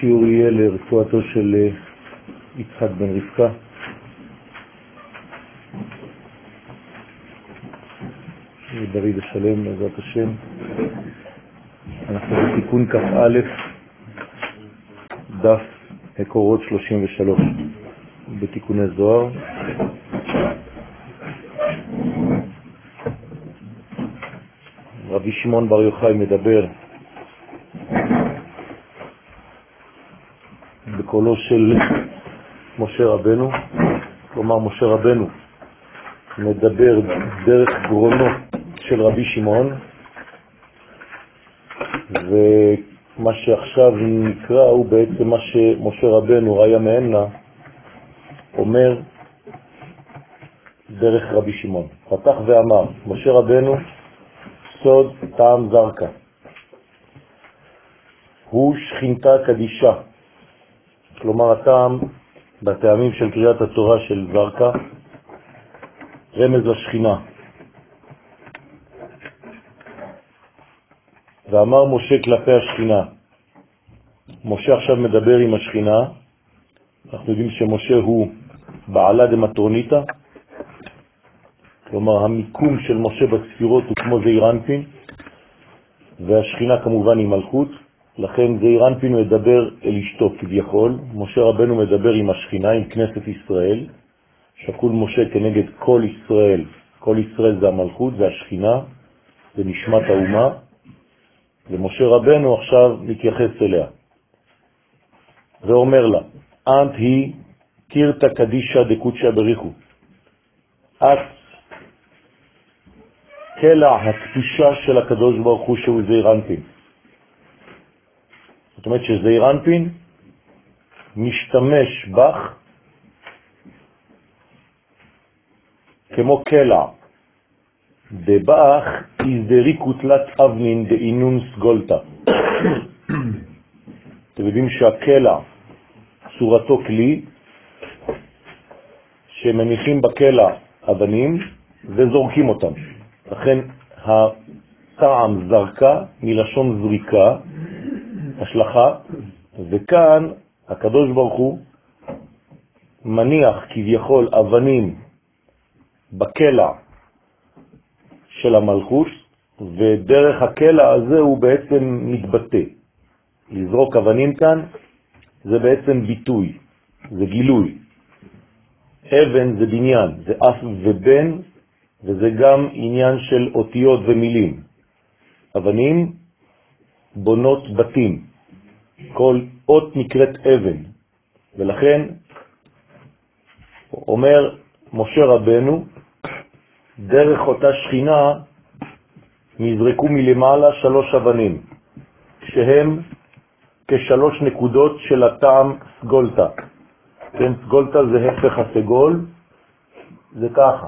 השיעור יהיה לרפואתו של יצחק בן רבקה. שיהיה בריא ושלם בעזרת השם. אנחנו בתיקון כ"א, דף הקורות 33 בתיקוני זוהר. רבי שמעון בר יוחאי מדבר בקולו של משה רבנו, כלומר משה רבנו מדבר דרך גרונו של רבי שמעון, ומה שעכשיו נקרא הוא בעצם מה שמשה רבנו ראיה מענה אומר דרך רבי שמעון. פתח ואמר משה רבנו סוד טעם זרקה הוא שכינתה קדישה, כלומר הטעם בטעמים של קריאת התורה של זרקה רמז לשכינה. ואמר משה כלפי השכינה, משה עכשיו מדבר עם השכינה. אנחנו יודעים שמשה הוא בעלה דמטרוניתא, כלומר המיקום של משה בספירות הוא כמו זעיר אנפין, והשכינה כמובן היא מלכות, לכן זעיר אנפין הוא מדבר אל אשתו כביכול, משה רבנו מדבר עם השכינה, עם כנסת ישראל, שקול משה כנגד כל ישראל, כל ישראל זה המלכות, זה השכינה, זה נשמת האומה, ומשה רבנו עכשיו מתייחס אליה ואומר לה, אנט היא קירתא קדישא דקודשא בריחו, את קלע הקדושה של הקדוש ברוך הוא שהוא זעיר אנפין. זאת אומרת שזעיר אנפין משתמש בך כמו קלע. דבח איזדרי קוטלת אבנין דאינון סגולתה. אתם יודעים שהקלע צורתו כלי שמניחים בקלע אבנים וזורקים אותם. לכן הטעם זרקה מלשון זריקה, השלכה, וכאן הקדוש ברוך הוא מניח כביכול אבנים בקלע של המלכות, ודרך הקלע הזה הוא בעצם מתבטא. לזרוק אבנים כאן זה בעצם ביטוי, זה גילוי. אבן זה בניין, זה אף ובן, וזה גם עניין של אותיות ומילים. אבנים בונות בתים, כל אות נקראת אבן, ולכן אומר משה רבנו דרך אותה שכינה נזרקו מלמעלה 3 אבנים שהם כ3 נקודות של הטעם סגולתה. כן, סגולתה זה הפך הסגול, זה ככה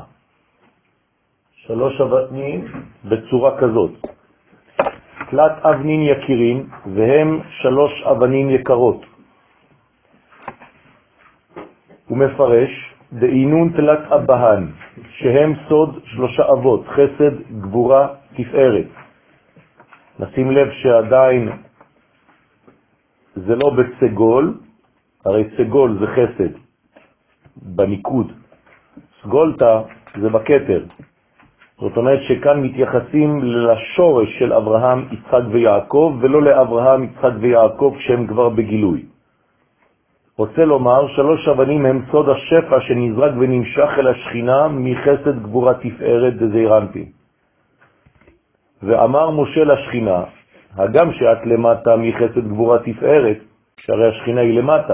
3 אבנים בצורה כזאת, תלת אבנין יקירים, והם 3 אבנים יקרות. הוא מפרש דאינון תלת אבהן, שהם סוד 3 אבות, חסד, גבורה, תפארת. נשים לב שעדיין זה לא בסגול, הרי סגול זה חסד בניקוד, סגולתה זה בכתר. זאת אומרת שכאן מתייחסים לשורש של אברהם, יצחק ויעקב, ולא לאברהם, יצחק ויעקב כשהם כבר בגילוי. רוצה לומר 3 אבנים הם סוד השפע שנזרק ונמשך אל השכינה מחסד גבורה תפארת דזעיר אנפין. ואמר משה לשכינה, הגם שאת למטה מחסד גבורה תפארת, שהרי השכינה היא למטה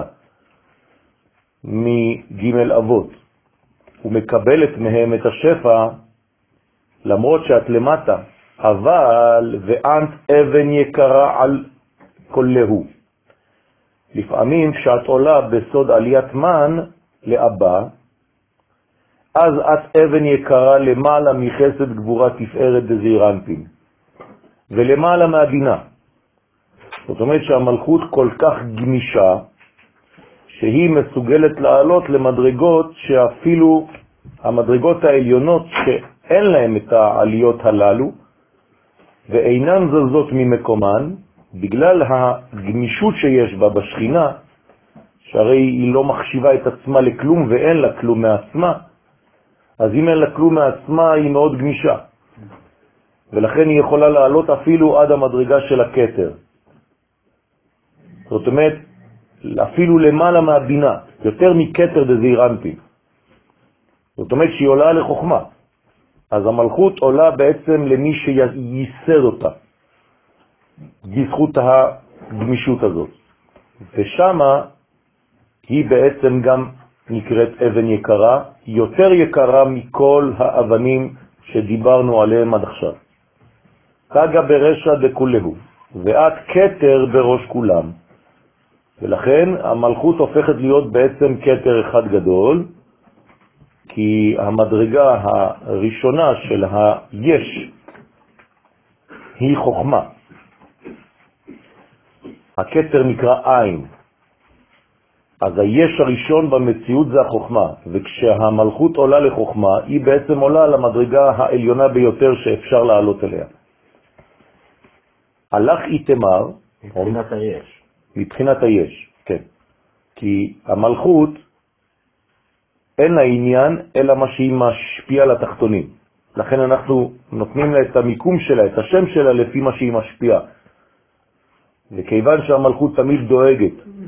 מג' אבות, ומקבלת מהם את השפע למרות שאת למטה, אבל ואנט אבן יקרה על כולהו. לפעמים כשאת עולה בסוד עליית מן לאבא, אז את אבן יקרה למעלה מחסד גבורה תפארת דזעיר אנפין, ולמעלה מהבינה. זאת אומרת שהמלכות כל כך גמישה, שהיא מסוגלת לעלות למדרגות שאפילו המדרגות העליונות שאין להם את העליות הללו, ואינן זזות ממקומן, בגלל הגמישות שיש בה בשכינה, שהרי היא לא מחשיבה את עצמה לכלום ואין לה כלום מעצמה, אז אם אין לה כלום מעצמה היא מאוד גמישה, ולכן היא יכולה לעלות אפילו עד המדרגה של הכתר. זאת אומרת, אפילו למעלה מהבינה, יותר מכתר דזעיר אנפין. זאת אומרת שהיא עולה לחוכמה. אז המלכות עולה בעצם למי שייסד אותה, בזכות הגמישות הזאת. ושמה היא בעצם גם נקראת אבן יקרה, יותר יקרה מכל האבנים שדיברנו עליהם עד עכשיו. תגה ברשע דכולהו, ואת כתר בראש כולם. ולכן המלכות הופכת להיות בעצם כתר אחד גדול, כי המדרגה הראשונה של היש היא חוכמה. הכתר נקרא עין. אז היש הראשון במציאות זה החוכמה, וכשהמלכות עולה לחוכמה, היא בעצם עולה למדרגה העליונה ביותר שאפשר לעלות אליה. הלך איתמר, מבחינת היש. מבחינת היש, כן. כי המלכות אין לה עניין אלא מה שהיא משפיעה לתחתונים. לכן אנחנו נותנים לה את המיקום שלה, את השם שלה לפי מה שהיא משפיעה. וכיוון שהמלכות תמיד דואגת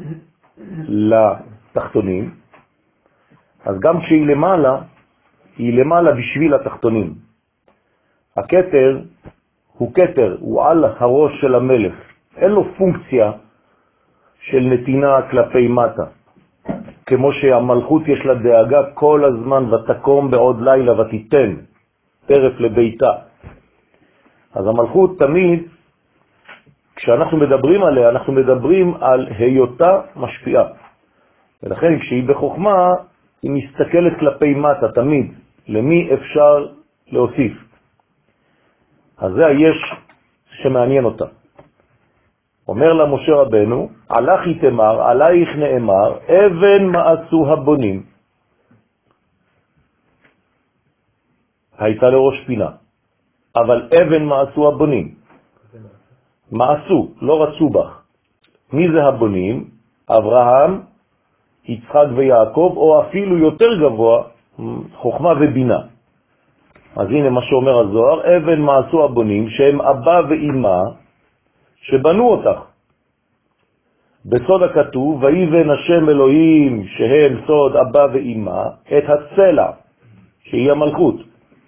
לתחתונים, אז גם כשהיא למעלה, היא למעלה בשביל התחתונים. הכתר הוא כתר, הוא על הראש של המלך. אין לו פונקציה של נתינה כלפי מטה. כמו שהמלכות יש לה דאגה כל הזמן, ותקום בעוד לילה ותיתן טרף לביתה. אז המלכות תמיד, כשאנחנו מדברים עליה, אנחנו מדברים על היותה משפיעה. ולכן כשהיא בחוכמה, היא מסתכלת כלפי מטה תמיד, למי אפשר להוסיף. אז זה היש שמעניין אותה. אומר לה משה רבנו, הלך איתמר, עלייך נאמר, אבן מעשו הבונים. הייתה לראש פינה, אבל אבן מעשו הבונים. מעשו, לא רצו בך. מי זה הבונים? אברהם, יצחק ויעקב, או אפילו יותר גבוה, חוכמה ובינה. אז הנה מה שאומר הזוהר, אבן מעשו הבונים, שהם אבא ואמא, שבנו אותך. בסוד הכתוב, ויבן השם אלוהים, שהם סוד אבא ואמא, את הצלע, שהיא המלכות.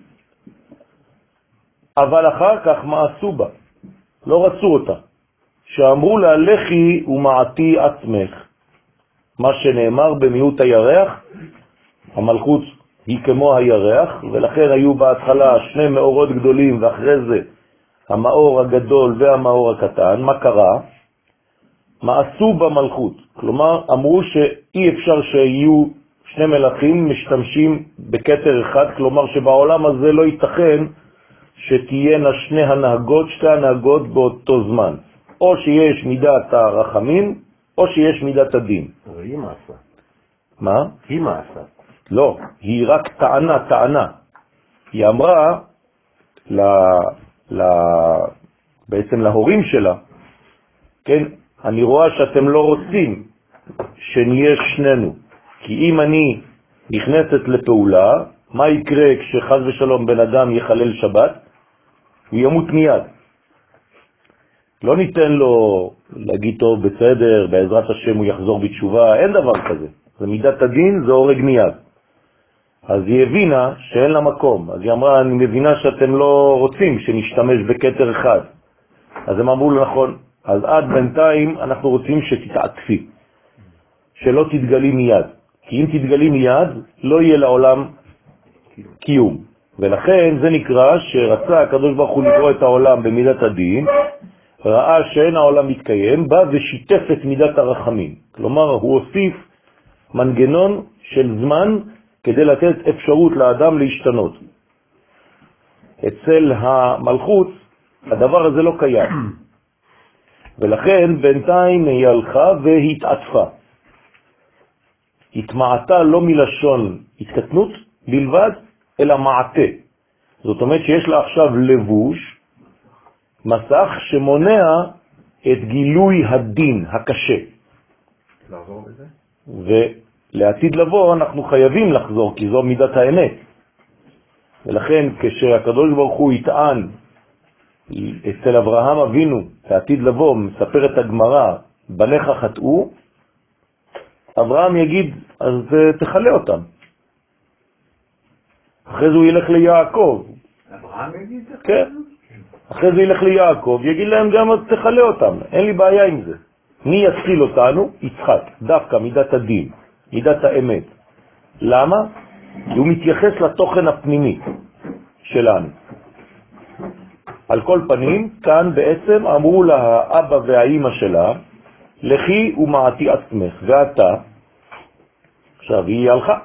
אבל אחר כך מעשו בה, לא רצו אותה, שאמרו לה, לכי ומעתי עצמך. מה שנאמר במיעוט הירח, המלכות היא כמו הירח, ולכן היו בהתחלה שני מאורות גדולים, ואחרי זה המאור הגדול והמאור הקטן. מה קרה? מעשו במלכות. כלומר, אמרו שאי אפשר שיהיו שני מלכים משתמשים בכתר אחד, כלומר שבעולם הזה לא ייתכן שתהיינה שתי הנהגות באותו זמן. או שיש מידת הרחמים, או שיש מידת הדין. אבל היא מעשה. מה? היא מעשה. לא, היא רק טענה. היא אמרה בעצם להורים שלה, כן, אני רואה שאתם לא רוצים שנהיה שנינו, כי אם אני נכנסת לפעולה, מה יקרה כשחז ושלום בן אדם יחלל שבת? הוא ימות מיד. לא ניתן לו להגיד טוב בסדר, בעזרת השם הוא יחזור בתשובה, אין דבר כזה. זה מידת הדין, זה הורג מיד. אז היא הבינה שאין לה מקום. אז היא אמרה, אני מבינה שאתם לא רוצים שנשתמש בכתר אחד. אז הם אמרו לו, נכון. אז עד בינתיים אנחנו רוצים שתתעטפי, שלא תתגלי מיד. כי אם תתגלי מיד, לא יהיה לעולם קיום. ולכן זה נקרא שרצה הקדוש ברוך הוא לברוא את העולם במידת הדין, ראה שאין העולם מתקיים, בא ושיתף את מידת הרחמים. כלומר, הוא הוסיף מנגנון של זמן כדי לתת אפשרות לאדם להשתנות. אצל המלכות הדבר הזה לא קיים. ולכן בינתיים היא הלכה והתעטפה. התמעטה לא מלשון התקטנות בלבד, אלא מעטה. זאת אומרת שיש לה עכשיו לבוש, מסך שמונע את גילוי הדין הקשה. לעזור בזה? ולעתיד לבוא אנחנו חייבים לחזור, כי זו מידת האמת. ולכן כשהקדוש ברוך הוא יטען אצל אברהם אבינו, לעתיד לבוא, מספר את הגמרא, בניך חטאו, אברהם יגיד, אז תחלה אותם. אחרי זה הוא ילך ליעקב. אברהם יגיד? כן. אחרי זה ילך ליעקב, יגיד להם גם, אז תחלה אותם. אין לי בעיה עם זה. מי יציל אותנו? יצחק. דווקא מידת הדין, מידת האמת. למה? כי הוא מתייחס לתוכן הפנימי שלנו. על כל פנים, כאן בעצם אמרו לה האבא והאימא שלה, לכי ומעטי עצמך, ואתה, עכשיו היא הלכה.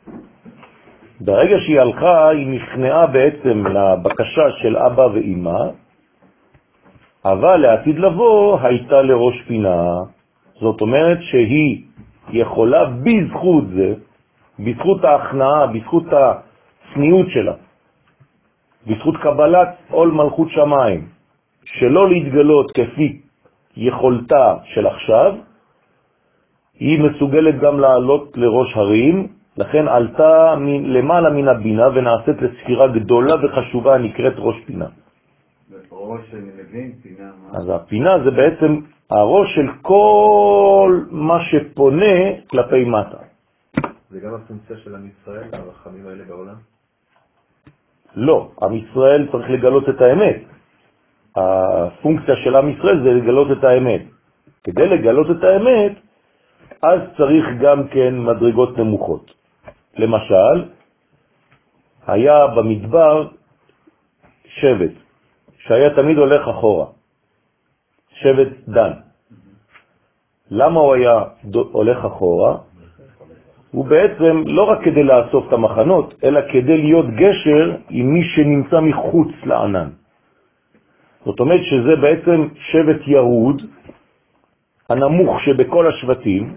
ברגע שהיא הלכה, היא נכנעה בעצם לבקשה של אבא ואימא, אבל לעתיד לבוא הייתה לראש פינה. זאת אומרת שהיא יכולה בזכות זה, בזכות ההכנעה, בזכות הצניעות שלה, בזכות קבלת עול מלכות שמיים, שלא להתגלות כפי יכולתה של עכשיו, היא מסוגלת גם לעלות לראש הרים, לכן עלתה למעלה מן הבינה ונעשית לספירה גדולה וחשובה נקראת ראש פינה. ראש אני מבין, פינה מה? אז הפינה זה בעצם הראש של כל מה שפונה כלפי מטה. זה גם הפונקציה של עם ישראל, הרחמים האלה בעולם? לא, עם ישראל צריך לגלות את האמת. הפונקציה של עם ישראל זה לגלות את האמת. כדי לגלות את האמת, אז צריך גם כן מדרגות נמוכות. למשל, היה במדבר שבט, שהיה תמיד הולך אחורה. שבט דן. למה הוא היה הולך אחורה? הוא בעצם לא רק כדי לאסוף את המחנות, אלא כדי להיות גשר עם מי שנמצא מחוץ לענן. זאת אומרת שזה בעצם שבט ירוד, הנמוך שבכל השבטים,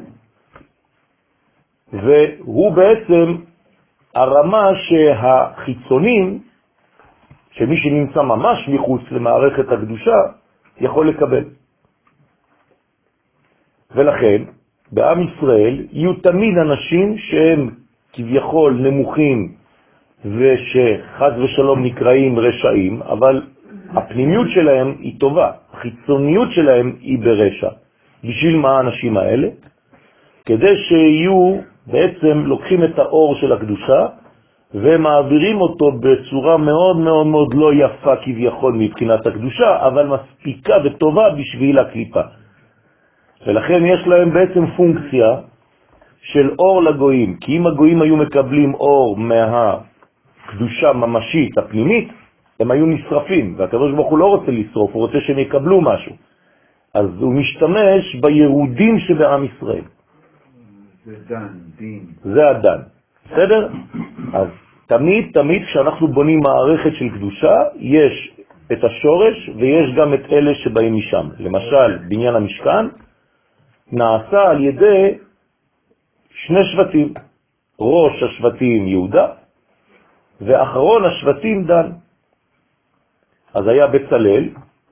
והוא בעצם הרמה שהחיצונים, שמי שנמצא ממש מחוץ למערכת הקדושה, יכול לקבל. ולכן, בעם ישראל יהיו תמיד אנשים שהם כביכול נמוכים ושחז ושלום נקראים רשעים, אבל הפנימיות שלהם היא טובה, החיצוניות שלהם היא ברשע. בשביל מה האנשים האלה? כדי שיהיו בעצם לוקחים את האור של הקדושה ומעבירים אותו בצורה מאוד מאוד מאוד לא יפה כביכול מבחינת הקדושה, אבל מספיקה וטובה בשביל הקליפה. ולכן יש להם בעצם פונקציה של אור לגויים, כי אם הגויים היו מקבלים אור מהקדושה ממשית הפנימית, הם היו נשרפים, והקדוש ברוך הוא לא רוצה לשרוף, הוא רוצה שהם יקבלו משהו. אז הוא משתמש בירודים שבעם ישראל. זה דן, דין. זה הדן. בסדר? אז תמיד כשאנחנו בונים מערכת של קדושה, יש את השורש ויש גם את אלה שבאים משם. למשל, בניין המשכן נעשה על ידי שני שבטים. ראש השבטים יהודה ואחרון השבטים דן. אז היה בצלאל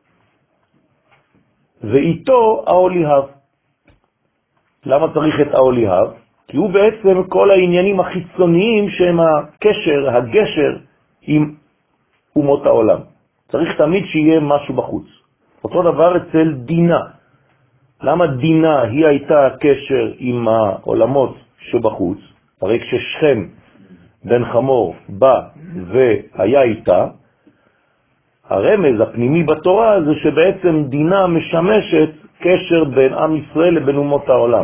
ואיתו האוליהב. למה צריך את האוליהב? כי הוא בעצם כל העניינים החיצוניים שהם הקשר, הגשר עם אומות העולם. צריך תמיד שיהיה משהו בחוץ. אותו דבר אצל דינה. למה דינה היא הייתה הקשר עם העולמות שבחוץ? הרי כששכם בן חמור בא והיה איתה, הרמז הפנימי בתורה זה שבעצם דינה משמשת קשר בין עם ישראל לבין אומות העולם.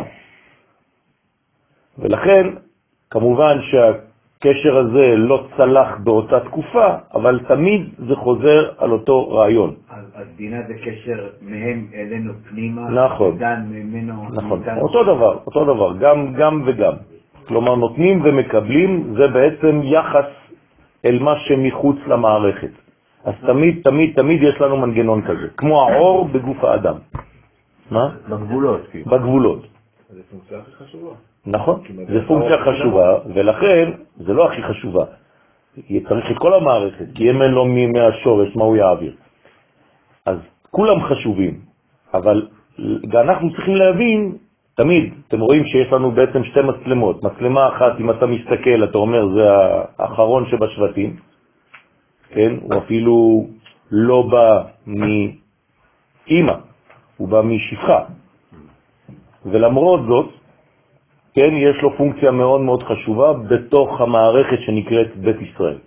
ולכן, כמובן שהקשר הזה לא צלח באותה תקופה, אבל תמיד זה חוזר על אותו רעיון. אז דינה זה קשר מהם אלינו פנימה, נכון. דן ממנו... נכון, אותו דבר, גם וגם. כלומר, נותנים ומקבלים, זה בעצם יחס אל מה שמחוץ למערכת. אז תמיד יש לנו מנגנון כזה, כמו האור בגוף האדם. מה? בגבולות. בגבולות. זה פונקציה הכי חשובה. נכון, זה פונקציה חשובה, ולכן זה לא הכי חשובה. צריך את כל המערכת, כי אם אין לו מהשורש, מה הוא יעביר? אז כולם חשובים, אבל אנחנו צריכים להבין, תמיד, אתם רואים שיש לנו בעצם שתי מצלמות. מצלמה אחת, אם אתה מסתכל, אתה אומר, זה האחרון שבשבטים, כן? הוא אפילו לא בא מאמא, הוא בא משפחה. ולמרות זאת, כן, יש לו פונקציה מאוד מאוד חשובה בתוך המערכת שנקראת בית ישראל.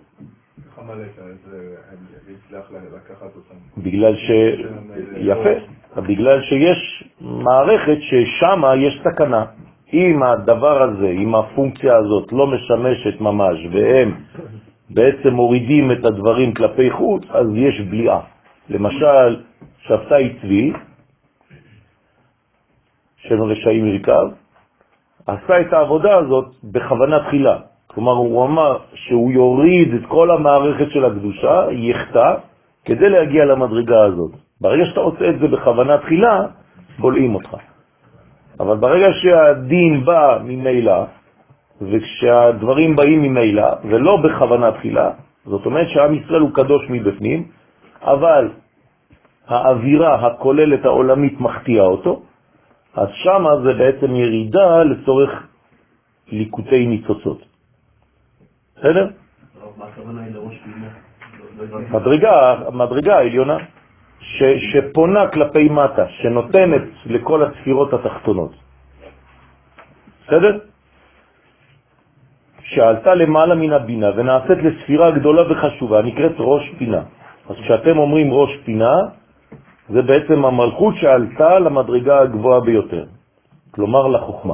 בגלל בגלל שיש מערכת ששם יש סכנה. אם הדבר הזה, אם הפונקציה הזאת לא משמשת ממש, והם בעצם מורידים את הדברים כלפי חוץ, אז יש בליעה. למשל, שבתאי צבי, שם רשעים ירכב, עשה את העבודה הזאת בכוונה תחילה. כלומר, הוא אמר שהוא יוריד את כל המערכת של הקדושה, יחטא, כדי להגיע למדרגה הזאת. ברגע שאתה עושה את זה בכוונה תחילה, בולעים אותך. אבל ברגע שהדין בא ממילא, וכשהדברים באים ממילא, ולא בכוונה תחילה, זאת אומרת שהעם ישראל הוא קדוש מבפנים, אבל האווירה הכוללת העולמית מחטיאה אותו, אז שמה זה בעצם ירידה לצורך ליקוטי ניצוצות. בסדר? מה הכוונה היא לראש פינה? מדרגה העליונה שפונה כלפי מטה, שנותנת לכל הספירות התחתונות. בסדר? שעלתה למעלה מן הבינה ונעשית לספירה גדולה וחשובה, נקראת ראש פינה. אז כשאתם אומרים ראש פינה, זה בעצם המלכות שעלתה למדרגה הגבוהה ביותר, כלומר לחוכמה.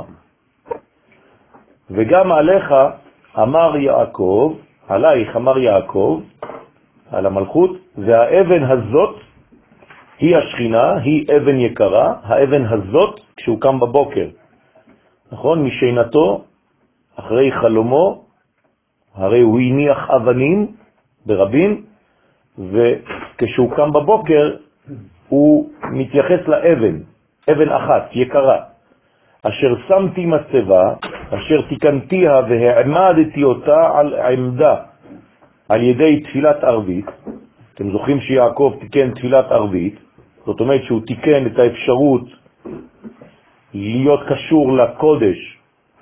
וגם עליך אמר יעקב, עלייך אמר יעקב, על המלכות, והאבן הזאת היא השכינה, היא אבן יקרה, האבן הזאת כשהוא קם בבוקר, נכון? משינתו, אחרי חלומו, הרי הוא הניח אבנים ברבים, וכשהוא קם בבוקר, הוא מתייחס לאבן, אבן אחת, יקרה, אשר שמתי מצבה, אשר תיקנתיה והעמדתי אותה על עמדה, על ידי תפילת ערבית. אתם זוכרים שיעקב תיקן תפילת ערבית, זאת אומרת שהוא תיקן את האפשרות להיות קשור לקודש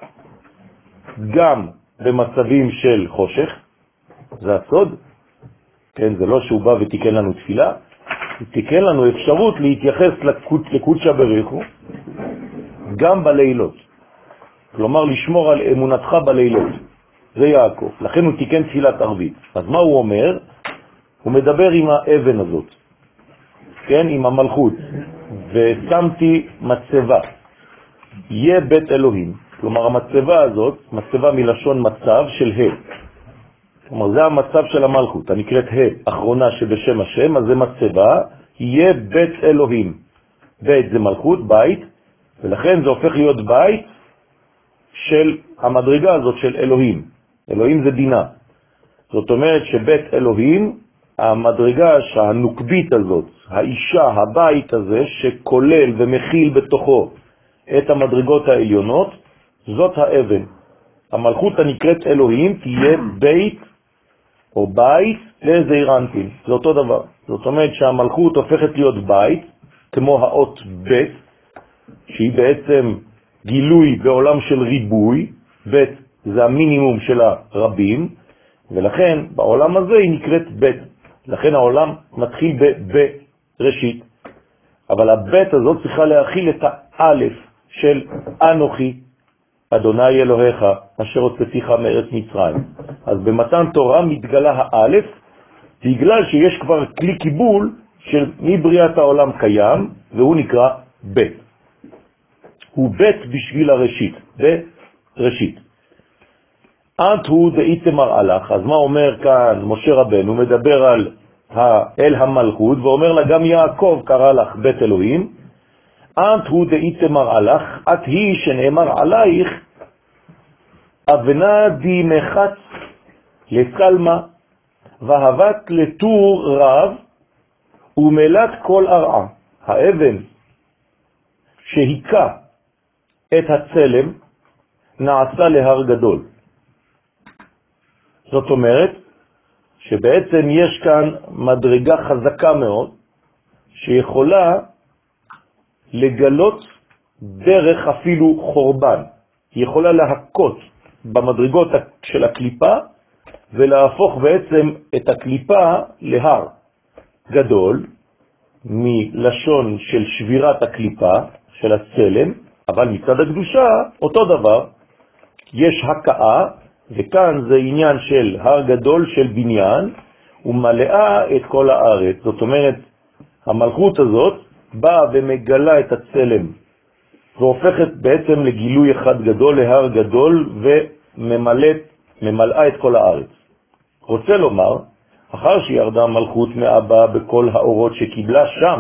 גם במצבים של חושך, זה הסוד, כן, זה לא שהוא בא ותיקן לנו תפילה, הוא תיקן לנו אפשרות להתייחס לקודשה בריחו גם בלילות, כלומר לשמור על אמונתך בלילות, זה יעקב, לכן הוא תיקן תפילת ערבית. אז מה הוא אומר? הוא מדבר עם האבן הזאת, כן, עם המלכות, ושמתי מצבה, יהיה בית אלוהים, כלומר המצבה הזאת, מצבה מלשון מצב של כלומר זה המצב של המלכות, הנקראת אחרונה שבשם השם, אז זה מצבה, יהיה בית אלוהים. בית זה מלכות, בית, ולכן זה הופך להיות בית של המדרגה הזאת של אלוהים. אלוהים זה בינה. זאת אומרת שבית אלוהים, המדרגה שהנוקבית הזאת, האישה, הבית הזה שכולל ומכיל בתוכו את המדרגות העליונות, זאת האבן. המלכות הנקראת אלוהים תהיה בית או בית לזעיר אנפין, זה אותו דבר. זאת אומרת שהמלכות הופכת להיות בית, כמו האות בית, שהיא בעצם גילוי בעולם של ריבוי, בית זה המינימום של הרבים, ולכן בעולם הזה היא נקראת בית. לכן העולם מתחיל בראשית, אבל הבית הזאת צריכה להכיל את האלף של אנוכי, אדוני אלוהיך, אשר הוצאתיך מארץ מצרים. אז במתן תורה מתגלה האלף, בגלל שיש כבר כלי קיבול של מבריאת העולם קיים, והוא נקרא בית. הוא בית בשביל הראשית, בראשית. אנט הוא דאיתמר הלך, אז מה אומר כאן משה רבנו? הוא מדבר על אל המלכות, ואומר לה גם יעקב קרא לך בית אלוהים, אנט הוא דאיתמר הלך, את היא שנאמר עלייך, אבנה די מחץ לצלמה, והבת לטור רב, ומלאת כל ארעה. האבן שהיקה את הצלם נעשה להר גדול. זאת אומרת שבעצם יש כאן מדרגה חזקה מאוד שיכולה לגלות דרך אפילו חורבן. היא יכולה להכות במדרגות של הקליפה ולהפוך בעצם את הקליפה להר גדול, מלשון של שבירת הקליפה, של הצלם, אבל מצד הקדושה אותו דבר, יש הקאה, וכאן זה עניין של הר גדול של בניין, ומלאה את כל הארץ. זאת אומרת, המלכות הזאת באה ומגלה את הצלם, והופכת בעצם לגילוי אחד גדול, להר גדול, וממלאה את כל הארץ. רוצה לומר, אחר שירדה המלכות מאבא בכל האורות שקיבלה שם,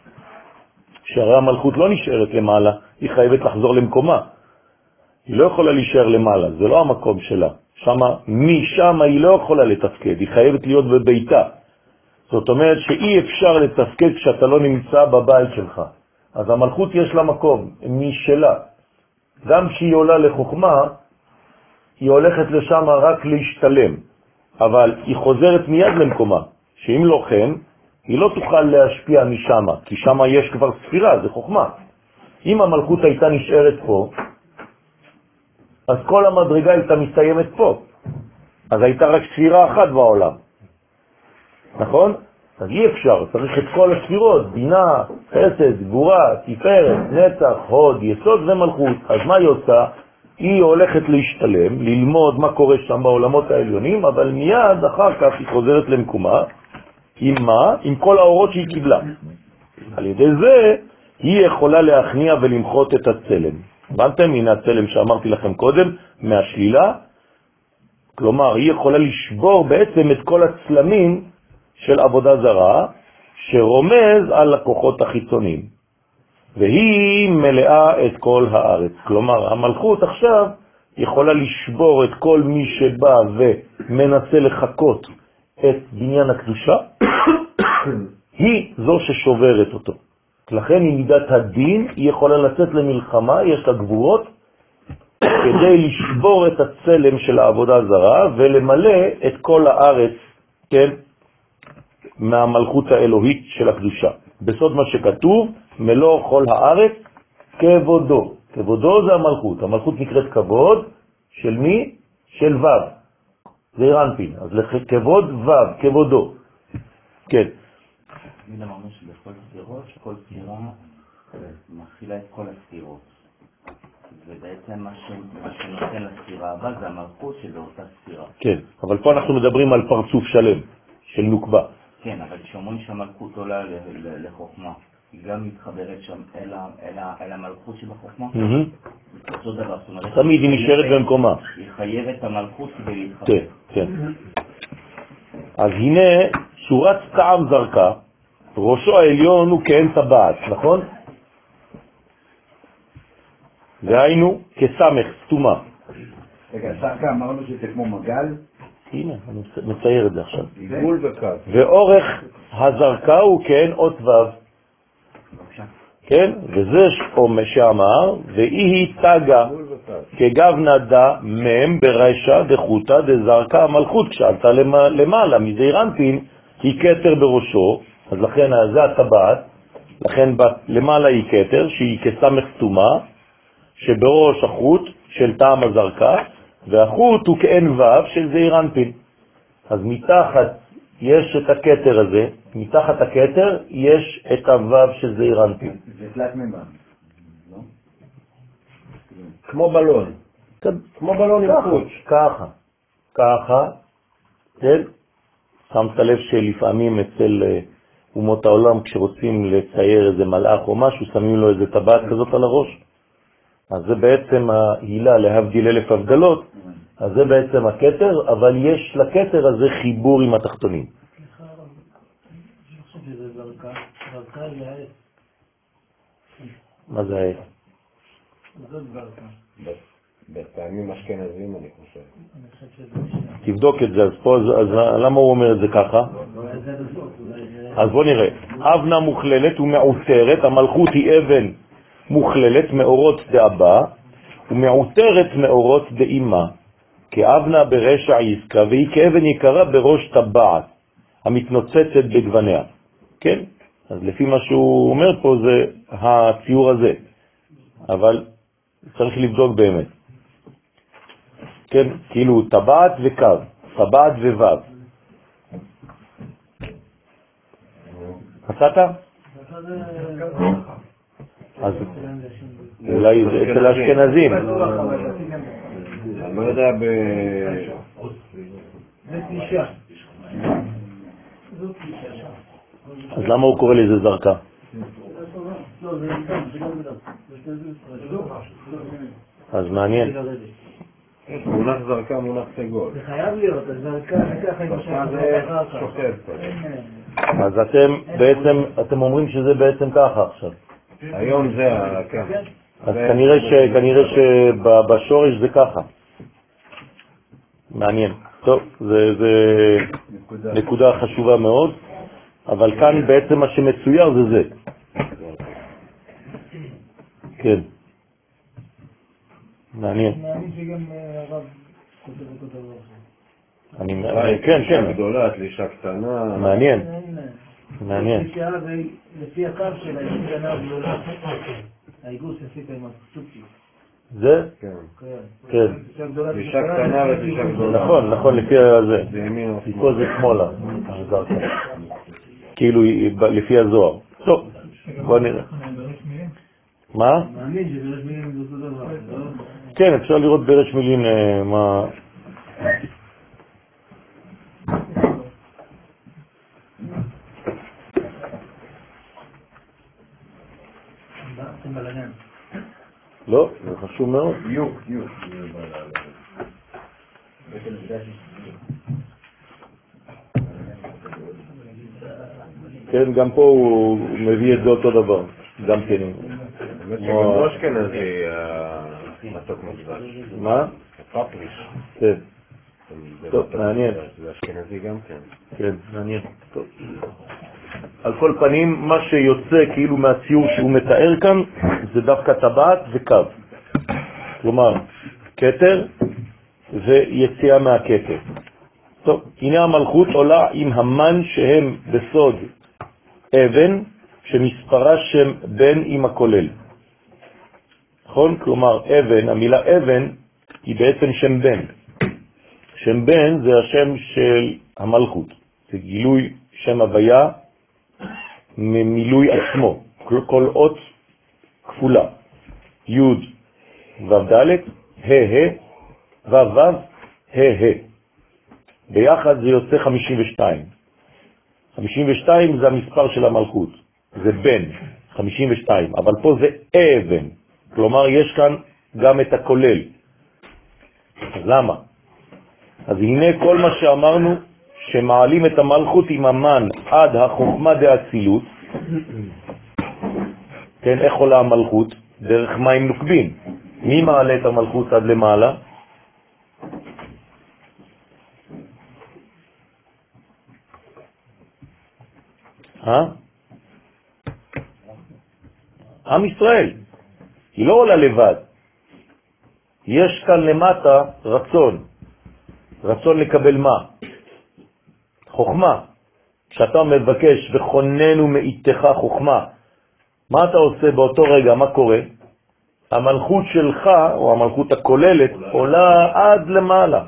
שהרי המלכות לא נשארת למעלה, היא חייבת לחזור למקומה. היא לא יכולה להישאר למעלה, זה לא המקום שלה. משם היא לא יכולה לתפקד, היא חייבת להיות בביתה. זאת אומרת שאי אפשר לתפקד כשאתה לא נמצא בבית שלך. אז המלכות יש לה מקום, משלה. גם כשהיא עולה לחוכמה, היא הולכת לשם רק להשתלם. אבל היא חוזרת מיד למקומה, שאם לא כן, היא לא תוכל להשפיע משם, כי שם יש כבר ספירה, זה חוכמה. אם המלכות הייתה נשארת פה, אז כל המדרגה הייתה מסתיימת פה. אז הייתה רק ספירה אחת בעולם. נכון? אז אי אפשר, צריך את כל הספירות, בינה, חסד, גבורה, תפארת, נצח, הוד, יסוד ומלכות. אז מה היא עושה? היא הולכת להשתלם, ללמוד מה קורה שם בעולמות העליונים, אבל מיד אחר כך היא חוזרת למקומה. עם מה? עם כל האורות שהיא קיבלה. על ידי זה היא יכולה להכניע ולמחות את הצלם. הבנתם? הנה הצלם שאמרתי לכם קודם, מהשלילה. כלומר, היא יכולה לשבור בעצם את כל הצלמים של עבודה זרה, שרומז על הכוחות החיצוניים. והיא מלאה את כל הארץ. כלומר, המלכות עכשיו יכולה לשבור את כל מי שבא ומנסה לחכות את בניין הקדושה, היא זו ששוברת אותו. לכן היא מידת הדין, היא יכולה לצאת למלחמה, יש לה גבורות, כדי לשבור את הצלם של העבודה הזרה ולמלא את כל הארץ, כן, מהמלכות האלוהית של הקדושה. בסוד מה שכתוב, מלוא כל הארץ כבודו. כבודו זה המלכות. המלכות נקראת כבוד של מי? של ו'. זה רנפין. אז כבוד ו', כבודו. כן. אני אמרנו שבכל ספירות, כל ספירה מכילה את כל הספירות. ובעצם מה שנותן לספירה הבאה זה המלכות שבאותה ספירה. כן, אבל פה אנחנו מדברים על פרצוף שלם, של נוקבה. כן, אבל כשאומרים שהמלכות עולה לחוכמה, היא גם מתחברת שם אל המלכות שבחוכמה? אותו דבר, זאת אומרת... תמיד היא נשארת במקומה. היא חייבת המלכות כדי להתחבר. כן, כן. אז הנה צורת טעם זרקה, ראשו העליון הוא כאין טבעת, נכון? והיינו כסמך, סתומה. רגע, זרקה אמרנו שזה כמו מגל? הנה, אני מצייר את זה עכשיו. עיגול וקו. ואורך הזרקה הוא כאין אות ו'. כן? וזה שאמר, ואי תגה כגב דה מם ברשע דחותה דזרקה המלכות, כשעלתה למעלה מזעיר אנפין, היא כתר בראשו, אז לכן זה הטבעת, לכן למעלה היא כתר, שהיא כסמך סתומה, שבראש החוט של טעם הזרקה, והחוט הוא כאין ו' של זעיר אנפין. אז מתחת יש את הכתר הזה, מתחת הכתר יש את הו' של זעיר אנפין. זה תלת ממד, לא? כמו בלון. כמו בלון עם חוט. ככה, כן? שמת לב שלפעמים אצל אומות העולם כשרוצים לצייר איזה מלאך או משהו, שמים לו איזה טבעת כזאת על הראש. אז זה בעצם ההילה להבדיל אלף הבדלות, אז זה בעצם הכתר, אבל יש לכתר הזה חיבור עם התחתונים. סליחה, אני חושב שזה זרקה היא העץ. מה זה העץ? זאת זרקה. בפעמים אשכנזים אני חושב. אני חושב שזה משנה. תבדוק את זה, אז למה הוא אומר את זה ככה? אז בוא נראה. אבנה מוכללת ומעוטרת, המלכות היא אבן מוכללת, מאורות דאבא, ומעוטרת מאורות דאימה, כאבנה ברשע יסקה, והיא כאבן יקרה בראש טבעת, המתנוצצת בגווניה. כן? אז לפי מה שהוא אומר פה זה הציור הזה, אבל צריך לבדוק באמת. כן, כאילו טבעת וקו, טבעת ווו. מצאת? אז אולי זה אצל האשכנזים. אני לא יודע זה פלישה. אז למה הוא קורא לזה זרקה? לא, זה אז מעניין. מונח זרקה, מונח סגול. זה חייב להיות, זרקה זה ככה עם זרקה זה שוחד. אז אתם אומרים שזה בעצם ככה עכשיו. היום זה כן. אז כנראה שבשורש זה ככה. מעניין. טוב, זה נקודה חשובה מאוד, אבל כאן בעצם מה שמצויר זה זה. כן. מעניין. מאמין שגם הרב כותב אותו דבר. כן. גדולה, תלישה קטנה. מעניין. לפי הקו שלה, היא קטנה גדולה. האיגוס עשית עם הסופי. זה? כן. תלישה קטנה ותלישה גדולה. נכון, לפי זה. זה ימין או פה זה שמאלה. כאילו לפי הזוהר. טוב, בוא נראה. מה? מאמין שבראש מילים זה אותו דבר. כן, אפשר לראות בראש מילים מה... לא, זה חשוב מאוד. יוק. כן, גם פה הוא מביא את זה אותו דבר. גם כן. באמת שגם לא אשכנזי מתוק מדבש. מה? פפריש. כן. טוב, מעניין. זה אשכנזי גם כן. כן, מעניין. טוב. על כל פנים, מה שיוצא כאילו מהציור שהוא מתאר כאן, זה דווקא טבעת וקו. כלומר, כתר ויציאה מהכתר. טוב, הנה המלכות עולה עם המן שהם בסוד אבן, שמספרה שם בן עם הכולל. נכון? כלומר, אבן, המילה אבן היא בעצם שם בן. שם בן זה השם של המלכות. זה גילוי שם הוויה ממילוי עצמו. כל אות כפולה. י' ו' ד', ה' ו' ו', ה'. ביחד זה יוצא 52. 52 זה המספר של המלכות. זה בן, 52. אבל פה זה אבן. כלומר, יש כאן גם את הכולל. אז למה? אז הנה כל מה שאמרנו, שמעלים את המלכות עם המן עד החוכמה דאצילות. כן, איך עולה המלכות? דרך מים נוקבים. מי מעלה את המלכות עד למעלה? עם ישראל. היא לא עולה לבד. יש כאן למטה רצון לקבל מה? חוכמה. כשאתה מבקש וכוננו מאיתך חוכמה, מה אתה עושה באותו רגע? מה קורה? המלכות שלך, או המלכות הכוללת, עולה עד למעלה.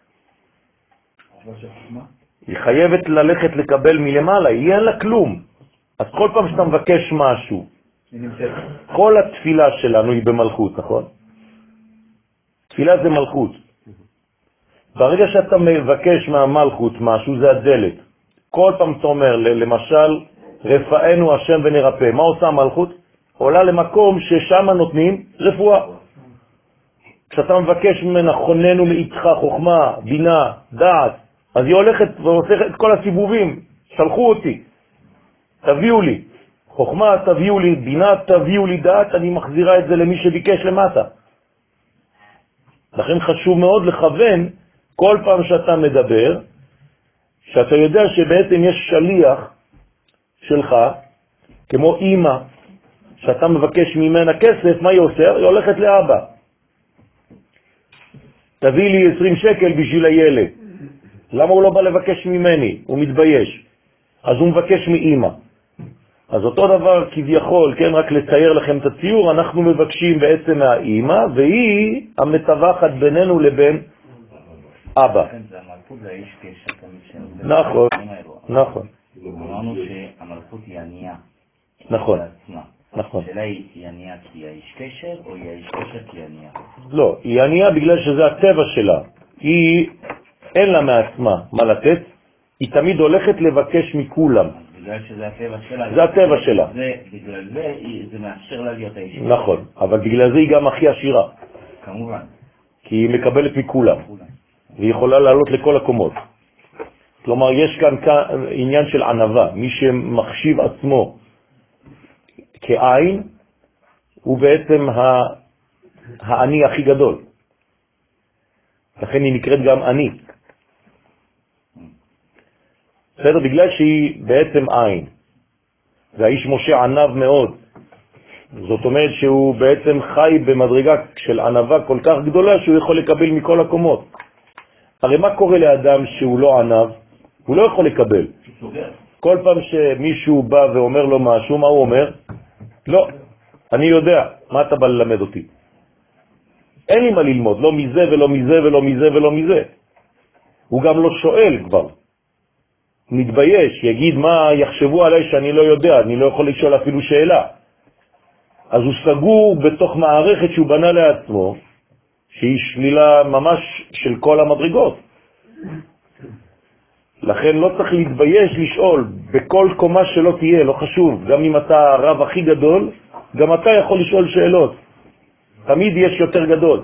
היא חייבת ללכת לקבל מלמעלה, היא אין לה כלום. אז כל פעם שאתה מבקש משהו, כל התפילה שלנו היא במלכות, נכון? תפילה זה מלכות. ברגע שאתה מבקש מהמלכות משהו, זה הדלת. כל פעם אתה אומר, למשל, רפאנו השם ונרפא. מה עושה המלכות? עולה למקום ששם נותנים רפואה. כשאתה מבקש ממנה חוננו מאיתך חוכמה, בינה, דעת, אז היא הולכת ועושה את כל הסיבובים. שלחו אותי, תביאו לי חוכמה, תביאו לי בינה, תביאו לי דעת, אני מחזירה את זה למי שביקש למטה. לכן חשוב מאוד לכוון כל פעם שאתה מדבר, שאתה יודע שבעצם יש שליח שלך, כמו אמא, שאתה מבקש ממנה כסף, מה היא עושה? היא הולכת לאבא. תביא לי 20 שקל בשביל הילד. למה הוא לא בא לבקש ממני? הוא מתבייש. אז הוא מבקש מאמא. אז אותו דבר כביכול, כן, רק לצייר לכם את הציור, אנחנו מבקשים בעצם מהאימא, והיא המתווכת בינינו לבין אבא. זה המלכות, זה האיש קשר תמיד שנושא. נכון, נכון. אמרנו שהמלכות היא ענייה. נכון, בעצמה. נכון. השאלה היא ענייה כי היא האיש קשר, או היא האיש קשר כי היא ענייה? לא, היא ענייה בגלל שזה הטבע שלה. היא, אין לה מעצמה מה לתת, היא תמיד הולכת לבקש מכולם. בגלל שזה הטבע שלה. זה הטבע שלה. בגלל זה זה מאפשר לה להיות האיש. נכון, אבל בגלל זה היא גם הכי עשירה. כמובן. כי היא מקבלת מכולם. והיא יכולה לעלות לכל הקומות. כלומר, יש כאן עניין של ענבה. מי שמחשיב עצמו כעין, הוא בעצם העני הכי גדול. לכן היא נקראת גם עני. בסדר? בגלל שהיא בעצם עין. והאיש משה ענב מאוד. זאת אומרת שהוא בעצם חי במדרגה של ענבה כל כך גדולה שהוא יכול לקבל מכל הקומות. הרי מה קורה לאדם שהוא לא ענב? הוא לא יכול לקבל. כל פעם שמישהו בא ואומר לו משהו, מה הוא אומר? לא, אני יודע, מה אתה בא ללמד אותי? אין לי מה ללמוד, לא מזה ולא מזה ולא מזה ולא מזה. הוא גם לא שואל כבר. מתבייש, יגיד מה יחשבו עליי שאני לא יודע, אני לא יכול לשאול אפילו שאלה. אז הוא סגור בתוך מערכת שהוא בנה לעצמו, שהיא שלילה ממש של כל המדרגות. לכן לא צריך להתבייש לשאול, בכל קומה שלא תהיה, לא חשוב, גם אם אתה הרב הכי גדול, גם אתה יכול לשאול שאלות. תמיד יש יותר גדול.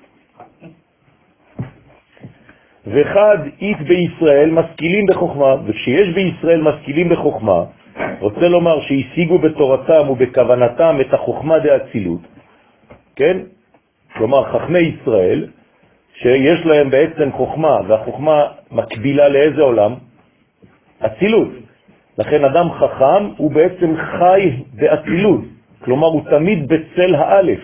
ואחד אית בישראל משכילים בחוכמה, וכשיש בישראל משכילים בחוכמה, רוצה לומר שהשיגו בתורתם ובכוונתם את החוכמה דאצילות, כן? כלומר חכמי ישראל, שיש להם בעצם חוכמה, והחוכמה מקבילה לאיזה עולם? אצילות. לכן אדם חכם הוא בעצם חי באצילות, כלומר הוא תמיד בצל האלף.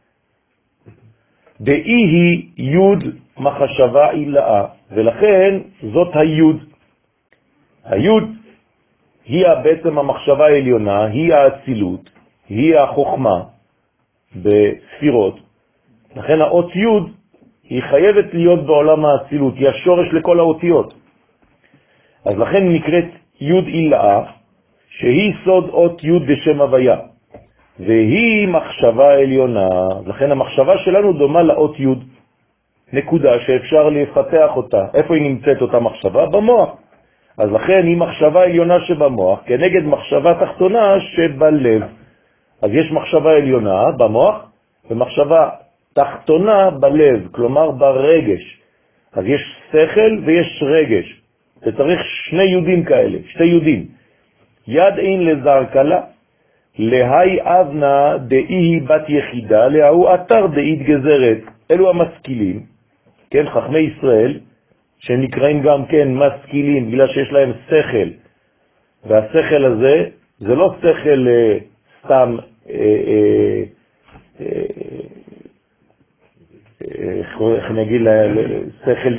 דאי היא יוד מחשבה אילאה, ולכן זאת היוד. היוד היא בעצם המחשבה העליונה, היא האצילות, היא החוכמה בספירות. לכן האות יוד היא חייבת להיות בעולם האצילות, היא השורש לכל האותיות. אז לכן היא נקראת יוד אילאה, שהיא סוד אות יוד בשם הוויה. והיא מחשבה עליונה, לכן המחשבה שלנו דומה לאות יוד. נקודה שאפשר לפתח אותה. איפה היא נמצאת אותה מחשבה? במוח. אז לכן היא מחשבה עליונה שבמוח, כנגד מחשבה תחתונה שבלב. אז יש מחשבה עליונה במוח, ומחשבה תחתונה בלב, כלומר ברגש. אז יש שכל ויש רגש. וצריך שני יודים כאלה, שתי יודים. יד אין לזרקלה, להי אבנה דאי בת יחידה, להוא אתר דאית גזרת. אלו המשכילים, כן, חכמי ישראל, שנקראים גם כן משכילים, בגלל שיש להם שכל. והשכל הזה, זה לא שכל סתם, איך נגיד, שכל,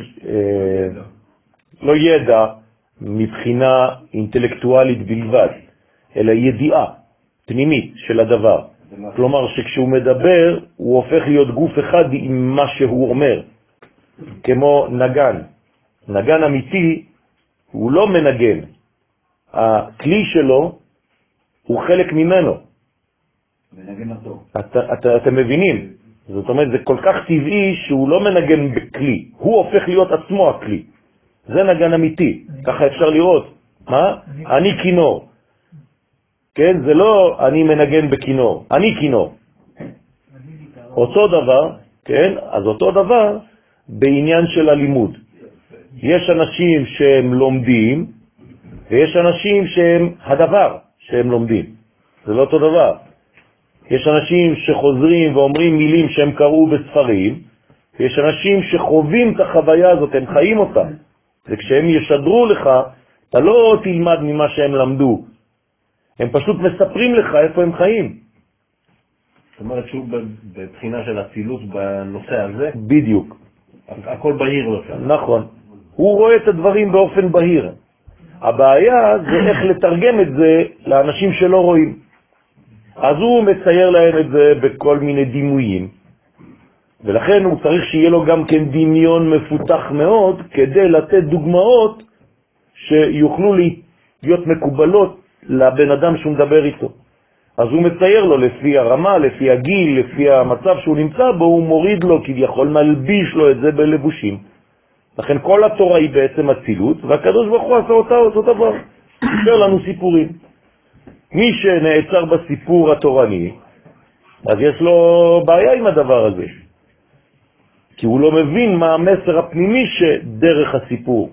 לא ידע מבחינה אינטלקטואלית בלבד, אלא ידיעה פנימית של הדבר. כלומר שכשהוא מדבר, הוא הופך להיות גוף אחד עם מה שהוא אומר. כמו נגן. נגן אמיתי הוא לא מנגן. הכלי שלו הוא חלק ממנו. מנגן אותו. אתם מבינים? זאת אומרת, זה כל כך טבעי שהוא לא מנגן בכלי. הוא הופך להיות עצמו הכלי. זה נגן אמיתי. ככה אפשר לראות. מה? אני כינור. כן? זה לא אני מנגן בכינור. אני כינור. אותו דבר, כן? אז אותו דבר בעניין של הלימוד. יש אנשים שהם לומדים, ויש אנשים שהם הדבר שהם לומדים. זה לא אותו דבר. יש אנשים שחוזרים ואומרים מילים שהם קראו בספרים, ויש אנשים שחווים את החוויה הזאת, הם חיים אותה. וכשהם ישדרו לך, אתה לא תלמד ממה שהם למדו. הם פשוט מספרים לך איפה הם חיים. זאת אומרת שהוא בבחינה של אצילות בנושא הזה? בדיוק. הכל בהיר לו שם. נכון. הוא רואה את הדברים באופן בהיר. הבעיה זה איך לתרגם את זה לאנשים שלא רואים. אז הוא מצייר להם את זה בכל מיני דימויים, ולכן הוא צריך שיהיה לו גם כן דמיון מפותח מאוד כדי לתת דוגמאות שיוכלו להיות מקובלות לבן אדם שהוא מדבר איתו. אז הוא מצייר לו לפי הרמה, לפי הגיל, לפי המצב שהוא נמצא בו, הוא מוריד לו כביכול, מלביש לו את זה בלבושים. לכן כל התורה היא בעצם אצילות, והקדוש ברוך הוא עשה אותו דבר. סיפר לנו סיפורים. מי שנעצר בסיפור התורני, אז יש לו בעיה עם הדבר הזה. כי הוא לא מבין מה המסר הפנימי שדרך הסיפור.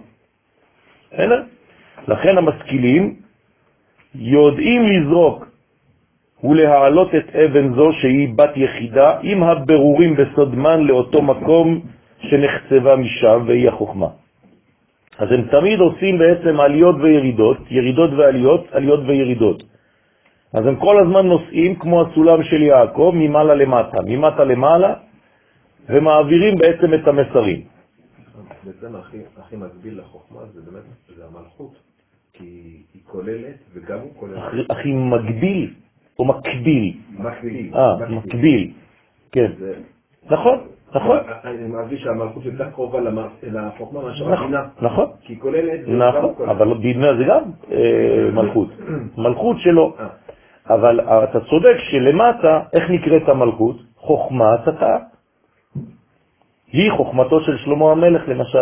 לכן המשכילים יודעים לזרוק ולהעלות את אבן זו שהיא בת יחידה עם הבירורים בסודמן לאותו מקום שנחצבה משם והיא החוכמה. אז הם תמיד עושים בעצם עליות וירידות, ירידות ועליות, עליות וירידות. אז הם כל הזמן נוסעים כמו הסולם של יעקב ממעלה למטה, ממטה למעלה, ומעבירים בעצם את המסרים. בעצם הכי מקביל לחוכמה זה באמת זה המלכות, כי היא כוללת וגם הוא כולל. הכי מקביל או מקביל? מקביל, כן. נכון, נכון. אני מרגיש שהמלכות יותר קרובה לחוכמה מאשר הבינה. נכון. כי היא כוללת. נכון, אבל בינה זה גם מלכות. מלכות שלו. אבל אתה צודק שלמטה, איך נקראת המלכות? חוכמה הצטה. היא חוכמתו של שלמה המלך למשל.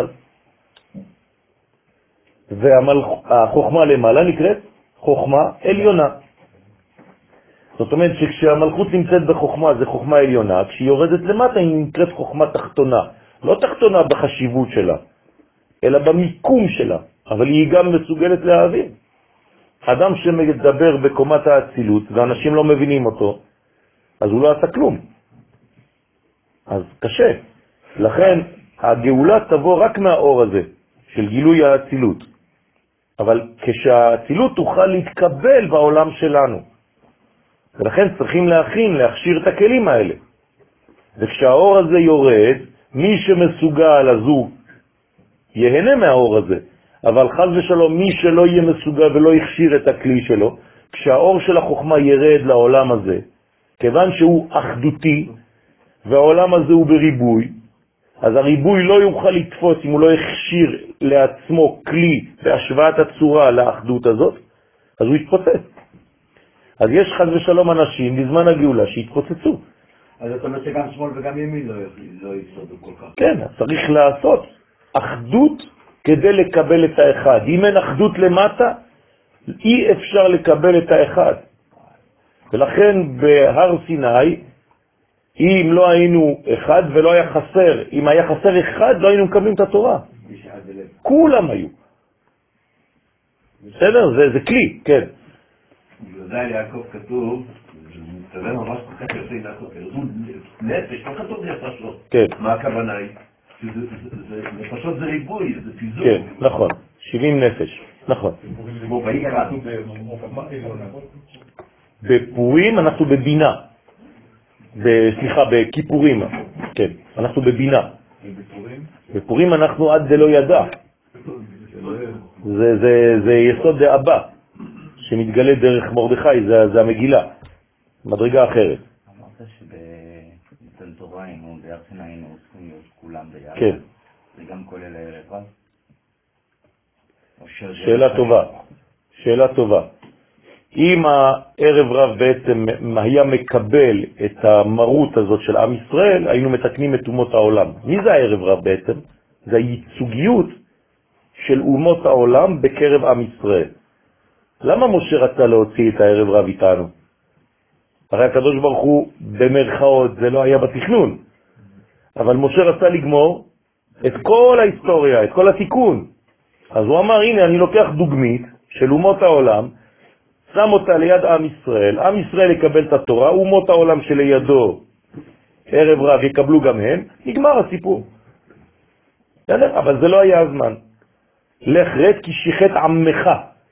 והחוכמה למעלה נקראת חוכמה עליונה. זאת אומרת שכשהמלכות נמצאת בחוכמה זה חוכמה עליונה, כשהיא יורדת למטה היא נקראת חוכמה תחתונה. לא תחתונה בחשיבות שלה, אלא במיקום שלה, אבל היא גם מסוגלת להעביר. אדם שמדבר בקומת האצילות ואנשים לא מבינים אותו, אז הוא לא עשה כלום. אז קשה. לכן הגאולה תבוא רק מהאור הזה של גילוי האצילות. אבל כשהאצילות תוכל להתקבל בעולם שלנו. ולכן צריכים להכשיר את הכלים האלה. וכשהאור הזה יורד, מי שמסוגל אז הוא יהנה מהאור הזה. אבל חס ושלום מי שלא יהיה מסוגל ולא יכשיר את הכלי שלו, כשהאור של החוכמה ירד לעולם הזה, כיוון שהוא אחדותי, והעולם הזה הוא בריבוי, אז הריבוי לא יוכל לתפוס אם הוא לא יכשיר לעצמו כלי בהשוואת הצורה לאחדות הזאת, אז הוא יתפוצץ. אז יש חס ושלום אנשים בזמן הגאולה שהתפוצצו. אז זאת אומרת שגם שמאל וגם ימין לא יסודו כל כך. כן, צריך לעשות אחדות כדי לקבל את האחד. אם אין אחדות למטה, אי אפשר לקבל את האחד. ולכן בהר סיני, אם לא היינו אחד ולא היה חסר, אם היה חסר אחד, לא היינו מקבלים את התורה. כולם היו. בסדר? זה כלי, כן. ביהודה אל יעקב כתוב, זה מסתבר ממש כל כך יפה יעקב, נפש, לא כתוב נפשות. כן. מה הכוונה היא? נפשות זה ריבוי, זה פיזור. כן, נכון. 70 נפש, נכון. בפורים אנחנו בבינה. סליחה, בכיפורים. כן, אנחנו בבינה. בפורים אנחנו עד דלא ידע. זה יסוד דאבא. שמתגלה דרך מרדכי, זה המגילה, מדרגה אחרת. אמרת שבתל תורה היינו, בהר סיני היינו עושים להיות כולם ביחד. כן. זה גם כולל הערב רב? שאלה טובה. אם הערב רב בעצם היה מקבל את המרות הזאת של עם ישראל, היינו מתקנים את אומות העולם. מי זה הערב רב בעצם? זה הייצוגיות של אומות העולם בקרב עם ישראל. למה משה רצה להוציא את הערב רב איתנו? הרי הקדוש ברוך הוא במרכאות, זה לא היה בתכנון. אבל משה רצה לגמור את כל ההיסטוריה, את כל התיקון. אז הוא אמר, הנה אני לוקח דוגמית של אומות העולם, שם אותה ליד עם ישראל, עם ישראל יקבל את התורה, אומות העולם שלידו ערב רב יקבלו גם הם, נגמר הסיפור. אבל זה לא היה הזמן. לך רד כי שיחת עמך.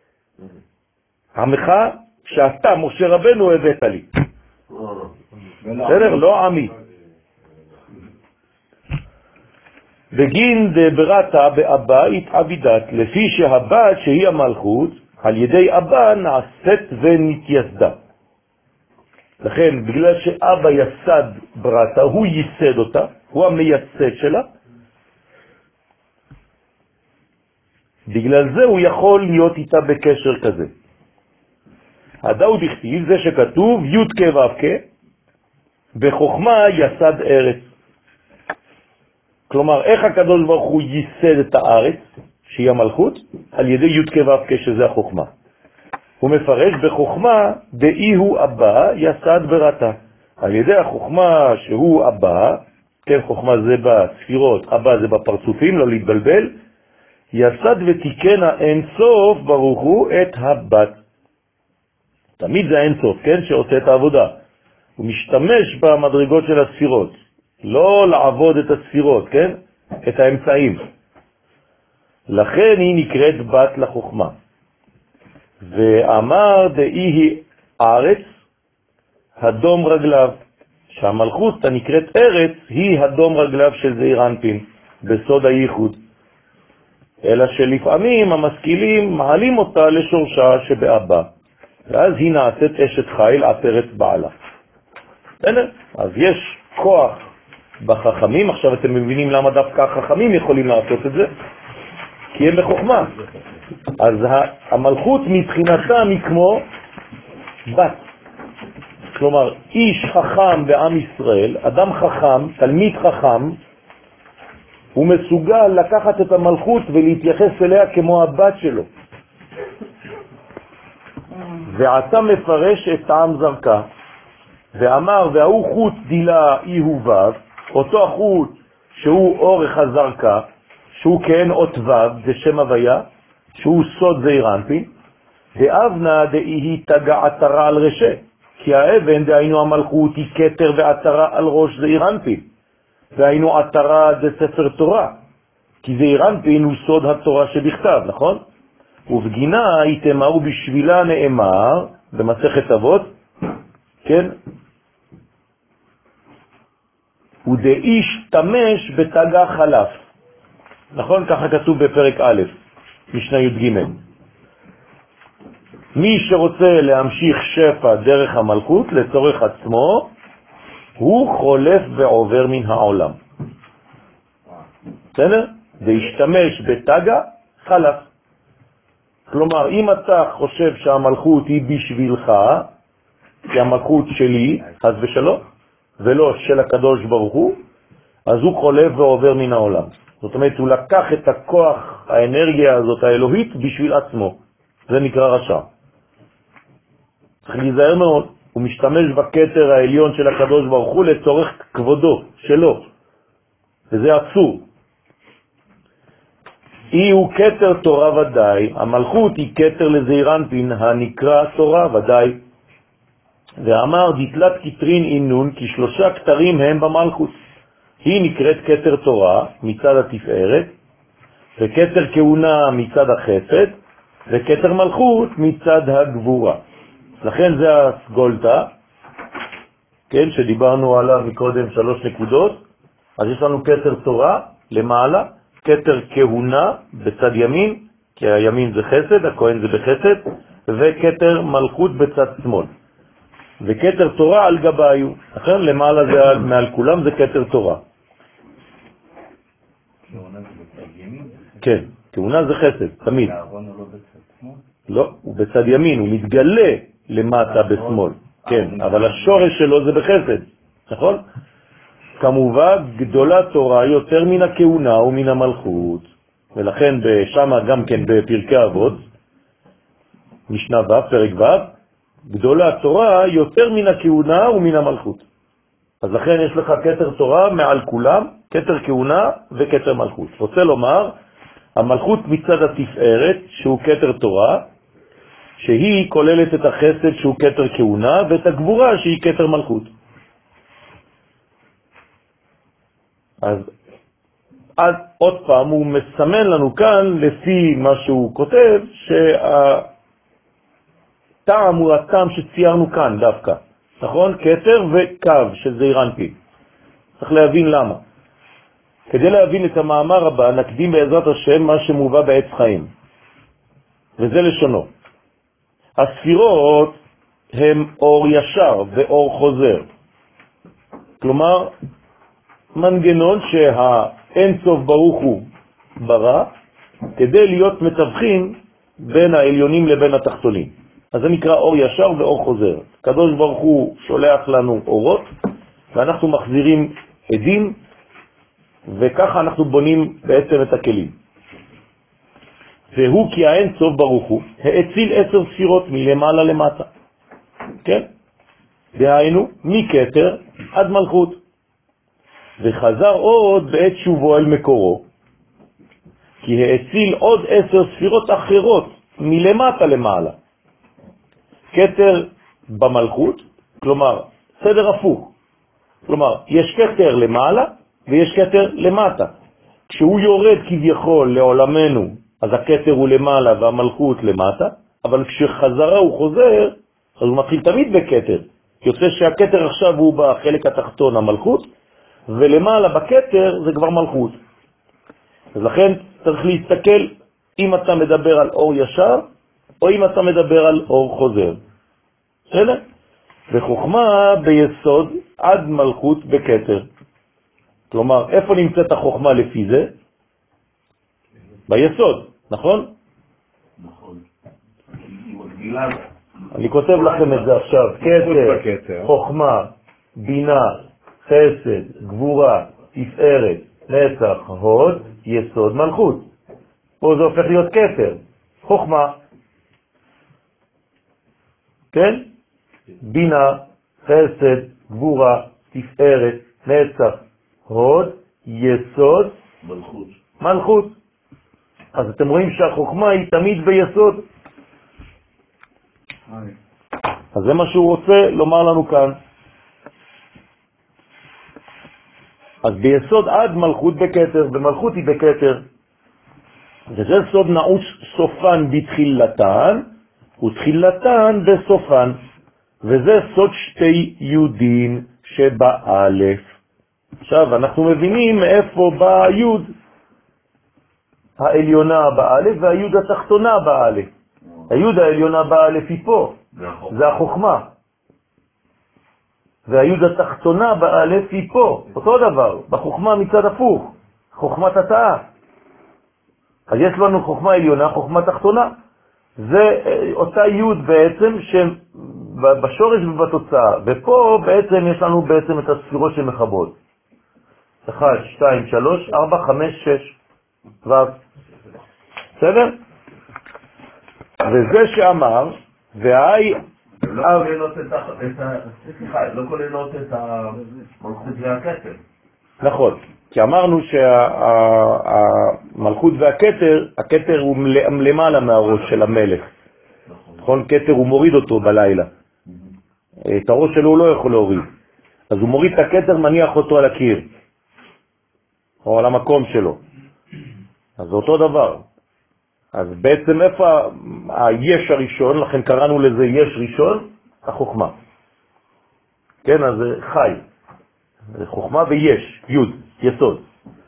עמך שאתה, משה רבנו, הבאת לי. בסדר? לא עמי. בגין דברתה באבא התעבידת, לפי שהבת שהיא המלכות על ידי אבא נעשית ונתייסדה. לכן בגלל שאבא יסד ברתה, הוא ייסד אותה, הוא המייסד שלה, בגלל זה הוא יכול להיות איתה בקשר כזה. הדאוד הכתיב זה שכתוב י' כ' ו' כ' בחוכמה יסד ארץ. כלומר, איך הקדוש ברוך הוא ייסד את הארץ, שהיא המלכות, על ידי י' כ' ו' כ' שזה החוכמה. הוא מפרש בחוכמה דאי הוא אבא יסד ברתה. על ידי החוכמה שהוא אבא, כן, חוכמה זה בספירות, אבא זה בפרצופים, לא להתבלבל, יסד ותיקנה אין סוף ברוך הוא את הבת. תמיד זה אין סוף, כן, שעושה את העבודה. הוא משתמש במדרגות של הספירות, לא לעבוד את הספירות, כן, את האמצעים. לכן היא נקראת בת לחוכמה. ואמר דאי היא ארץ הדום רגליו, שהמלכות הנקראת ארץ היא הדום רגליו של זעיר אנפין בסוד הייחוד, אלא שלפעמים המשכילים מעלים אותה לשורשה שבאבא, ואז היא נעשית אשת חיל עטרת בעלה. אז יש כוח בחכמים. עכשיו אתם מבינים למה דווקא החכמים יכולים לעשות את זה, כי הם בחוכמה. אז המלכות מבחינתם היא כמו בת, כלומר איש חכם בעם ישראל, אדם חכם, תלמיד חכם, הוא מסוגל לקחת את המלכות ולהתייחס אליה כמו הבת שלו. ועתה מפרש את טעם זרקה ואמר והוא חוט דילה אי הוא וו, אותו החוט שהוא אורך הזרקה, שהוא כאין אות וו, זה שם הוויה, שהוא סוד זעיר אנפין, ואבנה דאי היא תגע עטרה על רשע, כי האבן דהיינו המלכות היא כתר ועטרה על ראש זעיר אנפין, והיינו עטרה זה ספר תורה, כי זעיר אנפין הוא סוד התורה שבכתב, נכון? ובגינה היא תאמר בשבילה נאמר במסכת אבות, כן? ודאיש תמש בתגע חלף, נכון? ככה כתוב בפרק א', משנה י' ג'. מי שרוצה להמשיך שפע דרך המלכות לצורך עצמו, הוא חולף ועובר מן העולם. בסדר? והשתמש בתגע חלף. כלומר, אם אתה חושב שהמלכות היא בשבילך, כי המלכות שלי, אז ושלו, ולא של הקדוש ברוך הוא, אז הוא חולף ועובר מן העולם. זאת אומרת, הוא לקח את הכוח, האנרגיה הזאת האלוהית בשביל עצמו. זה נקרא רשע. צריך להיזהר מאוד. הוא משתמש בכתר העליון של הקדוש ברוך הוא לצורך כבודו שלו. וזה אסור. היא הוא כתר תורה ודאי, המלכות היא כתר לזעיר אנפין הנקרא תורה ודאי. ואמר דתלת כתרין אינון, כי 3 כתרים הם במלכות. היא נקראת כתר תורה מצד התפארת, וכתר כהונה מצד החסד, וכתר מלכות מצד הגבורה. לכן זה הסגולטה, כן, שדיברנו עליו מקודם 3 נקודות. אז יש לנו כתר תורה למעלה, כתר כהונה בצד ימין, כי הימין זה חסד, הכהן זה בחסד, וכתר מלכות בצד שמאל. וכתר תורה על גביו, אחר למעלה זה מעל כולם, זה כתר תורה. כהונה זה בצד ימין? כן, כהונה זה חסד, תמיד. והארון הוא לא בצד שמאל? לא, הוא בצד ימין, הוא מתגלה למטה בשמאל. כן, אבל השורש שלו זה בחסד, נכון? כמובן גדולה תורה יותר מן הכהונה ומן המלכות, ולכן שמה גם כן בפרקי אבות, משנה ו' פרק ו', גדולה תורה יותר מן הכהונה ומן המלכות. אז לכן יש לך כתר תורה מעל כולם, כתר כהונה וכתר מלכות. רוצה לומר, המלכות מצד התפארת שהוא כתר תורה, שהיא כוללת את החסד שהוא כתר כהונה, ואת הגבורה שהיא כתר מלכות. אז עוד פעם הוא מסמן לנו כאן, לפי מה שהוא כותב, שהטעם הוא הטעם שציירנו כאן דווקא, נכון? כתר וקו של זעיר אנפין. צריך להבין למה. כדי להבין את המאמר הבא, נקדים בעזרת השם מה שמובא בעץ חיים. וזה לשונו. הספירות הם אור ישר ואור חוזר. כלומר, מנגנון שהאין סוף ברוך הוא ברא, כדי להיות מתווכים בין העליונים לבין התחתונים. אז זה נקרא אור ישר ואור חוזר. הקדוש ברוך הוא שולח לנו אורות, ואנחנו מחזירים עדים, וככה אנחנו בונים בעצם את הכלים. והוא כי האין סוף ברוך הוא האציל 10 ספירות מלמעלה למטה. כן? דהיינו, מכתר עד מלכות. וחזר עוד בעת שובו אל מקורו, כי האציל עוד 10 ספירות אחרות מלמטה למעלה. כתר במלכות, כלומר, סדר הפוך. כלומר, יש כתר למעלה ויש כתר למטה. כשהוא יורד כביכול לעולמנו, אז הכתר הוא למעלה והמלכות למטה, אבל כשחזרה הוא חוזר, אז הוא מתחיל תמיד בכתר. יוצא שהכתר עכשיו הוא בחלק התחתון המלכות, ולמעלה בכתר זה כבר מלכות. אז לכן צריך להסתכל אם אתה מדבר על אור ישר, או אם אתה מדבר על אור חוזר. בסדר? וחוכמה ביסוד עד מלכות בכתר. כלומר, איפה נמצאת החוכמה לפי זה? ביסוד, נכון? נכון. היא מגבילה. אני כותב לכם את זה עכשיו. כתר, חוכמה, בינה, חסד, גבורה, תפארת, נצח, הוד, יסוד, מלכות. פה זה הופך להיות כתר. חוכמה. כן? בינה, חסד, גבורה, תפארת, נצח, הוד, יסוד, מלכות. מלכות. אז אתם רואים שהחוכמה היא תמיד ביסוד. אז זה מה שהוא רוצה לומר לנו כאן. אז ביסוד עד מלכות בכתר, ומלכות היא בכתר. וזה סוד נעוץ סופן בתחילתן, ותחילתן בסופן. וזה סוד שתי יהודים שבאלף. עכשיו אנחנו מבינים מאיפה בא היוד העליונה באלף והיוד התחתונה באלף. היוד העליונה באלף היא פה, זה החוכמה. והיוד התחתונה באלף היא פה, אותו דבר, בחוכמה מצד הפוך, חוכמת התאה. אז יש לנו חוכמה עליונה, חוכמה תחתונה. זה אותה יוד בעצם שבשורש ובתוצאה. ופה בעצם יש לנו בעצם את הספירות שמחברות. 1, 2, 3, 4, 5, 6. בסדר? וזה שאמר, והי... לא כוללות את המלכות והכתר. נכון, כי אמרנו שהמלכות והכתר, הכתר הוא למעלה מהראש של המלך. נכון, כתר הוא מוריד אותו בלילה. את הראש שלו הוא לא יכול להוריד. אז הוא מוריד את הכתר, מניח אותו על הקיר. או על המקום שלו. אז זה אותו דבר. אז בעצם איפה היש הראשון, לכן קראנו לזה יש ראשון, החוכמה. כן, אז זה חי. זה חוכמה ויש, יוד, יסוד.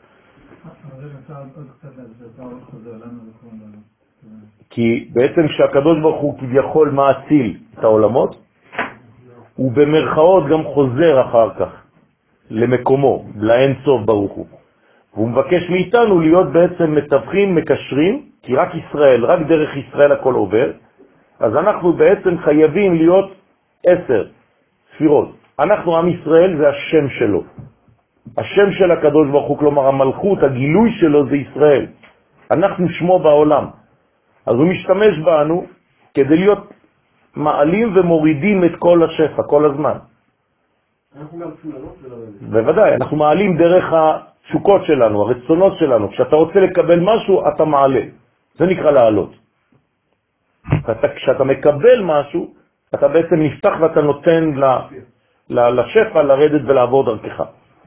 כי בעצם כשהקדוש ברוך הוא כביכול מאציל את העולמות, הוא במרכאות גם חוזר אחר כך למקומו, לאין סוף ברוך הוא. והוא מבקש מאיתנו להיות בעצם מתווכים, מקשרים, כי רק ישראל, רק דרך ישראל הכל עובר, אז אנחנו בעצם חייבים להיות 10 ספירות. אנחנו עם ישראל זה השם שלו. השם של הקדוש ברוך הוא, כלומר המלכות, הגילוי שלו זה ישראל. אנחנו שמו בעולם. אז הוא משתמש בנו כדי להיות מעלים ומורידים את כל השפע, כל הזמן. אנחנו גם צריכים לעלות ולרדת. בוודאי, אנחנו מעלים דרך התשוקות שלנו, הרצונות שלנו. כשאתה רוצה לקבל משהו, אתה מעלה. זה נקרא לעלות. כשאתה מקבל משהו, אתה בעצם נפתח ואתה נותן לשפע לרדת ולעבור דרכך.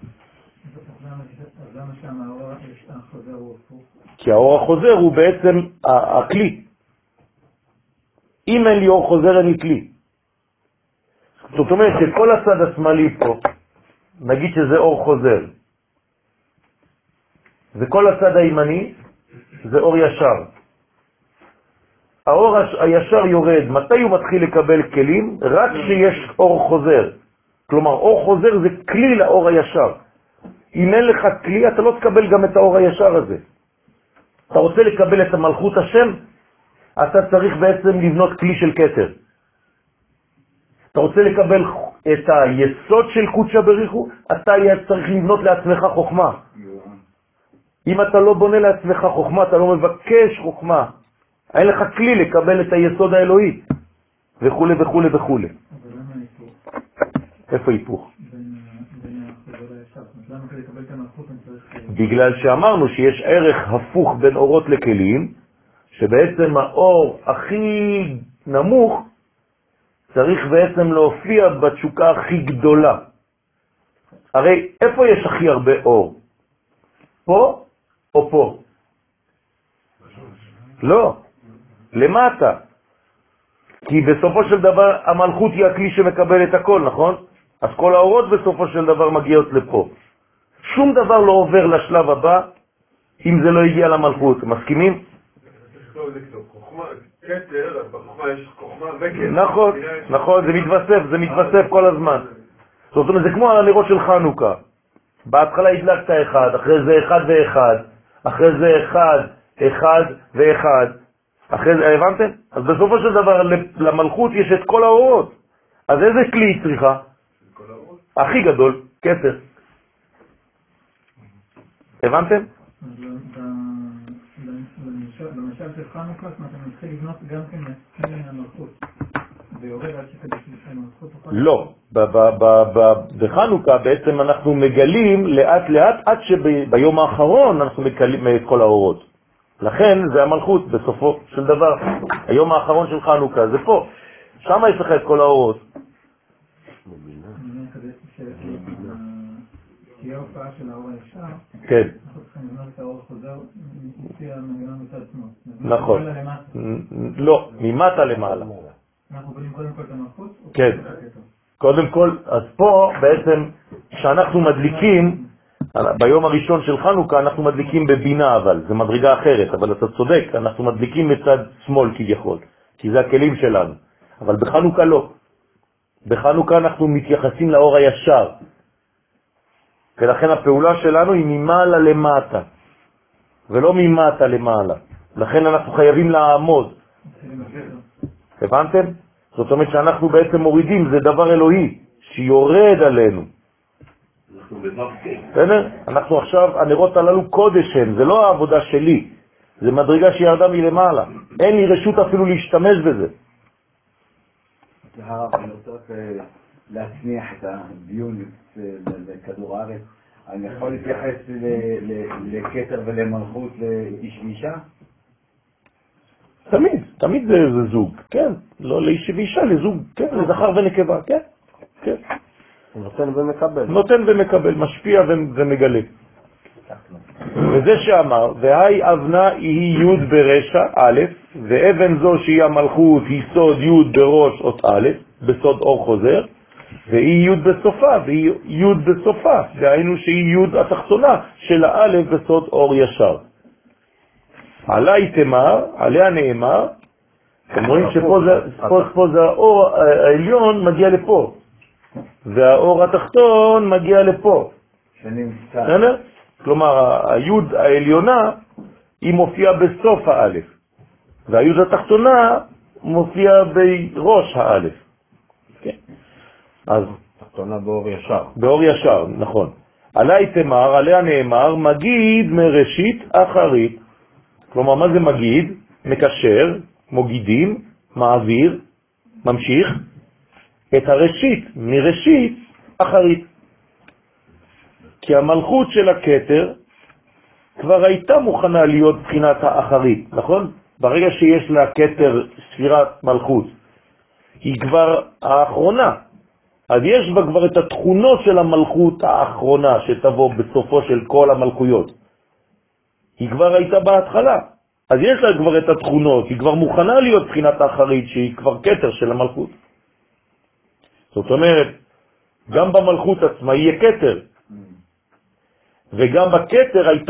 כי האור החוזר הוא בעצם הכלי. אם אין לי אור חוזר, אין לי כלי. זאת אומרת שכל הצד השמאלי פה, נגיד שזה אור חוזר. וכל הצד הימני זה אור ישר. האור הישר יורד, מתי הוא מתחיל לקבל כלים? רק כשיש אור חוזר. כלומר, אור חוזר זה כלי לאור הישר. אם אין לך כלי, אתה לא תקבל גם את האור הישר הזה. אתה רוצה לקבל את המלכות השם, אתה צריך בעצם לבנות כלי של כתר. אתה רוצה לקבל את היסוד של קודשא בריחו, אתה צריך לבנות לעצמך חוכמה. אם אתה לא בונה לעצמך חוכמה, אתה לא מבקש חוכמה, אין לך כלי לקבל את היסוד האלוהי, וכו' וכו' וכו'. אבל למה היפוך? איפה היפוך? בין החוזר לישר. למה כדי לקבל את המלכות אני צריך... בגלל שאמרנו שיש ערך הפוך בין אורות לכלים, שבעצם האור הכי נמוך צריך בעצם להופיע בתשוקה הכי גדולה. הרי איפה יש הכי הרבה אור? פה או פה? לא, למטה. כי בסופו של דבר המלכות היא הכלי שמקבל את הכל, נכון? אז כל האורות בסופו של דבר מגיעות לפה. שום דבר לא עובר לשלב הבא אם זה לא הגיע למלכות. מסכימים? חוכמה, כתר, בחוכמה יש חוכמה וכתר. נכון, נכון, זה מתווסף כל הזמן. זאת אומרת, זה כמו הנרות של חנוכה. בהתחלה הדלקת אחד, אחרי זה אחד ואחד, אחרי זה אחד ואחד. אחרי זה, הבנתם? אז בסופו של דבר למלכות יש את כל האורות. אז איזה כלי היא צריכה? הכי גדול, כתר. הבנתם? למשל של חנוכה, זאת אומרת, אני מתחיל לבנות גם כן מהמלכות. ויורד עד שכדי שהמלכות תוכל... לא, בחנוכה בעצם אנחנו מגלים לאט לאט עד שביום האחרון אנחנו מגלים את כל האורות. לכן זה המלכות בסופו של דבר. היום האחרון של חנוכה זה פה. שם יש לך את כל האורות. תהיה הופעה של האור הישר, כן. אנחנו צריכים לבנות את האור חוזר לפי המנגנון מצד שמאל. נכון. לא, ממטה למעלה. אנחנו בונים קודם כל את המלכות? כן. קודם כל, אז פה בעצם כשאנחנו מדליקים, ביום הראשון של חנוכה אנחנו מדליקים בבינה, אבל זה מדרגה אחרת, אבל אתה צודק, אנחנו מדליקים מצד שמאל כביכול, כי זה הכלים שלנו. אבל בחנוכה לא. בחנוכה אנחנו מתייחסים לאור הישר. ולכן הפעולה שלנו היא ממעלה למטה, ולא ממטה למעלה. לכן אנחנו חייבים לעמוד. הבנתם? זאת אומרת שאנחנו בעצם מורידים, זה דבר אלוהי, שיורד עלינו. בסדר? אנחנו עכשיו, הנרות הללו קודש הם, זה לא העבודה שלי, זה מדרגה שירדה מלמעלה. אין לי רשות אפילו להשתמש בזה. הרב, אני רוצה להצניח את הדיון לכדור הארץ. אני יכול להתייחס לכתר ולמלכות לאיש ואישה? תמיד זה זוג, כן. לא לאיש ואישה, לזוג, כן, לזכר ונקבה, כן. כן. נותן ומקבל. נותן ומקבל, משפיע ומגלה. וזה שאמר, והי אבנה היא י' ברשע א', ואבן זו שהיא המלכות היא סוד י' בראש אות א', בסוד אור חוזר, והיא י' בסופה, והיא י' בסופה, והיינו שהיא י' התחתונה של האלף בסוד אור ישר. עלי תמר, עליה נאמר, אתם רואים שפה זה האור העליון מגיע לפה, והאור התחתון מגיע לפה. בסדר? כלומר, היוד העליונה היא מופיעה בסוף האלף, והיוד התחתונה מופיעה בראש האלף. כן. אז תחתונה באור ישר. באור ישר, נכון. עלי תמר, עליה נאמר, מגיד מראשית אחרית. כלומר, מה זה מגיד? מקשר, מוגידים, מעביר, ממשיך את הראשית מראשית אחרית. כי המלכות של הכתר כבר הייתה מוכנה להיות בחינת האחרית, נכון? ברגע שיש לה כתר ספירת מלכות, היא כבר האחרונה. אז יש בה כבר את התכונות של המלכות האחרונה שתבוא בסופו של כל המלכויות. היא כבר הייתה בהתחלה. אז יש לה כבר את התכונות, היא כבר מוכנה להיות בחינת האחרית שהיא כבר כתר של המלכות. זאת אומרת, גם במלכות עצמה יהיה כתר. וגם בכתר הייתה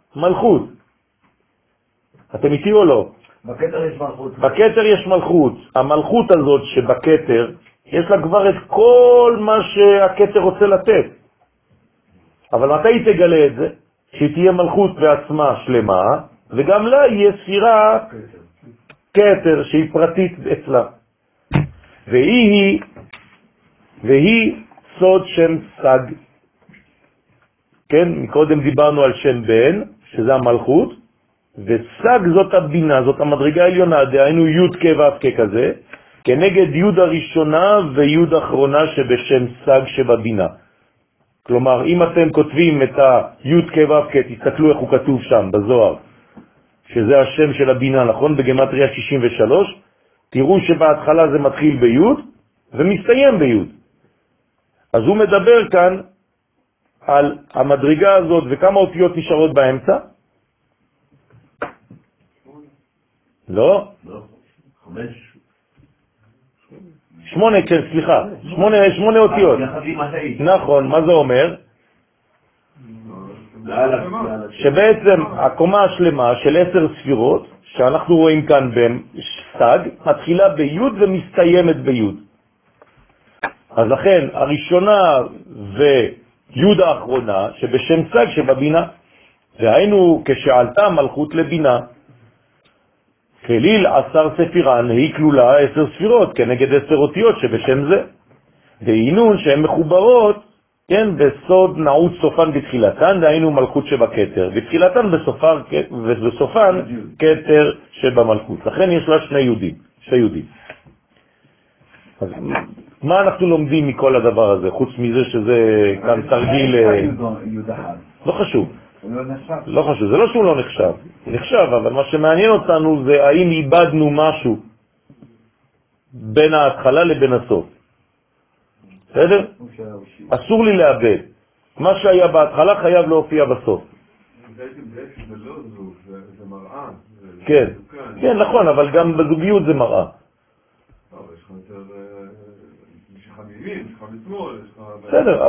מלכות. אתם איתי או לא? בכתר יש מלכות. בכתר יש מלכות. המלכות הזאת שבכתר, יש לה כבר את כל מה שהכתר רוצה לתת. אבל מתי היא תגלה את זה? שהיא תהיה מלכות בעצמה שלמה, וגם לה יהיה ספירה כתר שהיא פרטית אצלה. והיא סוד שם סג. כן, מקודם דיברנו על שם בן, שזה המלכות, וסג זאת הבינה, זאת המדרגה העליונה, דהיינו י' כ' ו' כ' כזה, כנגד י' הראשונה וי' האחרונה שבשם סג שבבינה. כלומר, אם אתם כותבים את הי' כ' ו' כ', תסתכלו איך הוא כתוב שם בזוהר, שזה השם של הבינה, נכון? בגמטריה 63, תראו שבהתחלה זה מתחיל בי' ומסתיים בי'. אז הוא מדבר כאן על המדרגה הזאת וכמה אותיות נשארות באמצע? לא? לא, 5. 8, כן, סליחה, 8 אותיות. נכון, מה זה אומר? שבעצם הקומה השלמה של 10 ספירות, שאנחנו רואים כאן בסג, מתחילה בי' ומסתיימת בי'. אז לכן, הראשונה וי' האחרונה, שבשם סג שבבינה, והיינו כשעלתה מלכות לבינה, כליל 10 ספירן, היא כלולה 10 ספירות, כנגד 10 אותיות שבשם זה. דהינון שהן מחוברות, כן, בסוד נעוץ סופן בתחילתן, דהיינו מלכות שבכתר. בתחילתן ובסופן כתר שבמלכות. לכן יש לה שני יהודים. אז מה אנחנו לומדים מכל הדבר הזה, חוץ מזה שזה כאן תרגיל... לא חשוב. לא חשוב, זה לא שהוא לא נחשב, נחשב, אבל מה שמעניין אותנו זה האם איבדנו משהו בין ההתחלה לבין הסוף. בסדר? אסור לי לאבד. מה שהיה בהתחלה חייב להופיע בסוף. זה מראה. כן, כן, נכון, אבל גם בזוגיות זה מראה. יש לך יותר... יש לך מימין, יש לך בשמאל, יש לך... בסדר,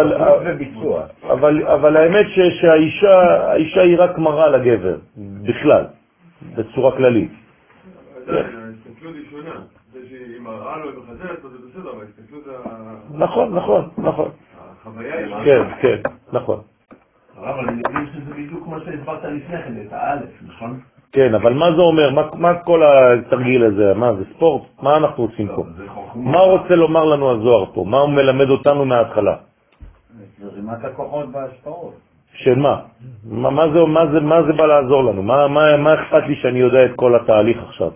אבל האמת שהאישה היא רק מראה לגבר, בכלל, בצורה כללית. ההסתכלות היא שונה. זה שהיא מראה לו בחזרת, זה בסדר, אבל ההסתכלות זה... נכון. החוויה היא שונה. כן, נכון. אבל אני מבין שזה בדיוק כמו שהסברת לפני כן, את האלף, נכון? כן, אבל מה זה אומר? מה כל התרגיל הזה? מה זה ספורט? מה אנחנו עושים פה? מה רוצה לומר לנו הזוהר פה? מה הוא מלמד אותנו מההתחלה? זרימת הכוחות וההשפעות. של מה? מה זה בא לעזור לנו? מה אכפת לי שאני יודע את כל התהליך עכשיו?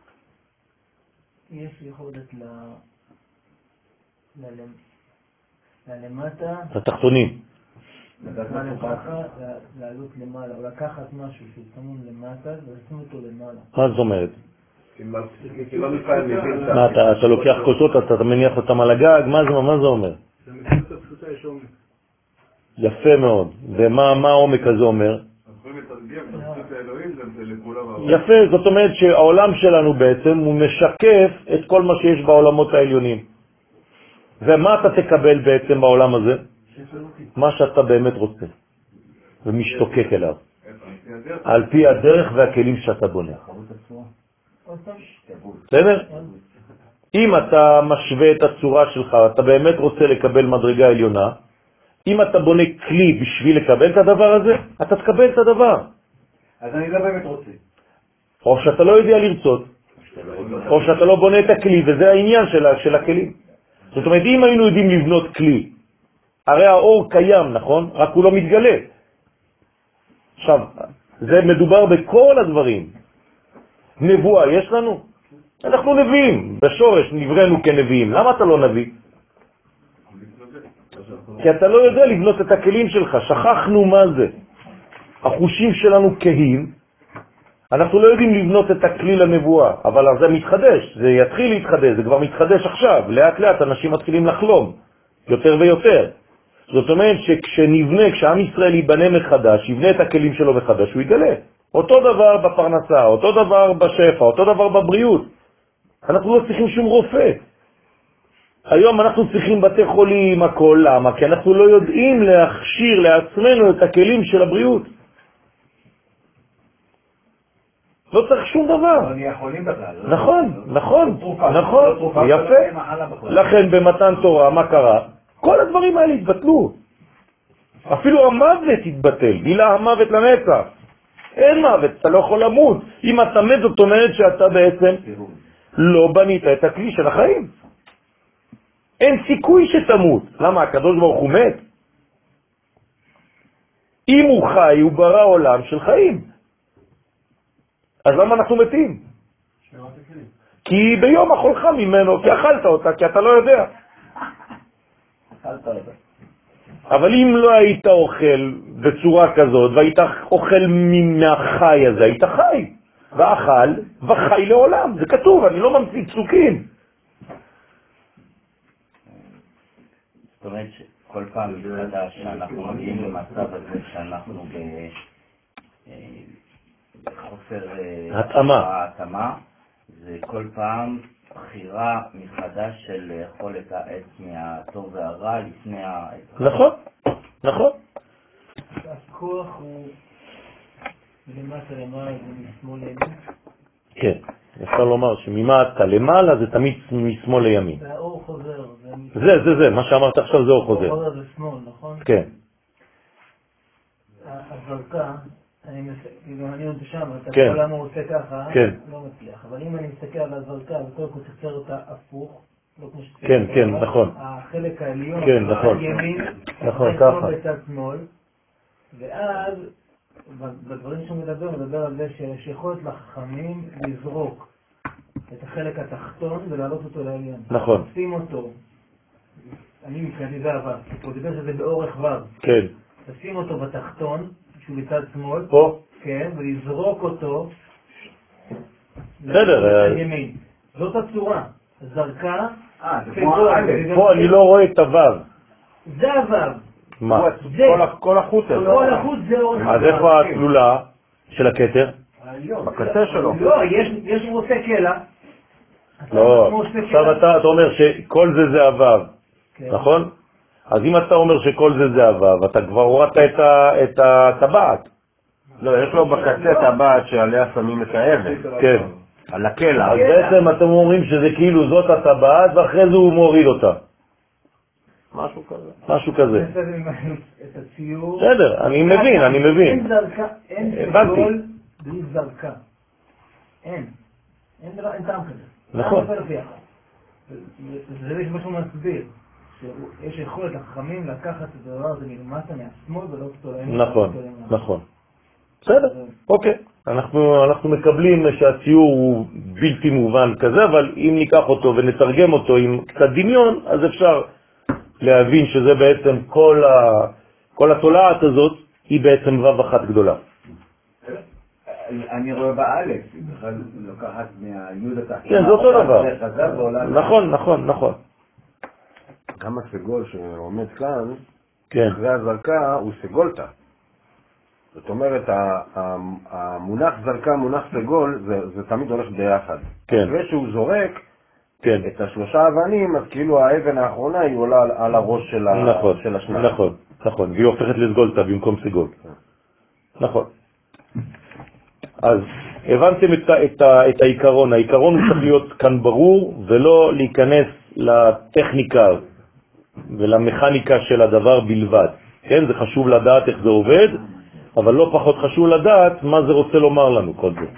יש יכולת ללמטה, לתחתונים. לעלות למעלה, או לקחת משהו ששמים למטה ולשים אותו למעלה. מה זאת אומרת? מה, אתה לוקח כוסות, אתה מניח אותם על הגג? מה זה אומר? זה מציאות הפשוטה יש עומק. יפה מאוד. ומה העומק הזה אומר? יכולים לתרגם את הפשוט האלוהים זה לכולם העולם. יפה, זאת אומרת שהעולם שלנו בעצם הוא משקף את כל מה שיש בעולמות העליונים. ומה אתה תקבל בעצם בעולם הזה? מה שאתה באמת רוצה. ומשתוקק אליו. על פי הדרך והכלים שאתה בונה. בסדר? אם אתה משווה את הצורה שלך, אתה באמת רוצה לקבל מדרגה עליונה, אם אתה בונה כלי בשביל לקבל את הדבר הזה, אתה תקבל את הדבר. אז אני לא באמת רוצה. או שאתה לא יודע לרצות, או שאתה לא בונה את הכלי, וזה העניין של הכלים. זאת אומרת, אם היינו יודעים לבנות כלי, הרי האור קיים, נכון? רק הוא לא מתגלה. עכשיו, זה מדובר בכל הדברים. נבואה יש לנו? אנחנו נביאים, בשורש נבראנו כנביאים. למה אתה לא נביא? כי אתה לא יודע לבנות את הכלים שלך. שכחנו מה זה. החושים שלנו כהים. אנחנו לא יודעים לבנות את הכלי לנבואה, אבל זה מתחדש, זה יתחיל להתחדש, זה כבר מתחדש עכשיו. לאט לאט אנשים מתחילים לחלום יותר ויותר. זאת אומרת שכשנבנה, כשעם ישראל ייבנה מחדש, יבנה את הכלים שלו מחדש, הוא יגלה. אותו דבר בפרנסה, אותו דבר בשפע, אותו דבר בבריאות. אנחנו לא צריכים שום רופא. היום אנחנו צריכים בתי חולים, הכל. למה? כי אנחנו לא יודעים להכשיר לעצמנו את הכלים של הבריאות. לא צריך שום דבר. לא נהיה חולים בכלל. נכון, נכון, נכון, יפה. לכן במתן תורה, מה קרה? כל הדברים האלה התבטלו. אפילו המוות התבטל, גילה המוות לנצח. אין מוות, אתה לא יכול למות. אם אתה מת, זאת אומרת שאתה בעצם לא בנית את הכלי של החיים. אין סיכוי שתמות. למה? הקדוש ברוך הוא מת. אם הוא חי, הוא ברא עולם של חיים. אז למה אנחנו מתים? כי ביום אכולך ממנו, כי אכלת אותה, כי אתה לא יודע. אבל אם לא היית אוכל בצורה כזאת, והיית אוכל מהחי הזה, היית חי. ואכל וחי לעולם. זה כתוב, אני לא ממציא פסוקים. זאת אומרת שכל פעם מחדש שאנחנו מגיעים למצב הזה שאנחנו בחוסר התאמה, זה כל פעם בחירה מחדש של לאכול את העץ מהטוב והרע לפני העץ. נכון, נכון. הכוח הוא מלמטה למעלה ומשמאל לימין? כן, אפשר לומר שממטה למעלה זה תמיד משמאל לימין. והאור חוזר. זה, מה שאמרת עכשיו זה אור חוזר. אור חוזר זה שמאל, נכון? כן. הזרקה, אני עוד שם, אתה כן. כל למה הוא עושה ככה, כן. לא מצליח. אבל אם אני מסתכל על הזרקה, וקודם כל תחצר אותה הפוך, לא כמו שתקצר. כן, כן, נכון. החלק העליון, כן, נכון. ימין, נכון, ככה. בצד שמאל, ואז בדברים שהוא מדבר על זה שיש יכולת לחכמים לזרוק את החלק התחתון ולהעלות אותו לעליון. נכון. תשים אותו, אני מבחינתי זה עבר, הוא דיבר שזה באורך ו'. כן. תשים אותו בתחתון, שהוא בצד שמאל, פה? כן, ולזרוק אותו בסדר. ימין. זאת הצורה. זרקה, פה אני לא רואה את הוו. זה הוו. מה? כל החוט הזה. כל החוט זה אורך ו'. אז איפה התלולה של הכתר? בקצה שלו. לא, יש רוצה קלע. לא, עכשיו אתה אומר שכל זה הוו, נכון? אז אם אתה אומר שכל זה הוו, אתה כבר הורדת את הטבעת. לא, יש לו בקצה טבעת שעליה שמים את האבן. כן. על הקלע. אז בעצם אתם אומרים שזה כאילו זאת הטבעת ואחרי זה הוא מוריד אותה. משהו כזה. משהו כזה. את הציור. בסדר, אני מבין. אין זרקה, אין סגול בלי זרקה. אין טעם כזה. נכון. זה משהו מסביר. שיש יכולת לחכמים לקחת את הדבר הזה מלמטה מהשמאל ולא תולעים. נכון. בסדר, אוקיי. אנחנו מקבלים שהציור הוא בלתי מובן כזה, אבל אם ניקח אותו ונתרגם אותו עם קצת דמיון, אז אפשר להבין שזה בעצם כל התולעת הזאת היא בעצם וו אחת גדולה. אני רואה באלף, היא בכלל לוקחת מהיוד התחתונה. כן, זה אותו דבר. נכון. גם הסגול שעומד כאן, כן. אחרי הזרקה, הוא סגולתה. זאת אומרת, המונח זרקה, מונח סגול, זה תמיד הולך ביחד. כן. אחרי שהוא זורק כן. את השלושה אבנים, אז כאילו האבן האחרונה היא עולה על הראש של השניים. נכון, והיא הופכת לסגולתה במקום סגול. נכון. אז הבנתם את העיקרון. העיקרון הוא צריך להיות כאן ברור, ולא להיכנס לטכניקה ולמכניקה של הדבר בלבד. כן, זה חשוב לדעת איך זה עובד, אבל לא פחות חשוב לדעת מה זה רוצה לומר לנו כל זה.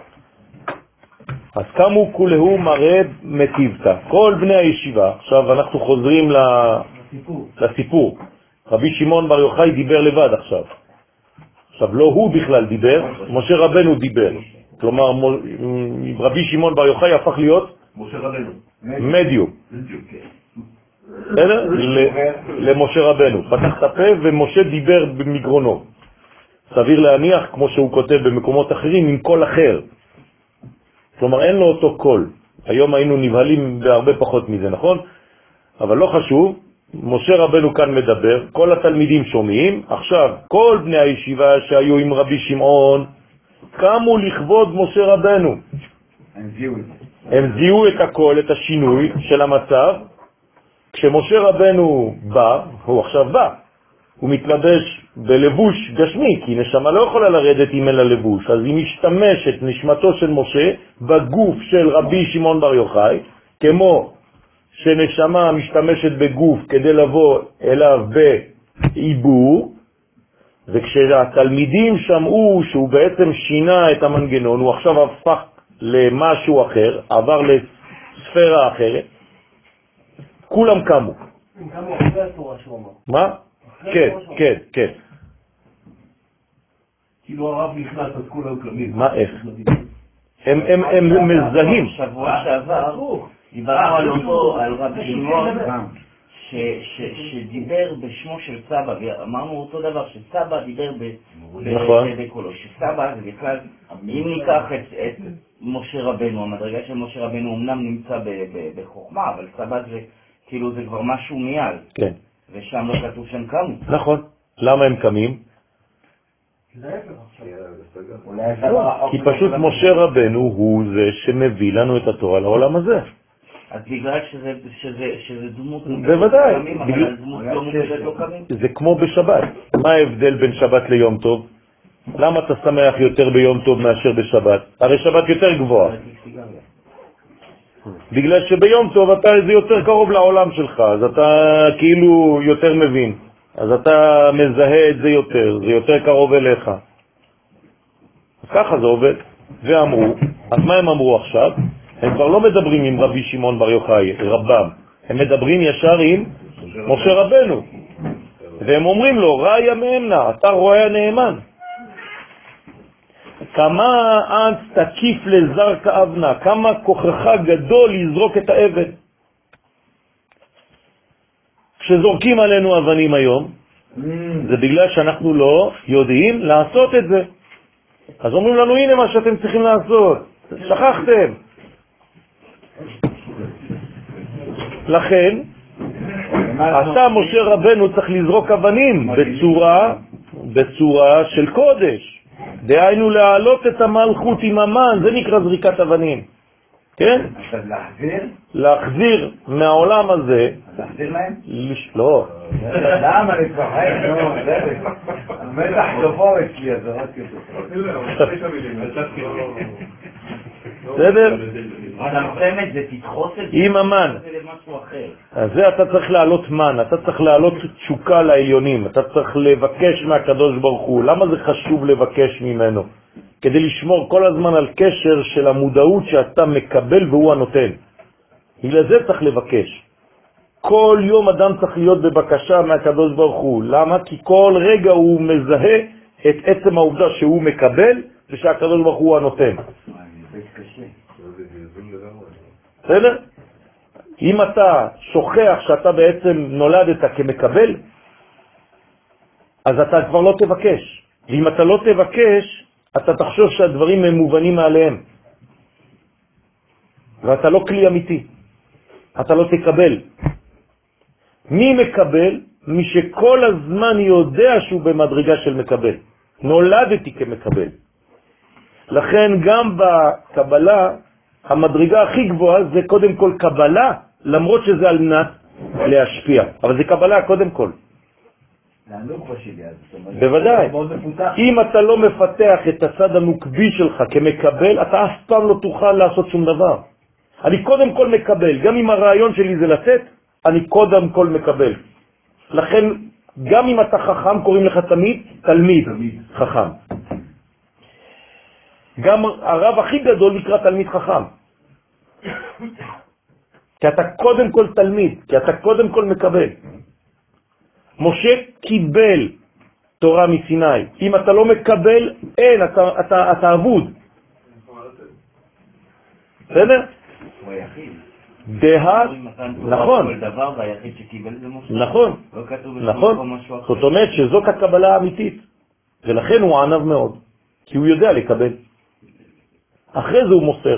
אז כמו כולהו מראה מטיבתא. כל בני הישיבה, עכשיו אנחנו חוזרים לסיפור. רבי שמעון בר יוחאי דיבר לבד עכשיו. עכשיו לא הוא בכלל דיבר, משה רבנו דיבר. כלומר רבי שמעון בר יוחאי הפך להיות משה רבנו. מדיום. בסדר? למשה רבנו. פתח את הפה ומשה דיבר במגרונו. סביר להניח, כמו שהוא כותב במקומות אחרים, עם קול אחר. כלומר, אין לו אותו קול. היום היינו נבהלים בהרבה פחות מזה, נכון? אבל לא חשוב. משה רבנו כאן מדבר, כל התלמידים שומעים. עכשיו, כל בני הישיבה שהיו עם רבי שמעון, קמו לכבוד משה רבנו. הם זיהו את הכל, את השינוי של המצב. כשמשה רבנו בא, הוא עכשיו בא, הוא מתלבש בלבוש גשמי, כי נשמה לא יכולה לרדת אם אין לה לבוש, אז היא משתמשת, נשמתו של משה, בגוף של רבי שמעון בר יוחאי, כמו שנשמה משתמשת בגוף כדי לבוא אליו בעיבור, וכשהתלמידים שמעו שהוא בעצם שינה את המנגנון, הוא עכשיו הפך למשהו אחר, עבר לספירה אחרת, כולם קמו. הם קמו אחרי התורה שהוא אמר. מה? כן, כן, כן. כאילו הרב נכנס, אז כולם קמים. מה, איך? הם מזהים. שבוע שעבר דיברנו על רבי שמעון שדיבר בשמו של סבא, ואמרנו אותו דבר, שסבא דיבר בקולו, שסבא זה בכלל, אם ניקח את משה רבנו, המדרגה של משה רבנו אמנם נמצא בחוכמה, אבל סבא זה כאילו זה כבר משהו מיד, כן. ושם לא כתוב שהם קמו. נכון. למה הם קמים? כי פשוט משה רבנו הוא זה שמביא לנו את התורה לעולם הזה. אז בגלל שזה דמות בוודאי. אבל דמות לא מוקדת לא קמים. זה כמו בשבת. מה ההבדל בין שבת ליום טוב? למה אתה שמח יותר ביום טוב מאשר בשבת? הרי שבת יותר גבוהה. בגלל שביום טוב אתה זה יותר קרוב לעולם שלך, אז אתה כאילו יותר מבין. אז אתה מזהה את זה יותר, זה יותר קרוב אליך. אז ככה זה עובד. ואמרו, אז מה הם אמרו עכשיו? הם כבר לא מדברים עם רבי שמעון בר יוחאי, רבם. הם מדברים ישר עם משה רבנו. והם אומרים לו, ראיה מאמנה, אתה רואה הנאמן. כמה אנט תקיף לזר כאבנה, כמה כוחך גדול לזרוק את האבן. כשזורקים עלינו אבנים היום, זה בגלל שאנחנו לא יודעים לעשות את זה. אז אומרים לנו, הנה מה שאתם צריכים לעשות. שכחתם. לכן, אתה משה רבנו צריך לזרוק אבנים בצורה של קודש. דהיינו להעלות את המלכות עם המן, זה נקרא זריקת אבנים. כן? להחזיר מהעולם הזה. להחזיר להם? לא. למה לפחד? המתח גבוה אצלי, אז רק בסדר? הנמחמת זה תדחוס את זה. עם המן. זה למשהו אחר. אז זה אתה צריך להעלות מן, אתה צריך להעלות תשוקה לעליונים, אתה צריך לבקש מהקדוש ברוך הוא. למה זה חשוב לבקש ממנו? כדי לשמור כל הזמן על קשר של המודעות שאתה מקבל והוא הנותן. בגלל זה צריך לבקש. כל יום אדם צריך להיות בבקשה מהקדוש ברוך הוא. למה? כי כל רגע הוא מזהה את עצם העובדה שהוא מקבל ושהקדוש ברוך הוא הנותן. בסדר? אם אתה שוכח שאתה בעצם נולדת כמקבל, אז אתה כבר לא תבקש. ואם אתה לא תבקש, אתה תחשוב שהדברים הם מובנים מעליהם. ואתה לא כלי אמיתי. אתה לא תקבל. מי מקבל? מי שכל הזמן יודע שהוא במדרגה של מקבל. נולדתי כמקבל. לכן גם בקבלה, המדרגה הכי גבוהה זה קודם כל קבלה, למרות שזה על מנת להשפיע. אבל זה קבלה קודם כל. בוודאי. אם אתה לא מפתח את הצד המוקבי שלך כמקבל, אתה אף פעם לא תוכל לעשות שום דבר. אני קודם כל מקבל, גם אם הרעיון שלי זה לתת, אני קודם כל מקבל. לכן, גם אם אתה חכם, קוראים לך תלמיד חכם. גם הרב הכי גדול נקרא תלמיד חכם. כי אתה קודם כל תלמיד, כי אתה קודם כל מקבל. משה קיבל תורה מסיני. אם אתה לא מקבל, אין, אתה עבוד. בסדר? הוא היחיד. נכון. נכון. נכון. זאת אומרת שזאת הקבלה האמיתית. ולכן הוא ענב מאוד. כי הוא יודע לקבל. אחרי זה הוא מוסר.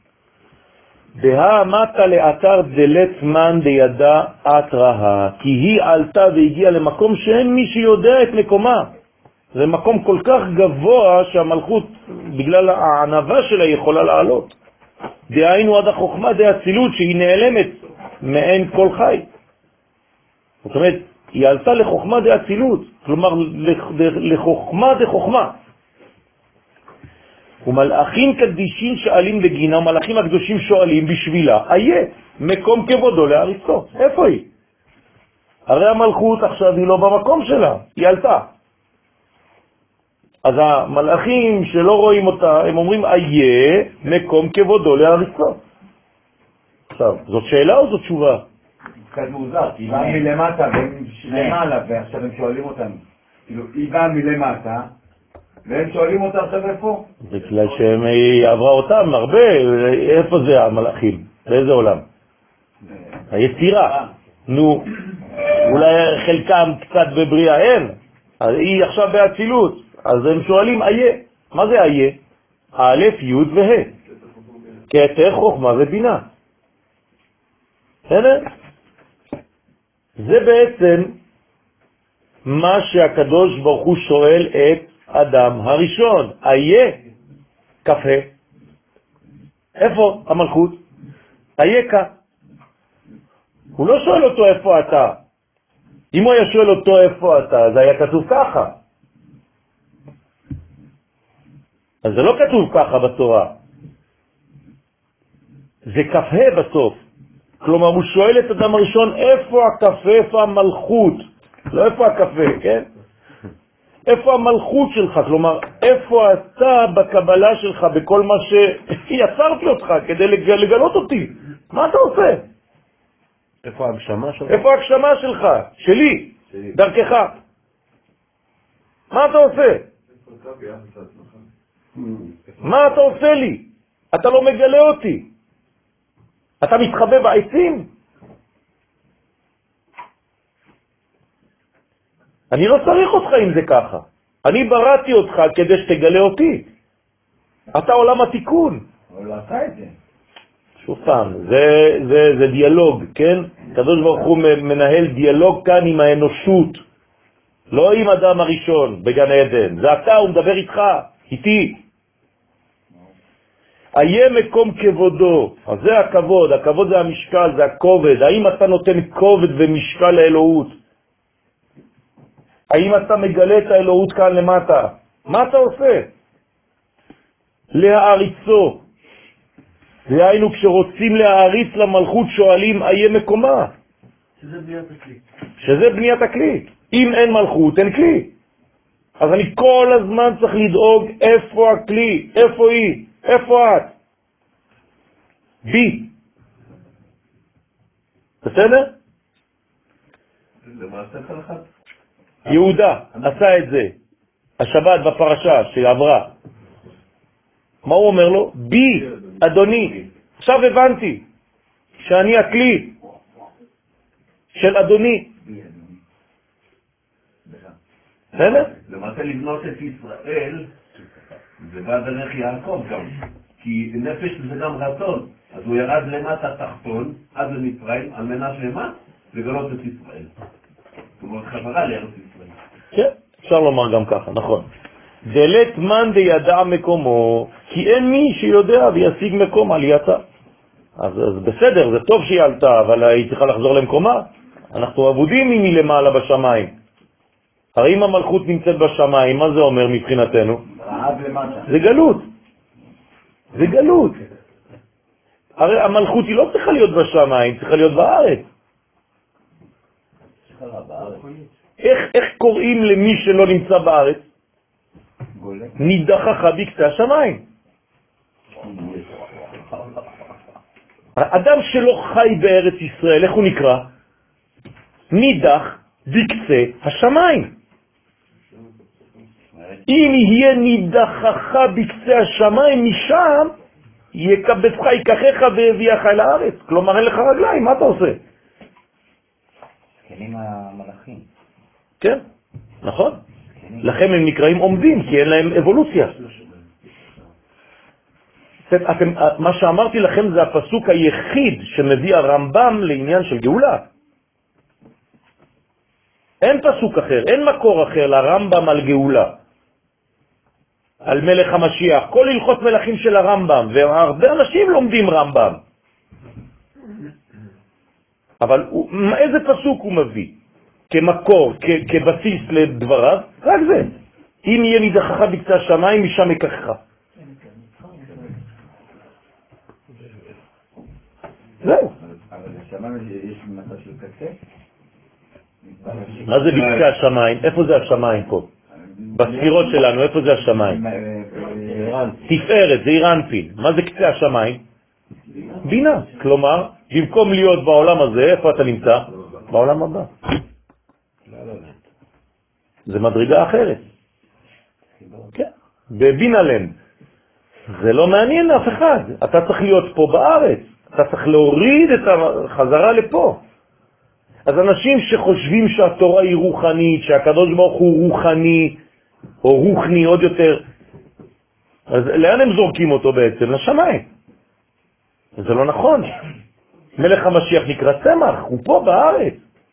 מתה לאתר דלת מן דידה אתראה, כי היא עלתה והגיעה למקום שאין מי שיודע את מקומה. זה מקום כל כך גבוה שהמלכות, בגלל הענבה שלה, יכולה לעלות. דהיינו עד החוכמה דאצילות שהיא נעלמת מעין כל חי. זאת אומרת, היא עלתה לחוכמה דאצילות. כלומר לחוכמה דחוכמה. ומלאכים קדישים שואלים בגינה, ומלאכים הקדושים שואלים בשבילה, איה, מקום כבודו להריצו. איפה היא? הרי המלכות עכשיו היא לא במקום שלה, היא עלתה. אז המלאכים שלא רואים אותה, הם אומרים, איה, מקום כבודו להריצו. עכשיו, זאת שאלה או זאת תשובה? קצת מוזר, כי היא באה מלמטה והם למעלה, ועכשיו הם שואלים אותנו. כאילו, היא באה מלמטה, והם שואלים אותה עכשיו איפה? זה בגלל שהיא עברה אותם הרבה, איפה זה המלאכים? באיזה עולם? היצירה. נו, אולי חלקם קצת בבריאה אין, אז היא עכשיו באצילות, אז הם שואלים איה. מה זה איה? א', י' וה'. כתר חוכמה ובינה. בסדר? זה בעצם מה שהקדוש ברוך הוא שואל את אדם הראשון. איה קפה. איפה המלכות? איה. הוא לא שואל אותו איפה אתה. אם הוא היה שואל אותו איפה אתה, זה היה כתוב ככה. אז זה לא כתוב ככה בתורה. זה כ"ה בסוף. כלומר, הוא שואל את אדם הראשון, איפה הקפה, איפה המלכות? לא איפה הקפה, כן? איפה המלכות שלך? כלומר, איפה אתה בקבלה שלך, בכל מה שיצרתי אותך כדי לגלות אותי? מה אתה עושה? איפה ההגשמה שלך? איפה ההגשמה שלך? שלי, דרכך. מה אתה עושה? מה אתה עושה לי? אתה לא מגלה אותי. אתה מתחבא בעצים? אני לא צריך אותך אם זה ככה. אני בראתי אותך כדי שתגלה אותי. אתה עולם התיקון. אבל לא עשה את זה. שוב פעם, זה דיאלוג, כן? הקדוש ברוך הוא מנהל דיאלוג כאן עם האנושות, לא עם אדם הראשון בגן עדן. זה אתה, הוא מדבר איתך, איתי. איה מקום כבודו, אז זה הכבוד, הכבוד זה המשקל, זה הכובד. האם אתה נותן כובד ומשקל לאלוהות? האם אתה מגלה את האלוהות כאן למטה? מה אתה עושה? להעריצו. והיינו כשרוצים להעריץ למלכות שואלים איה מקומה. שזה בניית הכלי. שזה בניית הכלי. אם אין מלכות אין כלי. אז אני כל הזמן צריך לדאוג איפה הכלי, איפה היא, איפה את? בי. בסדר? למעשה כל אחד. יהודה עשה את זה. השבת בפרשה שעברה. מה הוא אומר לו? בי, אדוני. עכשיו הבנתי שאני הכלי של אדוני. בסדר? למעשה לבנות את ישראל זה בא דרך יעקב גם, כי נפש זה גם רצון, אז הוא ירד למטה תחתון עד למצרים על מנת למה? לגלות את ישראל. זאת אומרת חברה לארץ ישראל. כן, אפשר לומר גם ככה, נכון. דלת מן דידע מקומו, כי אין מי שיודע וישיג מקום עלייתה. אז בסדר, זה טוב שהיא עלתה, אבל היא צריכה לחזור למקומה. אנחנו עבודים ממי למעלה בשמיים. הרי אם המלכות נמצאת בשמיים, מה זה אומר מבחינתנו? רעב למטה. זה גלות. זה גלות. הרי המלכות היא לא צריכה להיות בשמיים, צריכה להיות בארץ. איך קוראים למי שלא נמצא בארץ? נידחך בקצה השמיים. האדם שלא חי בארץ ישראל, איך הוא נקרא? נידח בקצה השמיים. אם יהיה נידחך בקצה השמיים, משם יקבצך, ייקחך והביאך אל הארץ. כלומר אין לך רגליים, מה אתה עושה? כלים המלאכים. כן, נכון. לכם הם נקראים עומדים, כי אין להם אבולוציה. מה שאמרתי לכם זה הפסוק היחיד שמביא הרמב"ם לעניין של גאולה. אין פסוק אחר, אין מקור אחר לרמב"ם על גאולה, על מלך המשיח. כל הלכות מלכים של הרמב"ם, והרבה אנשים לומדים רמב"ם. אבל איזה פסוק הוא מביא? כמקור, כבסיס לדבריו, רק זה. אם יהיה נידחך בקצה השמיים, משם יקחך. זהו. אבל לשמיים יש מצב של קצה? מה זה בקצה השמיים? איפה זה השמיים פה? בספירות שלנו, איפה זה השמיים? תפארת, זה אירנפין. מה זה קצה השמיים? בינה. כלומר, במקום להיות בעולם הזה, איפה אתה נמצא? בעולם הבא. זה מדרגה אחרת. כן, בבינה לן. זה לא מעניין אף אחד. אתה צריך להיות פה בארץ. אתה צריך להוריד את החזרה לפה. אז אנשים שחושבים שהתורה היא רוחנית, שהקדוש ברוך הוא רוחני, או רוחני עוד יותר, אז לאן הם זורקים אותו בעצם? לשמיים. זה לא נכון. מלך המשיח נקרא צמח, הוא פה בארץ.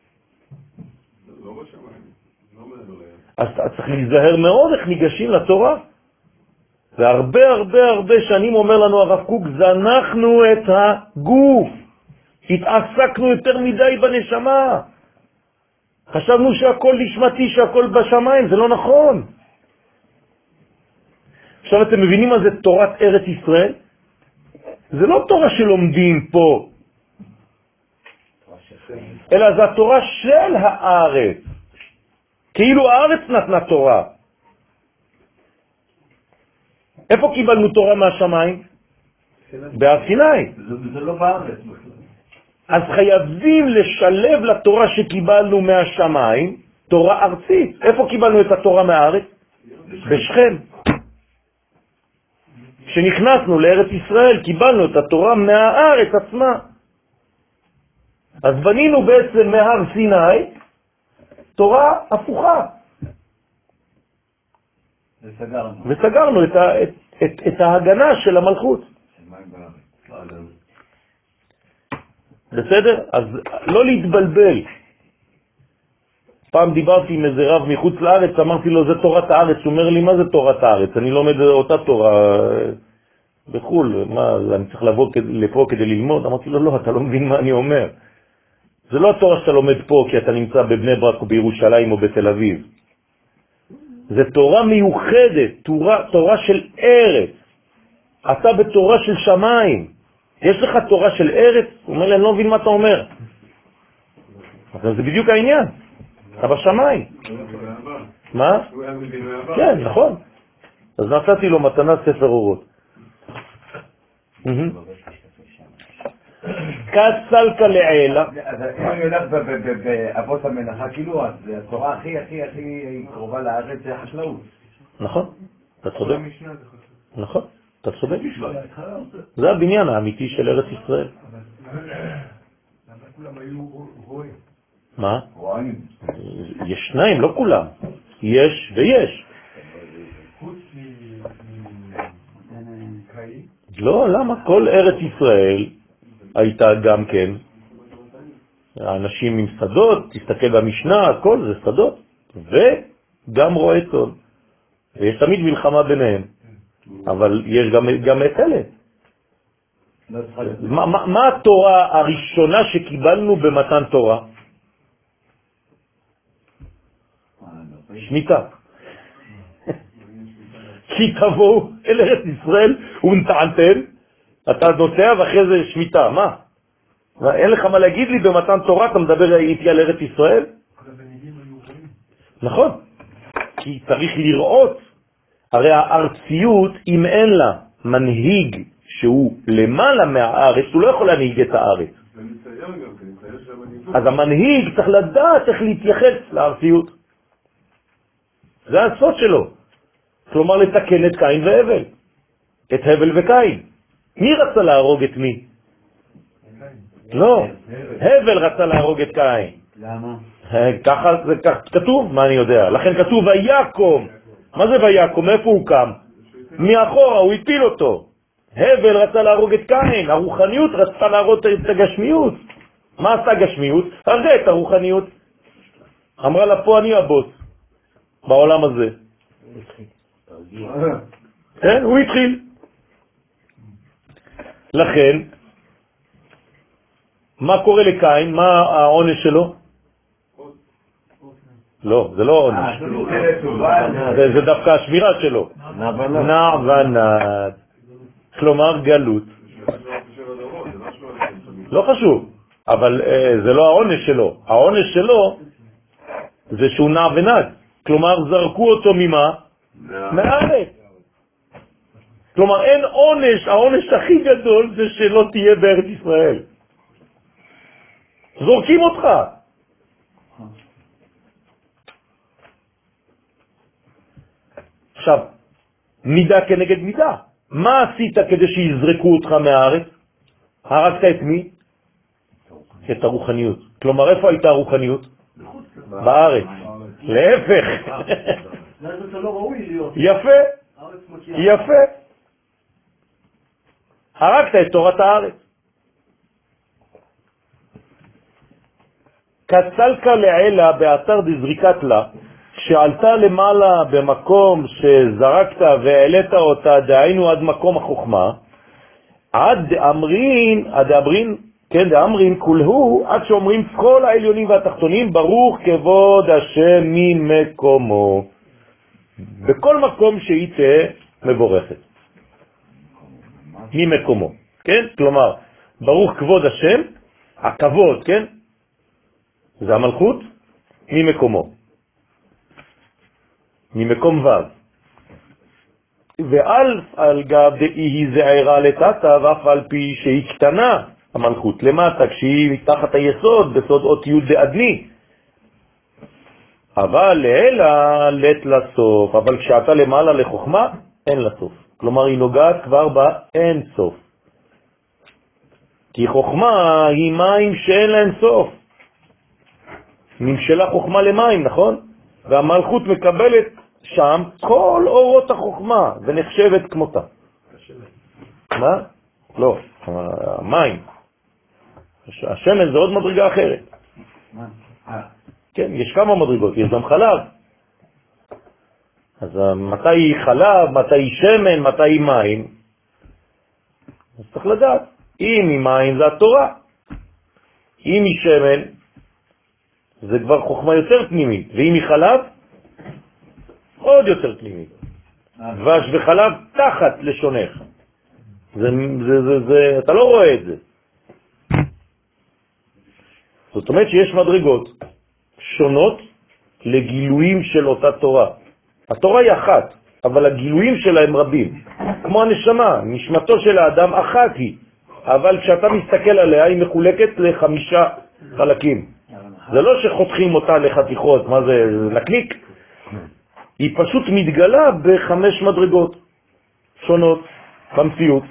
אז אתה צריך להיזהר מאוד איך ניגשים לתורה. והרבה הרבה הרבה שנים אומר לנו הרב קוק, זנחנו את הגוף. התעסקנו יותר מדי בנשמה. חשבנו שהכל נשמתי, שהכל בשמיים, זה לא נכון. עכשיו אתם מבינים מה זה תורת ארץ ישראל? זה לא תורה שלומדים פה, אלא זה התורה של הארץ. כאילו הארץ נתנה תורה. איפה קיבלנו תורה מהשמיים? בהר סיני. זה לא בארץ. אז חייבים לשלב לתורה שקיבלנו מהשמיים, תורה ארצית. איפה קיבלנו את התורה מהארץ? בשכם. כשנכנסנו לארץ ישראל קיבלנו את התורה מהארץ עצמה. אז בנינו בעצם מהר סיני תורה הפוכה. וסגרנו את ההגנה של המלכות. בסדר? אז לא להתבלבל. פעם דיברתי עם איזה רב מחוץ לארץ, אמרתי לו, זה תורת הארץ. הוא אומר לי, מה זה תורת הארץ? אני לומד אותה תורה בחול. מה, אני צריך לבוא לפה כדי ללמוד? אמרתי לו, לא, אתה לא מבין מה אני אומר. זה לא התורה שאתה לומד פה כי אתה נמצא בבני ברק או בירושלים או בתל אביב. זה תורה מיוחדת, תורה של ארץ. אתה בתורה של שמיים. יש לך תורה של ארץ? הוא אומר לי, אני לא מבין מה אתה אומר. אבל זה בדיוק העניין. אתה בשמיים. מה? כן, נכון. אז נתתי לו מתנה ספר אורות. כסלקה לעילה. אז אם אני הולך באבות המלאכה, כאילו, אז התורה הכי קרובה לארץ זה החקלאות. נכון, אתה צודק. נכון, אתה צודק. זה הבניין האמיתי של ארץ ישראל. למה כולם היו רואים? מה? רואים. יש שניים, לא כולם. יש ויש. חוץ מקאי? לא, למה? כל ארץ ישראל הייתה גם כן. האנשים עם שדות, תסתכל במשנה, הכל זה שדות. וגם רואה צאן. ויש תמיד מלחמה ביניהם. אבל יש גם את אלה. מה התורה הראשונה שקיבלנו במתן תורה? שמיטה. כי תבואו אל ארץ ישראל ונטענתם, אתה נוסע ואחרי זה שמיטה. מה? אין לך מה להגיד לי במתן תורה, אתה מדבר איתי על ארץ ישראל? נכון. כי צריך לראות, הרי הארציות, אם אין לה מנהיג שהוא למעלה מהארץ, הוא לא יכול להנהיג את הארץ. אז המנהיג צריך לדעת איך להתייחס לארציות. זה הסוד שלו. כלומר לתקן את קין והבל. את הבל וקין. מי רצה להרוג את מי? לא. הבל רצה להרוג את קין. למה? ככה זה כתוב, מה אני יודע. לכן כתוב ויקום. מה זה ויקום? איפה הוא קם? מאחורה, הוא הפיל אותו. הבל רצה להרוג את קין. הרוחניות רצתה להרוג את הגשמיות. מה עשתה הגשמיות? הרגה את הרוחניות. אמרה לה, פה אני הבוס. בעולם הזה. כן, הוא התחיל. לכן, מה קורה לקין? מה העונש שלו? לא, זה לא עונש. זה דווקא השמירה שלו. נע ונד. כלומר גלות. לא חשוב, אבל זה לא העונש שלו. העונש שלו זה שהוא נע ונד. כלומר זרקו אותו ממה? מהארץ. כלומר אין עונש, העונש הכי גדול זה שלא תהיה בארץ ישראל. זורקים אותך. עכשיו, מידה כנגד מידה. מה עשית כדי שיזרקו אותך מהארץ? הרגת את מי? את הרוחניות. כלומר, איפה הייתה הרוחניות? בארץ. להפך. יפה. יפה. הרגת את תורת הארץ. קצלקה לעילה באתר דזריקת לה, שעלתה למעלה במקום שזרקת והעלית אותה, דהיינו עד מקום החוכמה, עד דאמרין, כן, דאמרין כולהו, עד שאומרים כל העליונים והתחתונים, ברוך כבוד השם ממקומו. בכל מקום שהיא תהיה מבורכת. ממקומו, כן? כלומר, ברוך כבוד השם, הכבוד, כן? זה המלכות, ממקומו. ממקום ו'. על גב דאי זעירה לטאטה, ואף על פי שהיא קטנה, המלכות למטה, כשהיא מתחת היסוד, בסוד אות י' דאדני. אבל לעילה לת לסוף, אבל כשאתה למעלה לחוכמה, אין לסוף. כלומר, היא נוגעת כבר באין סוף. כי חוכמה היא מים שאין להם סוף. נמשלה חוכמה למים, נכון? והמלכות מקבלת שם כל אורות החוכמה, ונחשבת כמותה. מה? לא, המים. השמן זה עוד מדרגה אחרת. כן, יש כמה מדרגות, יש גם חלב. אז מתי היא חלב, מתי היא שמן, מתי היא מים? אז צריך לדעת. אם היא מים זה התורה. אם היא שמן זה כבר חוכמה יותר פנימית. ואם היא חלב, עוד יותר פנימית. דבש וחלב תחת לשונך. אתה לא רואה את זה. זאת אומרת שיש מדרגות שונות לגילויים של אותה תורה. התורה היא אחת, אבל הגילויים שלה הם רבים. כמו הנשמה, נשמתו של האדם אחת היא, אבל כשאתה מסתכל עליה היא מחולקת ל5 חלקים. זה לא שחותכים אותה לחתיכות, מה זה, לקניק? היא פשוט מתגלה ב5 מדרגות שונות במציאות.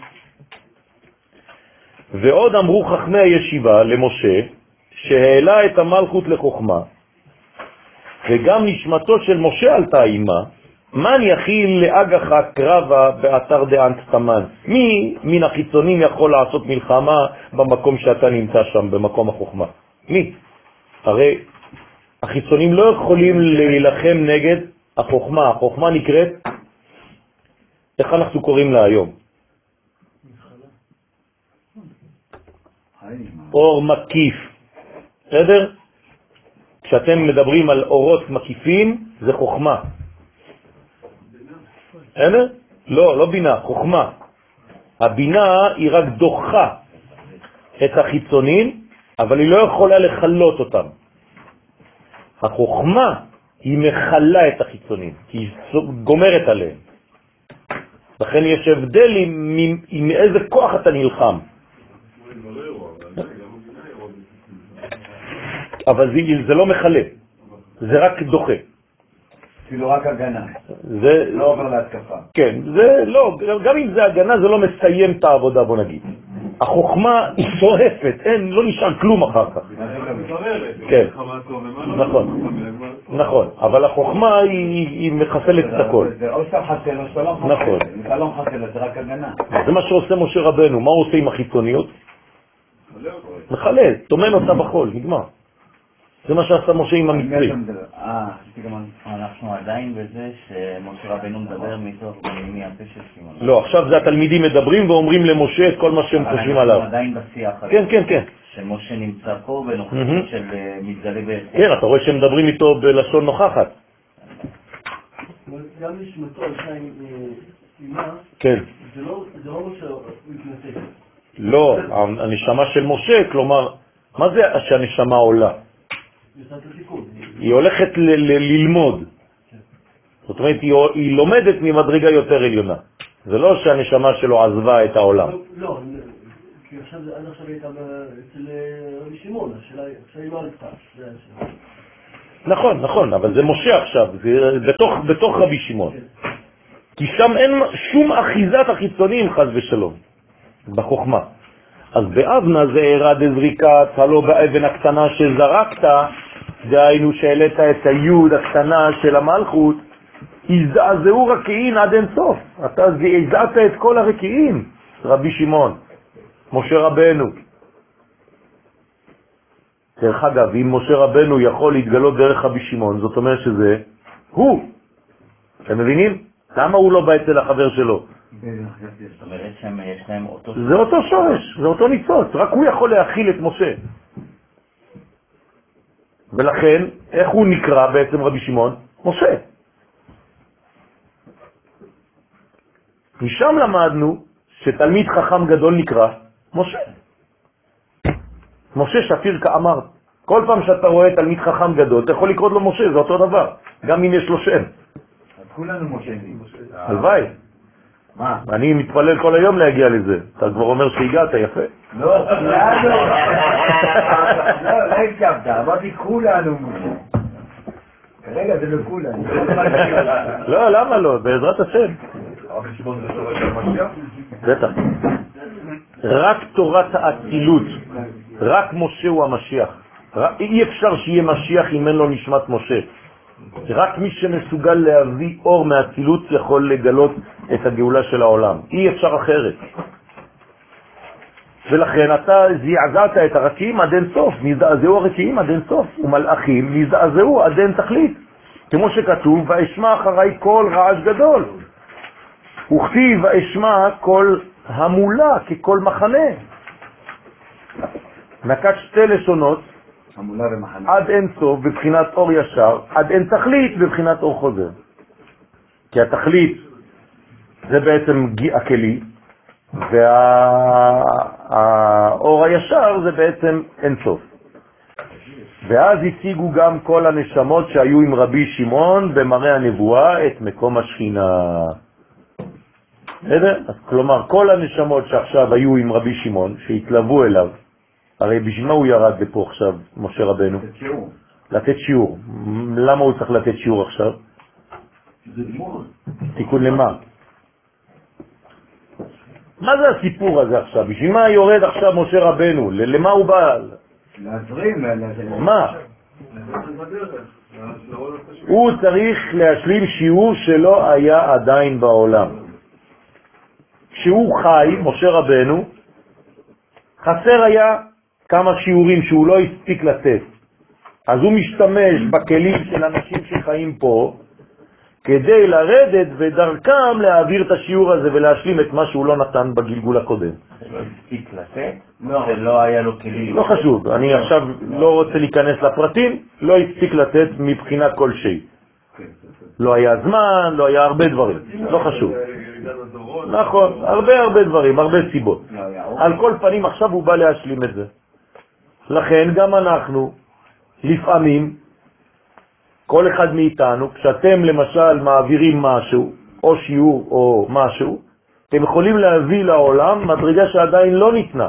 ועוד אמרו חכמי הישיבה למשה, שהעלה את המלכות לחוכמה, וגם נשמתו של משה עלתה אימה, מן יכיל לאגחה קרבה באתר דאנט תמן. מי מן החיצונים יכול לעשות מלחמה במקום שאתה נמצא שם, במקום החוכמה? מי? הרי החיצונים לא יכולים להילחם נגד החוכמה. החוכמה נקראת, איך אנחנו קוראים לה היום? אור מקיף. בסדר? כשאתם מדברים על אורות מקיפים, זה חוכמה. בסדר? לא בינה, חוכמה. הבינה היא רק דוחה את החיצונים, אבל היא לא יכולה לחלות אותם. החוכמה היא מחלה את החיצונים, היא גומרת עליהם. לכן יש הבדל עם איזה כוח אתה נלחם. אבל זה לא מחלה, זה רק דוחה. אפילו רק הגנה. זה לא עובר להתקפה. כן, זה לא, גם אם זה הגנה זה לא מסיים את העבודה, בוא נגיד. החוכמה היא שורפת, לא נשאר כלום אחר כך. כן, נכון, אבל החוכמה היא מחסלת את הכל. זה או שאתה מחסל או שאתה לא מחסל. נכון. אם אתה לא מחסל זה רק הגנה. זה מה שעושה משה רבנו. מה הוא עושה עם החיצוניות? מחלל, תומן אותה בחול, נגמר. זה מה שעשה משה עם המצרי. אנחנו עדיין בזה שמשה רבנו מדבר מתוך מהפה של שמעון. לא, עכשיו זה התלמידים מדברים ואומרים למשה את כל מה שהם חושבים עליו. אנחנו עדיין בשיח הזה. כן, כן, כן. שמשה נמצא פה בנוכחות של מתגלה בעצם. כן, אתה רואה שהם מדברים איתו בלשון נוכחת. גם נשמתו הייתה עם אימה, כן. זה לא משה מתנתק. לא, הנשמה של משה, כלומר, מה זה שהנשמה עולה? היא הולכת ללמוד. זאת אומרת, היא לומדת ממדרגה יותר עליונה. זה לא שהנשמה שלו עזבה את העולם. לא, כי עד עכשיו הייתה אצל רבי שמעון, השאלה היא לא עלתה. נכון, נכון, אבל זה משה עכשיו, זה בתוך רבי שמעון. כי שם אין שום אחיזת החיצונים חס ושלום, בחוכמה. אז באבנה זה ירד זריקת, הלא באבן הקטנה שזרקת, דהיינו שהעלית את היוד הקטנה של המלכות, הזדעזעו רקיעין עד אין סוף. אתה הזעת את כל הרקיעים, רבי שמעון, משה רבנו. דרך אגב, אם משה רבנו יכול להתגלות דרך רבי שמעון, זאת אומרת שזה הוא. אתם מבינים? למה הוא לא בא אצל החבר שלו? זאת אומרת שיש להם אותו... זה אותו שורש, זה אותו ניצוץ, רק הוא יכול להכיל את משה. ולכן, איך הוא נקרא בעצם רבי שמעון? משה. משם למדנו שתלמיד חכם גדול נקרא משה. משה שפיר כאמר. כל פעם שאתה רואה תלמיד חכם גדול, אתה יכול לקרוא לו משה, זה אותו דבר, גם אם יש לו שם. אז כולנו משה. הלוואי. מה? אני מתפלל כל היום להגיע לזה. אתה כבר אומר שהגעת, יפה. לא, כולנו. לא הקשבת, אמרתי כולנו משה. כרגע זה לא כולנו. לא, למה לא? בעזרת השם. בטח. רק תורת האצילות, רק משה הוא המשיח. אי אפשר שיהיה משיח אם אין לו נשמת משה. רק מי שמסוגל להביא אור מהאצילות יכול לגלות את הגאולה של העולם. אי אפשר אחרת. ולכן אתה זעזעת את הרקיעים עד אין סוף, נזדעזעו הרקיעים עד אין סוף, ומלאכים נזדעזעו עד אין תכלית. כמו שכתוב, ואשמע אחרי כל רעש גדול. וכתיב ואשמע כל המולה ככל מחנה. נקט שתי לשונות, המולה ומחנה. עד אין סוף בבחינת אור ישר, עד אין תכלית בבחינת אור חוזר. כי התכלית זה בעצם הכלי, והאור הישר זה בעצם אין סוף. ואז הציגו גם כל הנשמות שהיו עם רבי שמעון במראה הנבואה את מקום השכינה. אז כלומר, כל הנשמות שעכשיו היו עם רבי שמעון, שהתלוו אליו, הרי בשביל מה הוא ירד לפה עכשיו, משה רבנו? לתת שיעור. למה הוא צריך לתת שיעור עכשיו? זה לימוד. תיקון למה? מה זה הסיפור הזה עכשיו? בשביל מה יורד עכשיו משה רבנו? למה הוא בא? להזרים. מה? הוא צריך להשלים שיעור שלא היה עדיין בעולם. כשהוא חי, משה רבנו, חסר היה כמה שיעורים שהוא לא הספיק לתת. אז הוא משתמש בכלים של אנשים שחיים פה, כדי לרדת ודרכם להעביר את השיעור הזה ולהשלים את מה שהוא לא נתן בגלגול הקודם. לא הספיק לתת? זה לא היה לו כלים. לא חשוב, אני עכשיו לא רוצה להיכנס לפרטים, לא הספיק לתת מבחינה כלשהי. לא היה זמן, לא היה הרבה דברים, לא חשוב. נכון, הרבה דברים, הרבה סיבות. על כל פנים עכשיו הוא בא להשלים את זה. לכן גם אנחנו לפעמים, כל אחד מאיתנו, כשאתם למשל מעבירים משהו, או שיעור או משהו, אתם יכולים להביא לעולם מדרגה שעדיין לא ניתנה.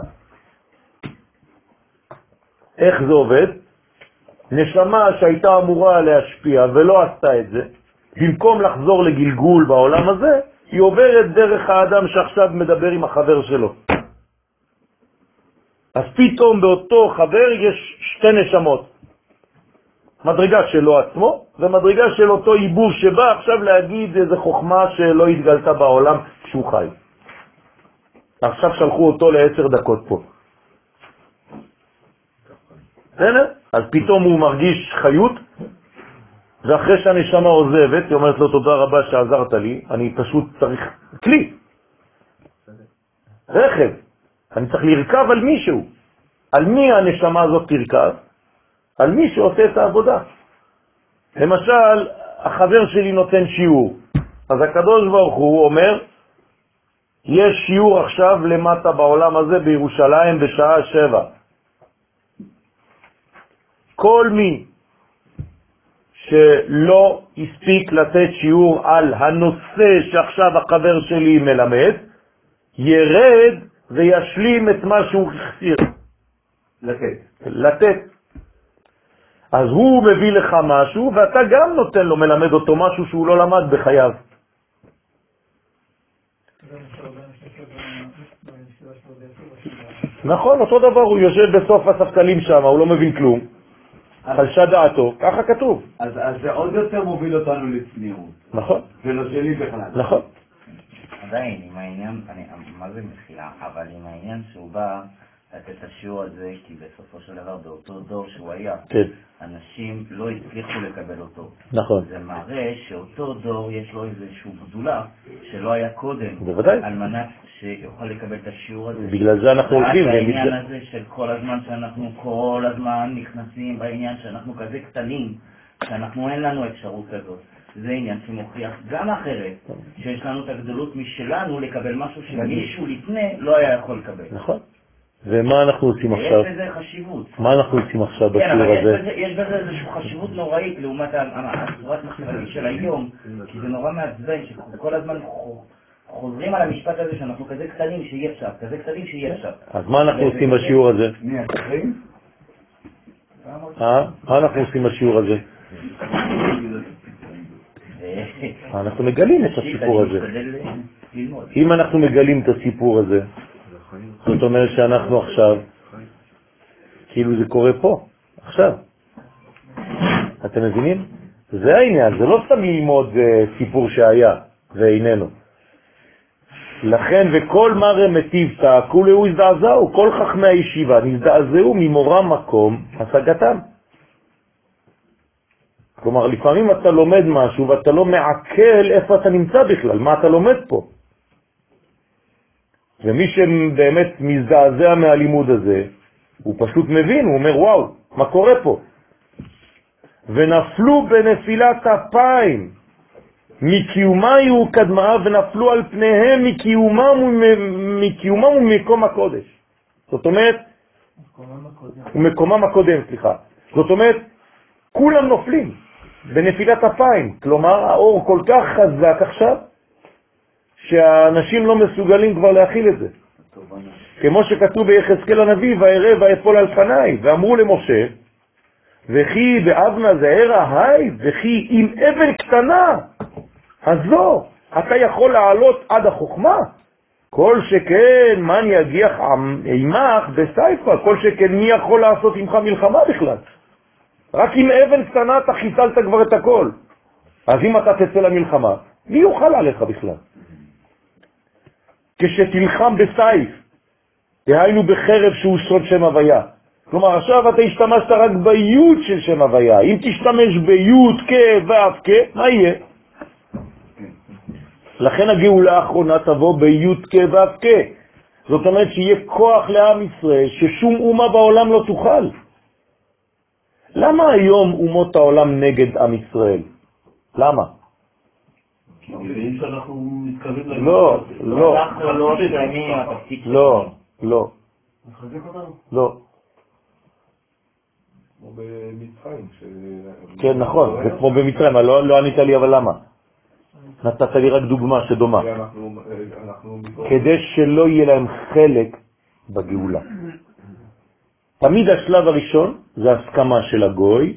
איך זה עובד? נשמה שהייתה אמורה להשפיע ולא עשתה את זה, במקום לחזור לגלגול בעולם הזה, היא עוברת דרך האדם שעכשיו מדבר עם החבר שלו. אז פתאום באותו חבר יש שתי נשמות. מדרגה שלו עצמו, ומדרגה של אותו עיבור שבא עכשיו להגיד איזה חוכמה שלא התגלתה בעולם כשהוא חי. עכשיו שלחו אותו ל10 דקות פה. בסדר? אז פתאום הוא מרגיש חיות, ואחרי שהנשמה עוזבת, היא אומרת לו תודה רבה שעזרת לי, אני פשוט צריך כלי, רכב, אני צריך לרכב על מישהו. על מי הנשמה הזאת תרכב? על מי שעושה את העבודה. למשל, החבר שלי נותן שיעור, אז הקדוש ברוך הוא אומר, יש שיעור עכשיו למטה בעולם הזה בירושלים בשעה 7. כל מי שלא הספיק לתת שיעור על הנושא שעכשיו החבר שלי מלמד, ירד וישלים את מה שהוא חסיר. לתת. אז הוא מביא לך משהו, ואתה גם נותן לו, מלמד אותו משהו שהוא לא למד בחייו. נכון, אותו דבר, הוא יושב בסוף הספקלים שם, הוא לא מבין כלום. חלשה דעתו, ככה כתוב. אז זה עוד יותר מוביל אותנו לצניעות. נכון. ולא שלי בכלל. נכון. עדיין, עם העניין, מה זה מחילה, אבל עם העניין שהוא בא לתת את השיעור הזה, כי בסופו של דבר באותו דור שהוא היה, כן. אנשים לא הצליחו לקבל אותו. נכון. זה מראה שאותו דור יש לו איזושהי גדולה שלא היה קודם. בוודאי. על מנת שיוכל לקבל את השיעור הזה. בגלל זה אנחנו הולכים. העניין הזה של כל הזמן שאנחנו כל הזמן נכנסים בעניין שאנחנו כזה קטנים, שאנחנו אין לנו אפשרות כזאת. זה עניין שמוכיח גם אחרת, שיש לנו את הגדלות משלנו לקבל משהו שמישהו לפני לא היה יכול לקבל. נכון. ומה אנחנו עושים עכשיו? יש בזה חשיבות. מה אנחנו עושים עכשיו בשיעור הזה? כן, אבל יש בזה איזושהי חשיבות נוראית לעומת הצורת מחשבתית של היום, כי זה נורא מעצבן שכל הזמן חוזרים על המשפט הזה שאנחנו כזה קטנים שיהיה אפשר, כזה קטנים שיהיה אפשר. אז מה אנחנו עושים בשיעור הזה? מה אנחנו עושים בשיעור הזה? אנחנו מגלים את הסיפור הזה. אם אנחנו מגלים את הסיפור הזה, זאת אומרת שאנחנו עכשיו, כאילו זה קורה פה, עכשיו. אתם מבינים? זה העניין, זה לא סתם ללמוד סיפור שהיה ואיננו. לכן וכל מראה מטיבתא, כולהו הזדעזעו, כל חכמי הישיבה נזדעזעו ממורם מקום השגתם. כלומר, לפעמים אתה לומד משהו ואתה לא מעכל איפה אתה נמצא בכלל, מה אתה לומד פה. ומי שבאמת מזדעזע מהלימוד הזה, הוא פשוט מבין, הוא אומר, וואו, מה קורה פה? ונפלו בנפילת אפיים, מקיומה קדמה, ונפלו על פניהם מקיומם ומקום הקודש. זאת אומרת, מקומם הקודם, סליחה. זאת אומרת, כולם נופלים בנפילת אפיים. כלומר, האור כל כך חזק עכשיו, שהאנשים לא מסוגלים כבר להכיל את זה. כמו שכתוב ביחזקאל הנביא, וירא ויפול על פניי, ואמרו למשה, וכי באבנה זעירא היי, וכי עם אבן קטנה, אז לא, אתה יכול לעלות עד החוכמה. כל שכן, מן יגיח עמך בסייפה, כל שכן מי יכול לעשות עמך מלחמה בכלל. רק עם אבן קטנה אתה חיסלת כבר את הכל. אז אם אתה תצא למלחמה, מי יוכל עליך בכלל? כשתלחם בסייף, דהיינו בחרב שהוא סוד שם הוויה. כלומר, עכשיו אתה השתמשת רק ביוד של שם הוויה. אם תשתמש ביוד כו' כ', מה יהיה? לכן הגאולה האחרונה תבוא ביוד כו' כ'. זאת אומרת שיהיה כוח לעם ישראל ששום אומה בעולם לא תוכל. למה היום אומות העולם נגד עם ישראל? למה? כי מבינים שאנחנו מתקרבים להם. לא, לא. אנחנו לא שלמים עם התפקיד שלנו. לא, לא. מחזק אותנו? לא. כמו במצרים. כן, נכון, זה כמו במצרים, לא ענית לי, אבל למה? נתת לי רק דוגמה שדומה. כדי שלא יהיה להם חלק בגאולה. תמיד השלב הראשון זה הסכמה של הגוי,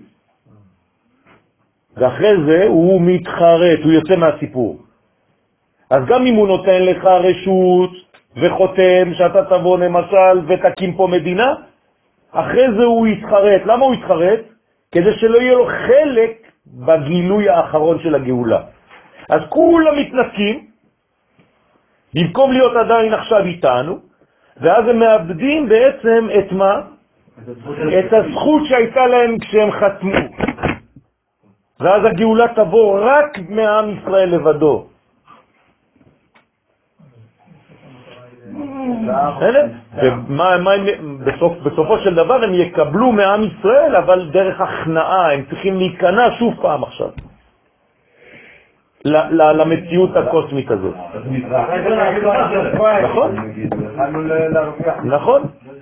ואחרי זה הוא מתחרט, הוא יוצא מהסיפור. אז גם אם הוא נותן לך רשות וחותם שאתה תבוא למשל ותקים פה מדינה, אחרי זה הוא יתחרט. למה הוא יתחרט? כדי שלא יהיה לו חלק בגילוי האחרון של הגאולה. אז כולם מתנתקים, במקום להיות עדיין עכשיו איתנו, ואז הם מאבדים בעצם את מה? את הזכות שהייתה להם כשהם חתמו. ואז הגאולה תבוא רק מעם ישראל לבדו. בסופו של דבר הם יקבלו מעם ישראל, אבל דרך הכנעה, הם צריכים להיכנע שוב פעם עכשיו למציאות הקוסמית הזאת. נכון? נכון?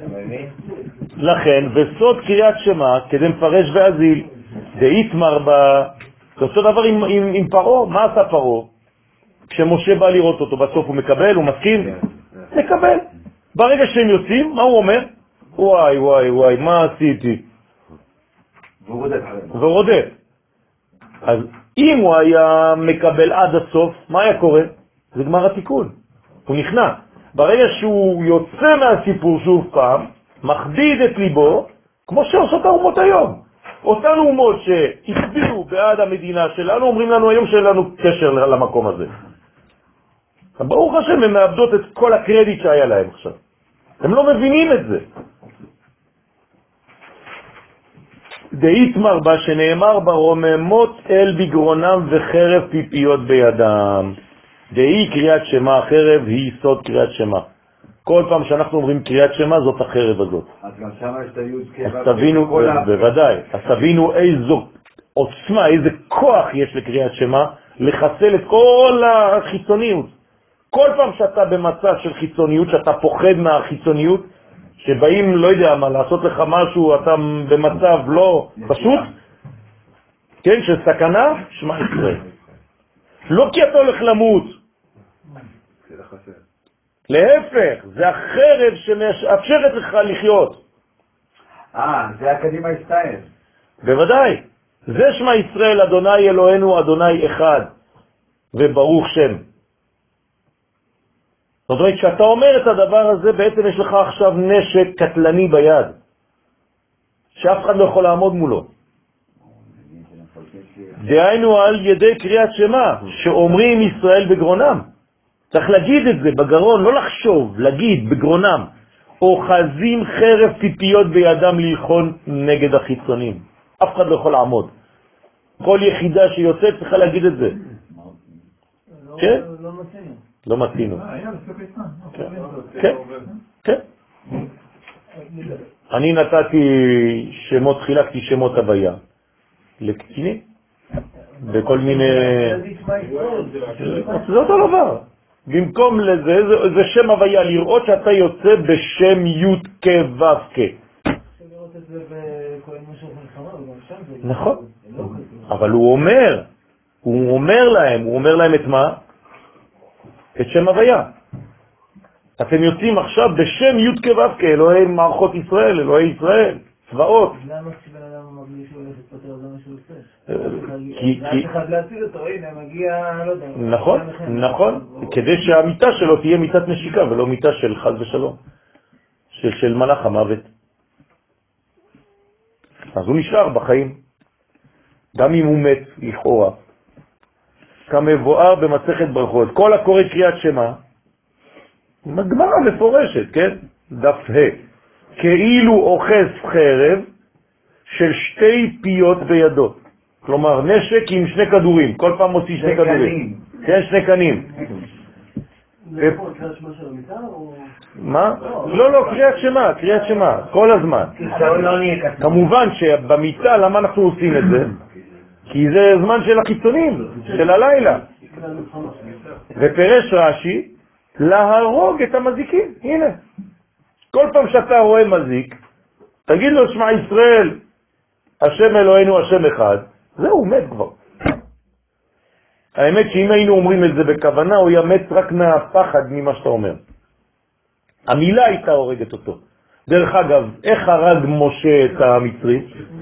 לכן, בסוד קריאת שמע, כדי מפרש ואזיל, דאיתמר בה, זה אותו דבר עם פרעה. מה עשה פרעה? כשמשה בא לראות אותו, בסוף הוא מקבל, הוא מסכים? מקבל. ברגע שהם יוצאים, מה הוא אומר? וואי, וואי, וואי, מה עשיתי? והוא רודף. אז אם הוא היה מקבל עד הסוף, מה היה קורה? זה גמר התיקון. הוא נכנע. ברגע שהוא יוצא מהסיפור שוב פעם, מחדיד את ליבו, כמו שעושות האומות היום. אותנו אומות שהצביעו בעד המדינה שלנו, אומרים לנו היום שאין לנו קשר למקום הזה. ברוך השם, הם מאבדות את כל הקרדיט שהיה להם עכשיו. הם לא מבינים את זה. דאיתמר בה, שנאמר ברוממות אל בגרונם וחרב פיפיות בידם. דאי קריאת שמה, החרב היא סוד קריאת שמה. כל פעם שאנחנו אומרים קריאת שמה, זאת החרב הזאת. אז גם שם יש את היוד קבע. אז תבינו, בוודאי, אז תבינו איזו עוצמה, איזה כוח יש לקריאת שמה, לחסל את כל החיצוניות. כל פעם שאתה במצב של חיצוניות, שאתה פוחד מהחיצוניות, שבאים, לא יודע מה, לעשות לך משהו, אתה במצב לא פשוט, כן, של סכנה, שמע ישראל. לא כי אתה הולך למות. להפך, זה החרב שמאפשרת לך לחיות. זה הקדימה ישראל. בוודאי. זה שמע ישראל, אדוני אלוהינו, אדוני אחד, וברוך שם. זאת אומרת, כשאתה אומר את הדבר הזה, בעצם יש לך עכשיו נשק קטלני ביד, שאף אחד לא יכול לעמוד מולו. דהיינו על ידי קריאת שמה, שאומרים ישראל בגרונם. צריך להגיד את זה בגרון, לא לחשוב, להגיד בגרונם. אוחזים חרב פיפיות בידם ללחון נגד החיצונים. אף אחד לא יכול לעמוד. כל יחידה שיוצאת צריכה להגיד את זה. כן? לא מצינו. כן, כן. אני נתתי שמות, חילקתי שמות הוויה לקצינים בכל מיני... זה אותו דבר. במקום לזה, זה שם הוויה, לראות שאתה יוצא בשם י' כ' ו' כ'. לראות את זה בכל משהו מלחמה, וגם שם זה... נכון. אבל הוא אומר להם את מה? את שם הוויה. אתם יוצאים עכשיו בשם י' כ' ו' כ', אלוהי מערכות ישראל, אלוהי ישראל, צבאות. למה כשבן אדם מרגיש שהוא הולך להתפטר, זה מה שהוא עושה? אף אחד להציל אותו, הנה, מגיע, לא יודע. נכון, כדי שהמיטה שלו תהיה מיטת נשיקה, ולא מיטה של חס ושלום, של מלאך המוות. אז הוא נשאר בחיים, גם אם הוא מת, לכאורה. כמבואר במסכת ברכות, כל הקורא קריאת שמע, גמרא מפורשת, כן? דף ה', כאילו אוחז חרב של שתי פיות בידו. כלומר, נשק עם שני כדורים, כל פעם מוציא שני כדורים. כן, שני קנים. זה קריאת שמע של המיטה או... מה? לא, קריאת שמע, כל הזמן. כמובן שבמיטה, למה אנחנו עושים את זה? כי זה זמן של החיצונים, של הלילה. ופרש רש"י, להרוג את המזיקים. הנה. כל פעם שאתה רואה מזיק, תגיד לו, שמע ישראל, השם אלוהינו, השם אחד. זהו, הוא מת כבר. האמת שאם היינו אומרים את זה בכוונה, הוא ימת רק מהפחד ממה שאתה אומר. המילה הייתה הורגת אותו. דרך אגב, איך הרג משה את המצרי?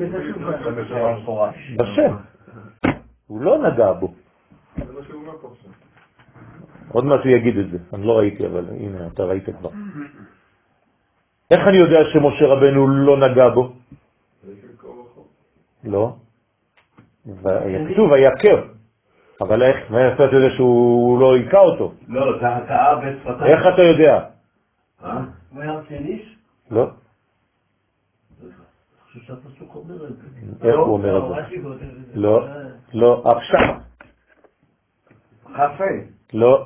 בשם. הוא לא נגע בו. עוד מעט הוא יגיד את זה. אני לא ראיתי, אבל הנה, אתה ראית כבר. איך אני יודע שמשה רבנו לא נגע בו? לא. כתוב, היקר. אבל איך? מה אתה יודע שהוא לא יקע אותו? לא, זה הקעה בשפתיים. איך אתה יודע? הוא היה רצי ניש? לא. שהפסוק אומר את זה. איך הוא אומר את זה? לא, לא, עכשיו. חפה. לא.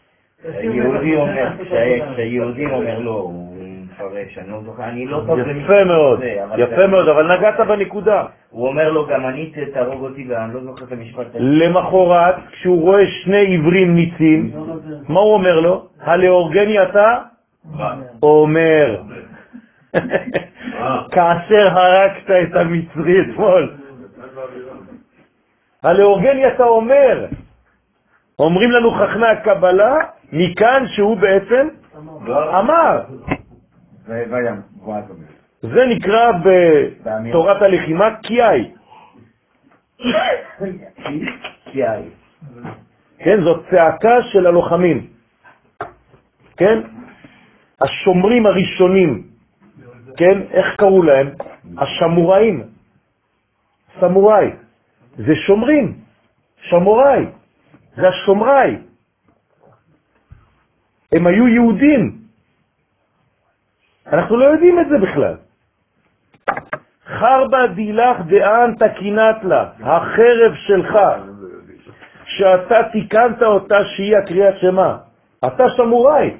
כשהיהודי אומר לא, הוא מפרש, אני לא טוב למשהו. יפה מאוד, יפה מאוד, אבל נגעת בנקודה. הוא אומר לו, גם אני תהרוג אותי, ואני לא זוכר את המשפט. למחרת, כשהוא רואה שני עברים ניצים, מה הוא אומר לו? הלאורגני אתה? אומר. כאשר הרגת את המצרי אתמול. הלאורגני אתה אומר. אומרים לנו חכמי הקבלה, מכאן שהוא בעצם אמר. זה נקרא בתורת הלחימה קיאי. כן, זאת צעקה של הלוחמים. כן? השומרים הראשונים, כן? איך קראו להם? השמוראים. סמוראי. זה שומרים. שמוראי. זה השומראי. הם היו יהודים. אנחנו לא יודעים את זה בכלל. חרבה דילך דאן תקינת לה, החרב שלך, שאתה תיקנת אותה שהיא הקריאת שמה. אתה סמוראי.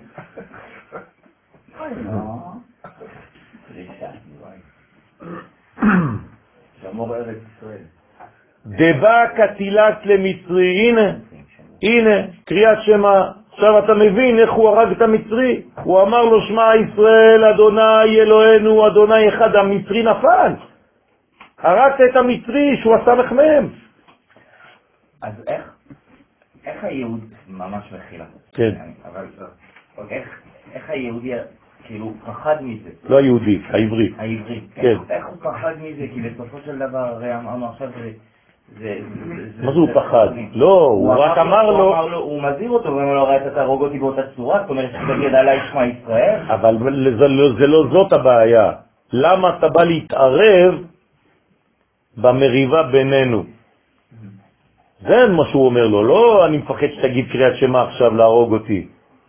שמור ארץ ישראל. דבא קטילת למצרי, הנה, קריאת שמה. עכשיו אתה מבין איך הוא הרג את המצרי. הוא אמר לו שמע ישראל, אדוני אלוהינו, אדוני אחד. המצרי נפל. הרגת את המצרי שהוא הסמך מהם. אז איך היהודי, ממש מחילה. כן. אבל איך היהודי כאילו פחד מזה? לא היהודי, העברי. העברי. כן. איך הוא פחד מזה? כי בסופו של דבר, הרי אמרנו עכשיו מה זה הוא פחד? לא, הוא רק אמר לו... הוא מזהיר אותו, הוא אמר לו, הרי אתה תהרוג אותי באותה צורה, זאת אומרת שתגיד עליי שמע ישראל. אבל זה לא זאת הבעיה. למה אתה בא להתערב במריבה בינינו? זה מה שהוא אומר לו, לא אני מפחד שתגיד קריאת שמע עכשיו להרוג אותי.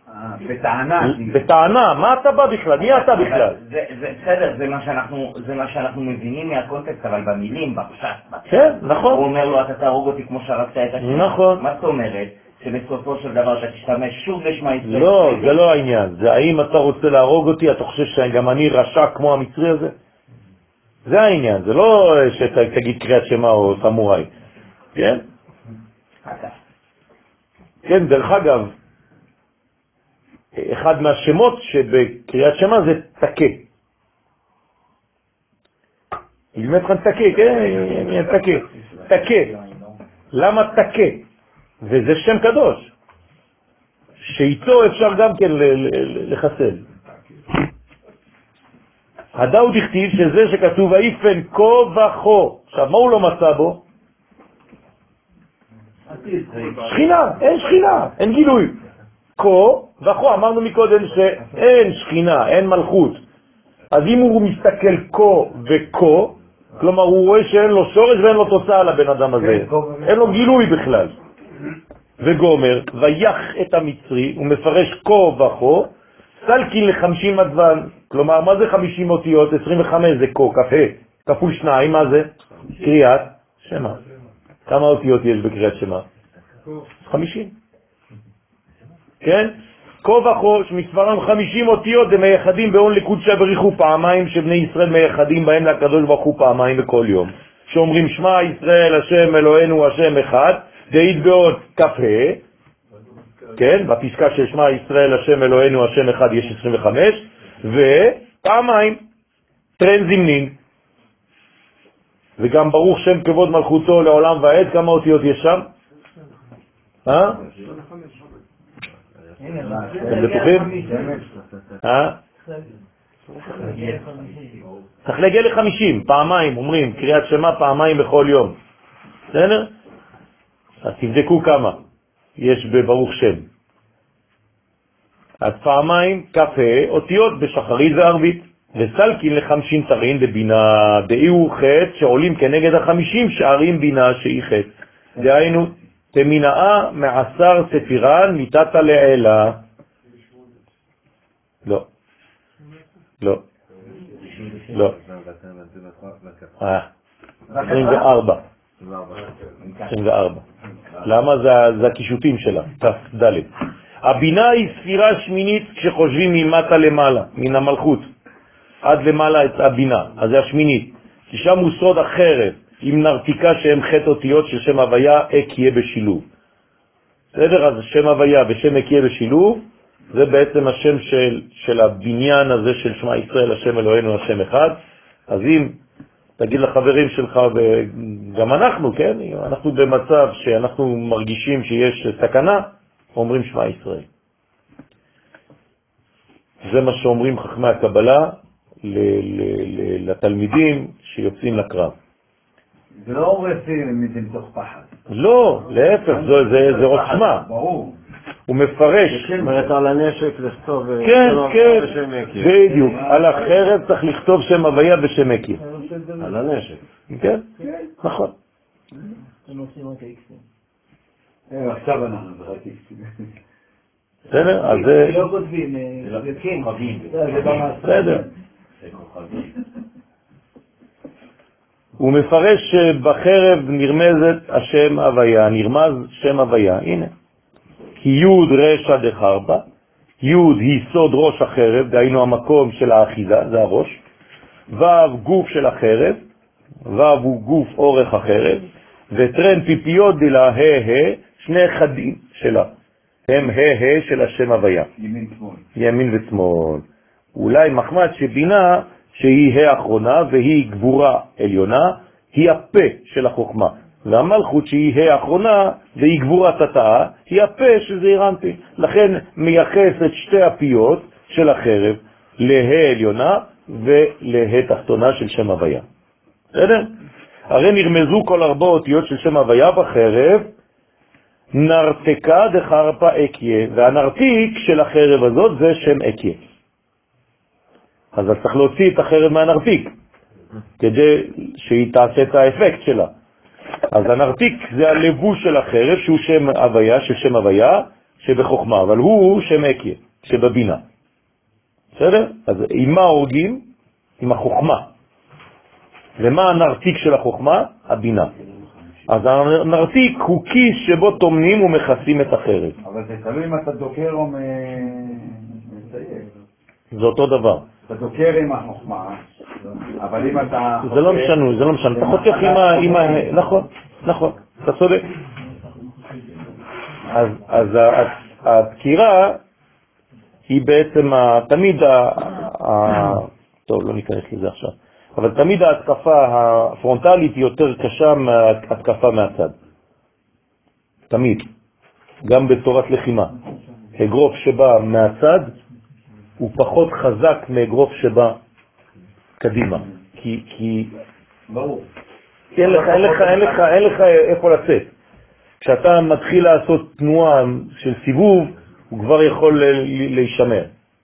בטענה, מה אתה בא בכלל? מי אתה בכלל? בסדר, זה מה שאנחנו מבינים מהקונטקסט, אבל במילים, בפשט. כן, נכון. הוא אומר לו, אתה תהרוג אותי כמו שהרגת את השם. נכון. מה זאת אומרת? שבסופו של דבר אתה תשתמש שוב לשמע ישראל. לא, זה לא העניין. זה האם אתה רוצה להרוג אותי, אתה חושב שגם אני רשע כמו המצרי הזה? זה העניין, זה לא שתגיד קריאת שמע או סמוראי. כן? כן, דרך אגב, אחד מהשמות שבקריאת שמע זה תקה. ילמד כאן תקה, כן? תקה. תקה. למה תקה? וזה שם קדוש. שאיתו אפשר גם כן לחסל. הדאו דכתיב שזה שכתוב איפן כה וכו. עכשיו, מה הוא לא מצא בו? שכינה, אין שכינה, אין גילוי. כה וכו, אמרנו מקודם שאין שכינה, אין מלכות. אז אם הוא מסתכל כה וכה, כלומר הוא רואה שאין לו שורש ואין לו תוצאה לבן אדם הזה. אין לו גילוי בכלל. וגומר, ויח את המצרי, הוא מפרש כה וכו, סלקין ל50 עדוון. כלומר, מה זה 50 אותיות? 25 זה כה, כ"ה, כפול 2, מה זה? קריאת שמע. כמה אותיות יש בקריאת שמע? 50. כן? כה וכו, שמספרם 50 אותיות, זה מייחדים בהון לקודשא בריחו פעמיים, שבני ישראל מייחדים בהם לקדוש ברוך הוא פעמיים בכל יום. שאומרים שמע ישראל השם אלוהינו השם אחד, דהית בעוד כ"ה, כן? בפסקה של שמע ישראל השם אלוהינו השם אחד יש 25, ופעמיים טרן זמנין. וגם ברוך שם כבוד מלכותו לעולם ועד, כמה אותיות יש שם? אתם בטוחים? צריך להגיע ל50, פעמיים, אומרים, קריאת שמע פעמיים בכל יום. בסדר? אז תבדקו כמה יש בברוך שם. אז פעמיים כ"ה אותיות בשחרית וערבית, וסלקין ל50 תרין בבינה, דאיהו חטא שעולים כנגד 50 שערים בינה שהיא חטא. דהיינו, תמינאה מעשר ספירן מיתתה לעילה. לא. לא. לא. 24. 24. למה? זה הקישוטים שלה, ת' ד'. הבינה היא ספירה שמינית כשחושבים ממטה למעלה, מן המלכות עד למעלה את הבינה, אז זה השמינית, כי שם הוא סוד החרב עם נרתיקה שהם חטא אותיות של שם הוויה אקיה בשילוב. בסדר? אז שם הוויה ושם אקיה בשילוב זה בעצם השם של הבניין הזה של שמה ישראל, השם אלוהינו, השם אחד. אז אם תגיד לחברים שלך, וגם אנחנו, כן? אנחנו במצב שאנחנו מרגישים שיש סכנה, אומרים שמה ישראל. זה מה שאומרים חכמי הקבלה לתלמידים שיוצאים לקרב. זה לא אומרים מתוך פחד. לא, להפך, זה עוצמה. ברור. הוא מפרש. אומרת על הנשק לכתוב כן, כן, בדיוק. על החרב צריך לכתוב שם הוויה ושם אקיה. על הנשק. כן, נכון. הם עושים רק איקסים. עכשיו אנחנו רק איקסים. בסדר, אז זה... לא כותבים, זה כן. זה במעשה. בסדר. הוא מפרש שבחרב נרמזת השם הוויה, נרמז שם הוויה, הנה. כי י' רשע דחרבה, י' היא סוד ראש החרב, דהיינו המקום של האחיזה, זה הראש, ו' גוף של החרב, ו' הוא גוף אורך החרב, וטרן פיפיות דלה ה' שני חדים שלה, הם ה' של השם הוויה. ימין שמאל. ימין ושמאל. אולי מחמד שבינה שהיא האחרונה והיא גבורה עליונה, היא הפה של החוכמה. והמלכות שהיא האחרונה והיא גבורת התאה, היא הפה של זעיר אנפין. לכן מייחס את שתי הפיות של החרב לה עליונה ולה תחתונה של שם הוויה. בסדר? הרי נרמזו כל 4 אותיות של שם הוויה בחרב, נרתקה דחרפה אקיה, והנרתיק של החרב הזאת זה שם אקיה. אז צריך להוציא את החרב מהנרתיק, כדי שהיא תעשה את האפקט שלה. אז הנרתיק זה הלבוש של החרב, שהוא שם הוויה, של שם הוויה, שבחוכמה, אבל הוא שם אקיה, שבבינה. בסדר? אז עם מה הורגים? עם החוכמה. ומה הנרתיק של החוכמה? הבינה. אז הנרתיק הוא כיס שבו תומנים ומכסים את החרב. אבל זה תלוי אם אתה דוקר או מסייג. זה אותו דבר. אתה דוקר עם החוכמה, אבל אם אתה... זה לא משנה, זה לא משנה. אתה חותך עם ה... נכון, נכון, אתה צודק. אז הדקירה היא בעצם תמיד טוב, לא ניכנס לזה עכשיו. אבל תמיד ההתקפה הפרונטלית היא יותר קשה מההתקפה מהצד. תמיד. גם בתורת לחימה. אגרוף שבא מהצד הוא פחות חזק מאגרוף שבא קדימה. כי אין לך איפה לצאת. כשאתה מתחיל לעשות תנועה של סיבוב, הוא כבר יכול להישמר.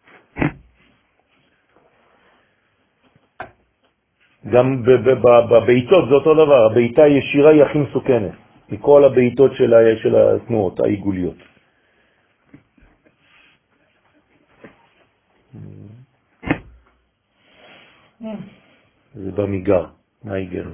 גם בבעיטות זה אותו דבר, הבעיטה הישירה היא הכי מסוכנת מכל הבעיטות של התנועות העיגוליות. זה במיגר, מה היגר?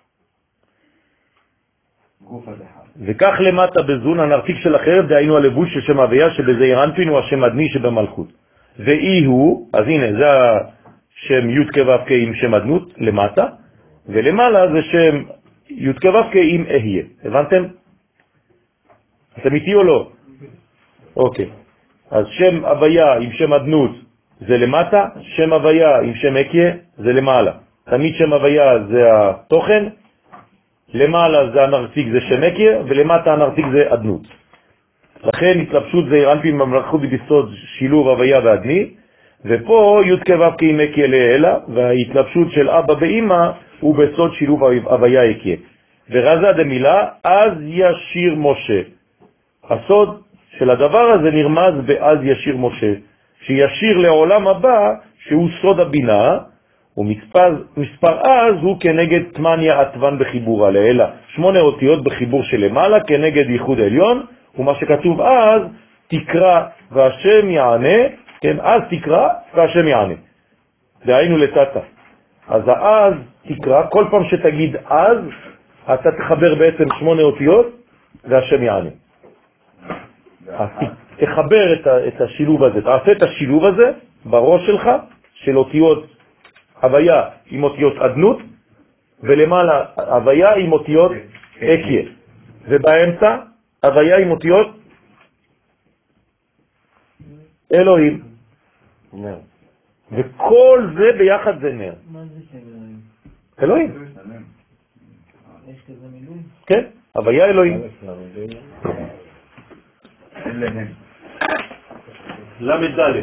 וכך למטה בזון הנרתיק של החרב, דהיינו הלבוש של שם הוויה שבזעיר אנפין הוא השם אדני שבמלכות. ואי הוא, אז הנה זה שם י' כ' ו' כ' עם שם אדנות למטה, ולמעלה זה שם י' כ' ו' כ' עם אהיה. הבנתם? אתם איתי או לא? אוקיי. אז שם הוויה עם שם אדנות זה למטה, שם הוויה עם שם אקיה זה למעלה. תמיד שם הוויה זה התוכן, למעלה זה הנרתיק זה שם אקיה, ולמטה הנרתיק זה אדנות. לכן התלבשות זעיר אנפין במלכות בסוד שילוב הוויה ואדני, ופה י' כ' ו' כ' עם אקיה לאלה, וההתלבשות של אבא ואמא הוא בסוד שילוב הוויה אקיה. ורזה דמילה, אז ישיר משה. הסוד של הדבר הזה נרמז באז ישיר משה, שישיר לעולם הבא שהוא סוד הבינה, ומספר אז הוא כנגד תמניה עטוון בחיבורה לאלה. 8 אותיות בחיבור שלמעלה כנגד ייחוד עליון, ומה שכתוב אז תקרא והשם יענה, כן, אז תקרא והשם יענה. דהיינו לטאטה. אז אז תקרא, כל פעם שתגיד אז, אתה תחבר בעצם 8 אותיות, והשם יענה. אז תחבר את השילוב הזה, תעשה את השילוב הזה בראש שלך, של אותיות הוויה עם אותיות עדנות, ולמעלה הוויה עם אותיות אקיה, ובאמצע הוויה עם אותיות אלוהים. נר. וכל זה ביחד זה נר. מה זה שם אלוהים. אלוהים? יש כזה מילוי? כן, הוויה אלוהים. למד ד'.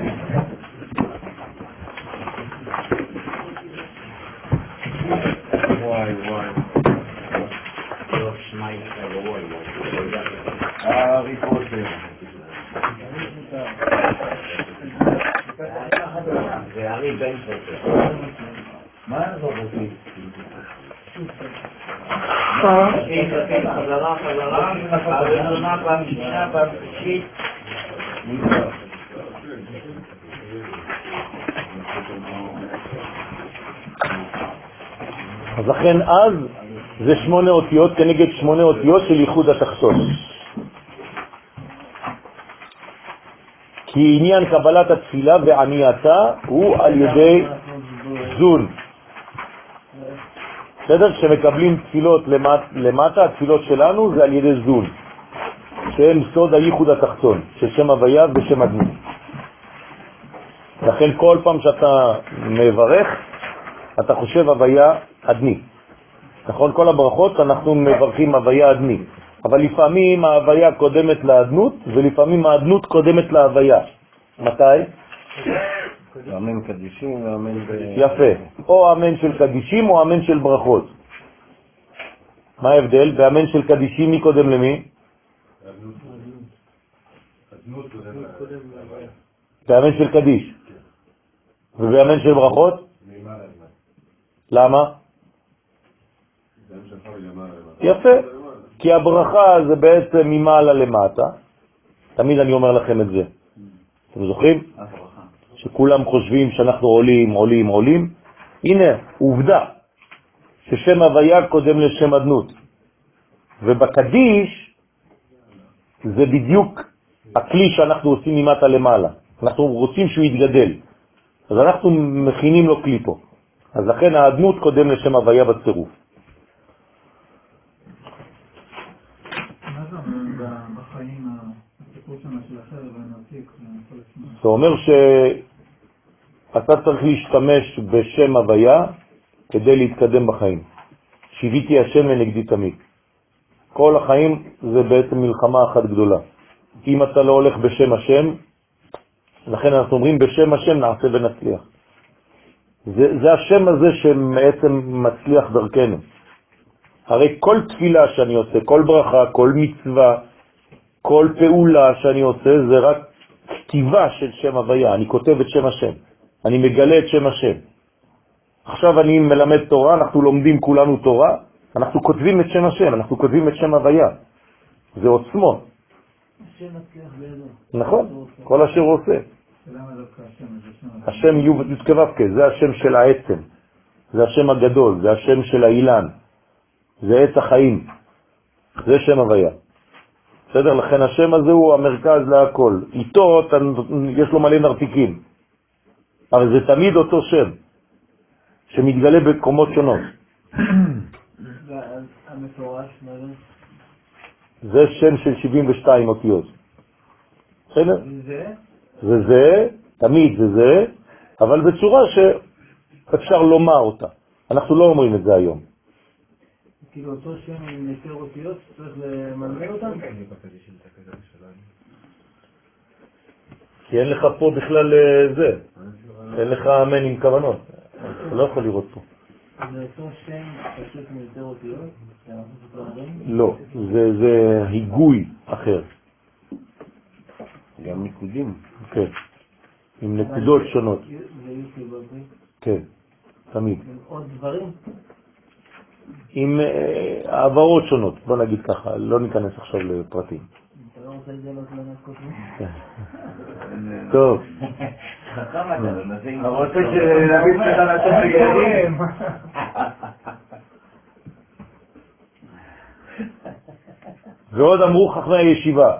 וואי וואי. הארי פוטר. זה הארי בן פוטר. מה זה אותי? חזרה, הראשונה, פעם שנייה, פעם שלישית. אז לכן אז זה 8 אותיות כנגד 8 אותיות של ייחוד התחתון. כי עניין קבלת התפילה וענייתה הוא על ידי זון. בסדר? כשמקבלים תפילות למטה, התפילות שלנו זה על ידי זון, שהם סוד הייחוד התחתון, של שם הוויה ושם אדנות. לכן כל פעם שאתה מברך, אתה חושב הוויה אדני. נכון? כל הברכות אנחנו מברכים הוויה אדני. אבל לפעמים ההוויה קודמת לאדנות, ולפעמים האדנות קודמת להוויה. מתי? אמן קדישים ואמן יפה. או אמן של קדישים או אמן של ברכות. מה ההבדל? באמן של קדישים מי קודם למי? באמן של קדיש. ובאמן של ברכות? למה? יפה. כי הברכה זה בעצם ממעלה למטה. תמיד אני אומר לכם את זה. אתם זוכרים? שכולם חושבים שאנחנו עולים. הנה, עובדה. ששם הוויה קודם לשם אדנות. ובקדיש זה בדיוק הכלי שאנחנו עושים ממטה למעלה. אנחנו רוצים שהוא יתגדל. אז אנחנו מכינים לו כלי פה. אז לכן האדנות קודם לשם הוויה בצירוף. בחיים הסיפור שם של החרב והנרתיק, זה אומר שאתה צריך להשתמש בשם הוויה כדי להתקדם בחיים. שיביתי השם לנגדי תמיד. כל החיים זה בעצם מלחמה אחת גדולה. אם אתה לא הולך בשם השם, לכן אנחנו אומרים בשם השם נעשה ונצליח. זה השם הזה שבעצם מצליח דרכנו. הרי כל תפילה שאני עושה, כל ברכה, כל מצווה, כל פעולה שאני עושה, זה רק כתיבה של שם הוויה. אני כותב את שם השם. אני מגלה את שם השם. עכשיו אני מלמד תורה, אנחנו לומדים כולנו תורה, אנחנו כותבים את שם השם, אנחנו כותבים את שם הוויה. זה עוצמות. השם מצליח בידו. נכון, כל אשר הוא עושה. למה דווקא השם הזה? השם י"כ, זה השם של העצם. זה השם הגדול, זה השם של האילן. זה עץ החיים. זה שם הוויה. בסדר? לכן השם הזה הוא המרכז להכל. איתו יש לו מלא נרתיקים. אבל זה תמיד אותו שם, שמתגלה בקומות שונות. המפורש, מה זה? זה שם של 72 אותיות. בסדר? זה, תמיד זה, אבל בצורה שאפשר לומר אותה. אנחנו לא אומרים את זה היום. כאילו אותו שם עם יותר אותיות, צריך למלמד אותם? כי אין לך פה בכלל זה. אין לך אמן עם כוונות. אתה לא יכול לראות פה. זה אותו שם פשוט עם יותר אותיות? לא, זה היגוי אחר. גם ניקודים. כן. עם נקודות שונות. זה יוסי בבי? כן, תמיד. עם עוד דברים? עם העברות שונות, בוא נגיד ככה, לא ניכנס עכשיו לפרטים. אתה לא רוצה רוצה לגלות לנו כותבים. טוב. אתה רוצה שנביא את הנתון לגדולים? ועוד אמרו חכמי הישיבה,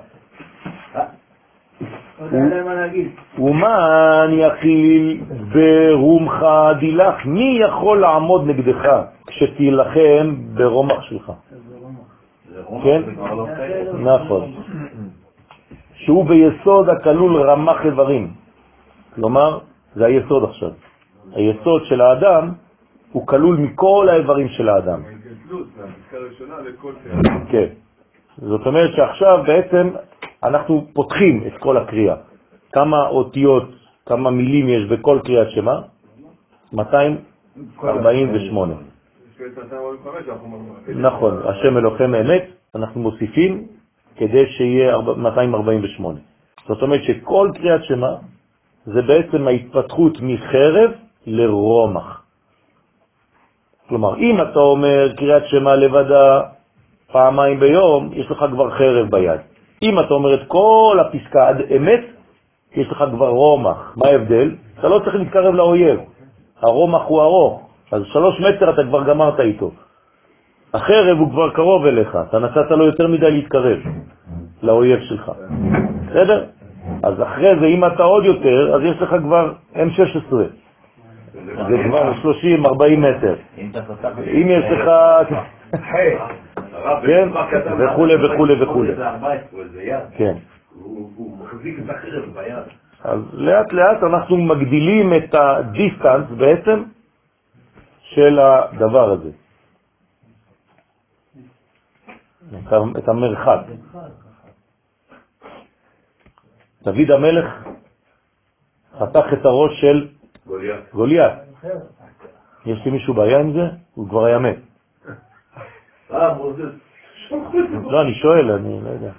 ומן יכיל ברומך דילך, מי יכול לעמוד נגדך כשתילחם ברומח שלך? כן? נכון. שהוא ביסוד הכלול רמח איברים. כלומר, זה היסוד עכשיו. היסוד של האדם הוא כלול מכל האיברים של האדם. כן. זאת אומרת שעכשיו בעצם אנחנו פותחים את כל הקריאה. כמה אותיות, כמה מילים יש בכל קריאת שמה? 248. נכון, השם אלוהים אמת, אנחנו מוסיפים כדי שיהיה 248. זאת אומרת שכל קריאת שמה זה בעצם ההתפתחות מחרב לרומח. כלומר, אם אתה אומר קריאת שמה לבדה פעמיים ביום, יש לך כבר חרב ביד. אם אתה אומר את כל הפסקה עד אמת, יש לך כבר רומח. מה ההבדל? אתה לא צריך להתקרב לאויב. הרומח הוא ארוך, אז 3 מטר אתה כבר גמרת איתו. החרב הוא כבר קרוב אליך, אתה נתת לו יותר מדי להתקרב לאויב שלך. בסדר? אז אחרי זה, אם אתה עוד יותר, אז יש לך כבר M16. זה כבר 30-40 מטר. אם יש לך... כן? וכולי וכולי וכולי. כן. הוא מחזיק את החרב ביד. אז לאט לאט אנחנו מגדילים את הדיסטנס בעצם של הדבר הזה. את המרחק. דוד המלך חתך את הראש של גוליית. יש לי מישהו בעיה עם זה? הוא כבר היה מת. לא, אני שואל, אני לא יודע.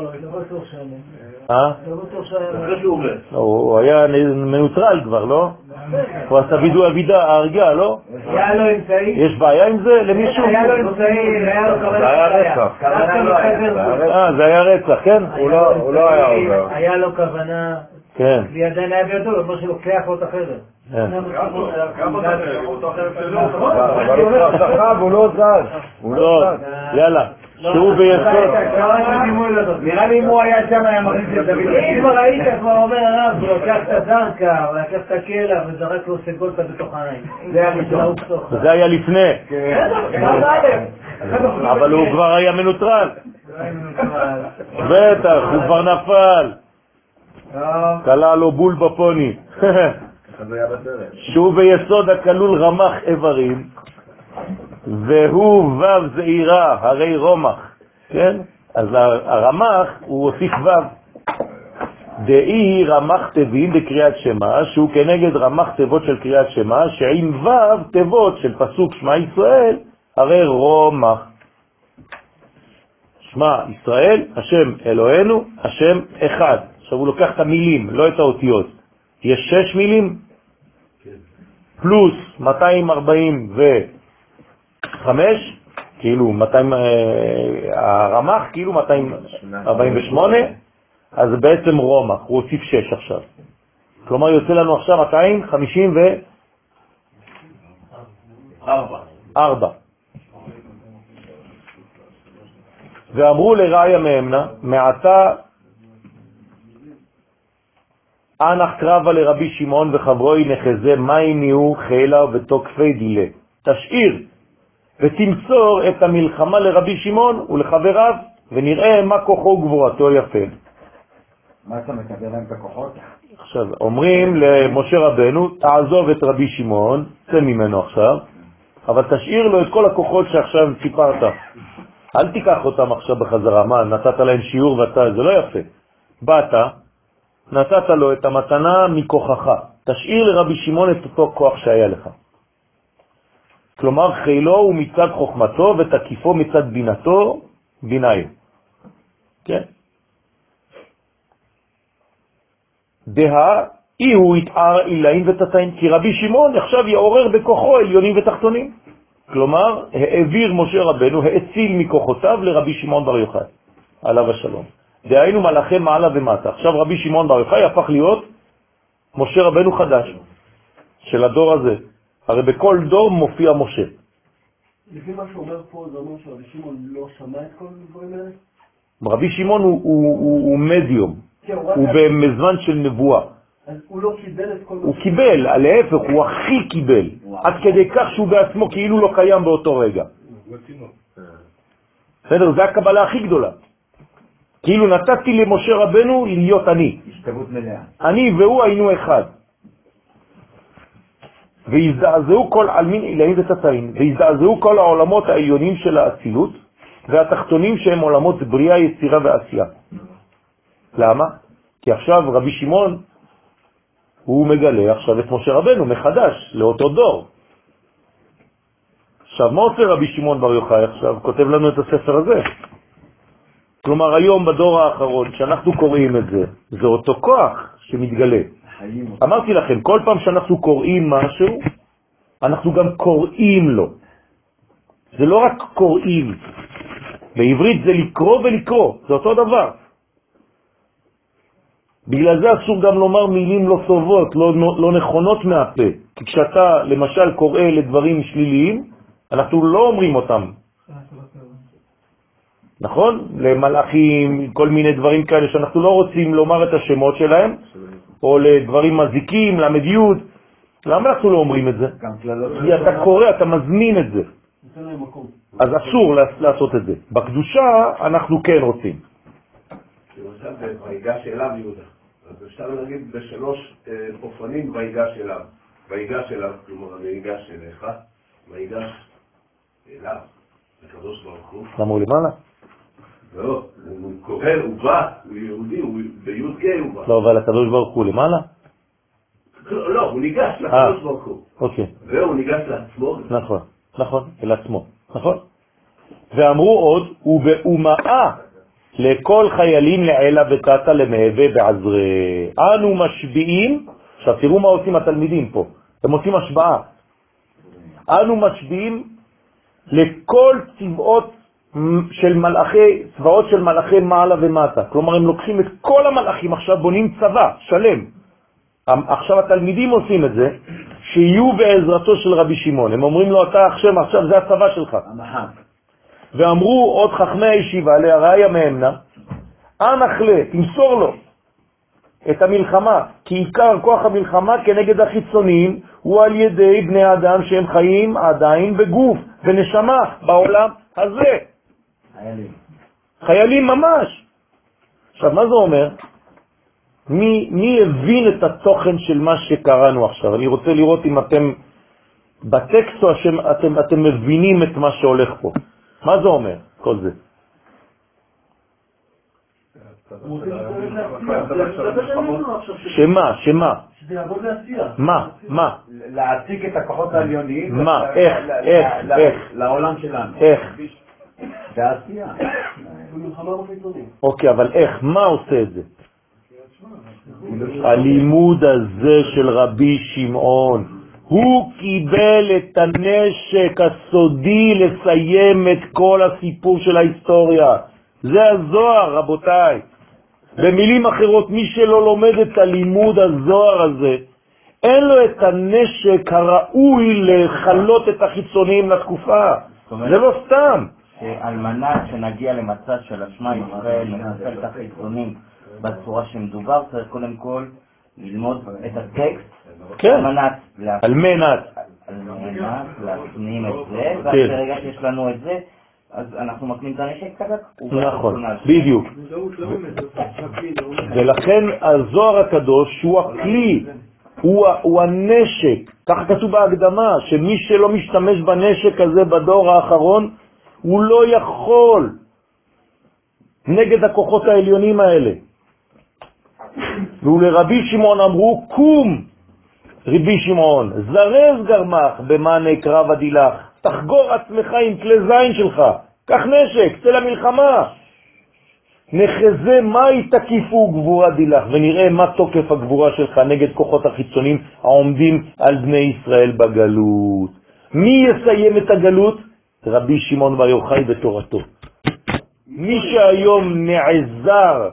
הוא היה מנוטרל כבר, לא? הוא עשה וידוא הריגה, לא? היה לו אמצעי. יש בעיה עם זה למישהו? היה לו אמצעי, היה לו כוונה. זה היה רצח. זה היה רצח, כן? הוא לא היה עובר. היה לו כוונה. כן. וידן היה בידו, כמו שלוקח לו את החדר. אבל הוא שכב, הוא לא זז. טוב, יאללה. שהוא ביסוד. נראה לי אם הוא היה שם היה מרגיש את דוד. אם ראית כבר אומר הרב, הוא לקח את הזרקה, הוא לקח את הכלא וזרק לו סגולתה בתוך העין. זה היה לפני. אבל הוא כבר היה מנוטרל. בטח, הוא כבר נפל. קלה לו בול בפוני. שהוא ביסוד הכלול רמח איברים, והוא וו זעירה, הרי רומח. כן? אז הרמח הוא הוסיף וו. דאי רמח תבים בקריאת שמה, שהוא כנגד רמח תבות של קריאת שמה, שעם וו תבות של פסוק שמע ישראל, הרי רומח. שמע ישראל, השם אלוהינו, השם אחד. עכשיו הוא לוקח את המילים, לא את האותיות. יש 6 מילים, פלוס 245, כאילו 200, הרמח כאילו 248, אז בעצם רומח, הוא הוסיף 6 עכשיו. כלומר יוצא לנו עכשיו 254. ואמרו לראיה מאמנה, מעתה אנח קרבה לרבי שמעון וחברוי נחזה מים יהיו חילה ותוקפי דילה. תשאיר ותמצור את המלחמה לרבי שמעון ולחבריו ונראה מה כוחו וגבורתו יפה. מה אתה מקבל להם את הכוחות? עכשיו אומרים למשה רבנו, תעזוב את רבי שמעון, צא ממנו עכשיו, אבל תשאיר לו את כל הכוחות שעכשיו סיפרת. אל תיקח אותם עכשיו בחזרה. מה, נתת להם שיעור ואתה, זה לא יפה. באת, נתת לו את המתנה מכוחך. תשאיר לרבי שמעון את אותו כוח שהיה לך. כלומר, חילו הוא מצד חוכמתו ותקיפו מצד בינתו, ביניו. כן? אי הוא יתער אילאים ותתאים, כי רבי שמעון עכשיו יעורר בכוחו עליונים ותחתונים. כלומר, העביר משה רבנו, האציל מכוחותיו לרבי שמעון בר יוחאי, עליו השלום. דהיינו מלאכי מעלה ומטה. עכשיו רבי שמעון בר יוחאי הפך להיות משה רבנו חדש של הדור הזה. הרי בכל דור מופיע משה. לפי מה שאומר פה, זה אומר שרבי שמעון לא שמע את כל הדברים האלה? רבי שמעון הוא מדיום, הוא במזמן של נבואה. אז הוא לא קיבל את כל... הוא קיבל, להפך, הוא הכי קיבל, עד כדי כך שהוא בעצמו כאילו לא קיים באותו רגע. בסדר, זה הקבלה הכי גדולה. כאילו נתתי למשה רבנו להיות אני. השתוות מלאה. אני והוא היינו אחד. והזדעזעו כל עלמין עילאים ותתאים, והזדעזעו כל העולמות העליונים של האצילות, והתחתונים שהם עולמות בריאה, יצירה ועשייה. למה? כי עכשיו רבי שמעון הוא מגלה עכשיו את משה רבנו מחדש, לאותו דור. עכשיו, מה עושה רבי שמעון בר יוחאי עכשיו? כותב לנו את הספר הזה. כלומר, היום בדור האחרון, שאנחנו קוראים את זה, זה אותו כוח שמתגלה. אמרתי לכם, כל פעם שאנחנו קוראים משהו, אנחנו גם קוראים לו. זה לא רק קוראים. בעברית זה לקרוא ולקרוא, זה אותו דבר. בגלל זה אסור גם לומר מילים לא טובות, לא נכונות מהפה. כי כשאתה למשל קורא לדברים שליליים, אנחנו לא אומרים אותם. נכון? למלאכים, כל מיני דברים כאלה שאנחנו לא רוצים לומר את השמות שלהם, או לדברים מזיקים, למדיות. למה אנחנו לא אומרים את זה? כי אתה קורא, אתה מזמין את זה. אז אסור לעשות את זה. בקדושה אנחנו כן רוצים. למשל, ויגש אליו יהודה. אז אפשר להגיד בשלוש אופנים ויגש אליו. ויגש אליו, כלומר, אני אגש אליך, ויגש אליו, לקדוש ברוך הוא. למה הוא למעלה? לא, הוא כהן, הוא בא, הוא יהודי, הוא ביוד גיא הוא בא. לא, אבל הקדוש ברוך הוא למעלה? לא, הוא ניגש לקדוש ברוך הוא. אוקיי. והוא ניגש לעצמו. נכון, נכון, אל עצמו, נכון. ואמרו עוד, ובאומאה לכל חיילים לעילה ותתה למהווה בעזרי. אנו משביעים, עכשיו תראו מה עושים התלמידים פה, הם עושים השבעה. אנו משביעים לכל צבאות של מלאכי מעלה ומטה. כלומר הם לוקחים את כל המלאכים, עכשיו בונים צבא שלם. עכשיו התלמידים עושים את זה, שיהיו בעזרתו של רבי שמעון. הם אומרים לו, אתה עכשיו זה הצבא שלך. ואמרו עוד חכמי הישיבה להראיה מהמנה, אנחלה, תמסור לו את המלחמה, כי עיקר כוח המלחמה כנגד החיצוניים הוא על ידי בני אדם שהם חיים עדיין בגוף ונשמה בעולם הזה. חיילים ממש. עכשיו מה זה אומר? מי הבין את התוכן של מה שקראנו עכשיו? אני רוצה לראות אם אתם בטקסט או אתם מבינים את מה שהולך פה. מה זה אומר כל זה? שמה? שזה יעבוד לעשייה. מה? להעתיק את הכוחות העליוניים. מה? איך? לעולם שלנו. איך? בעשייה. במלחמה בחיצונים. אוקיי, אבל איך? מה עושה את זה? הלימוד הזה של רבי שמעון, הוא קיבל את הנשק הסודי לסיים את כל הסיפור של ההיסטוריה. זה הזוהר, רבותיי. במילים אחרות, מי שלא לומד את הלימוד הזוהר הזה, אין לו את הנשק הראוי לחלות את החיצוניים לתקופה. זה לא סתם. על מנת שנגיע למצב של השמע ישראל, לחסל את החיצונים בצורה שמדובר, צריך קודם כל ללמוד את הטקסט, כן, על מנת להפנים את זה, ועד ברגע שיש לנו את זה, אז אנחנו מקנים את הנשק קצת. נכון, בדיוק. ולכן הזוהר הקדוש הוא הכלי, הוא הנשק. כך כתוב בהקדמה, שמי שלא משתמש בנשק הזה בדור האחרון, הוא לא יכול נגד הכוחות העליונים האלה. ולרבי שמעון אמרו, קום רבי שמעון, זרז גרמך במענה קרב הדילך, תחגור עצמך עם כלי זין שלך, קח נשק, צא למלחמה. נחזה מה תקיפו גבורה דילך, ונראה מה תוקף הגבורה שלך נגד כוחות החיצונים העומדים על בני ישראל בגלות. מי יסיים את הגלות? רבי שמעון בר יוחאי בתורתו. מי שהיום נעזר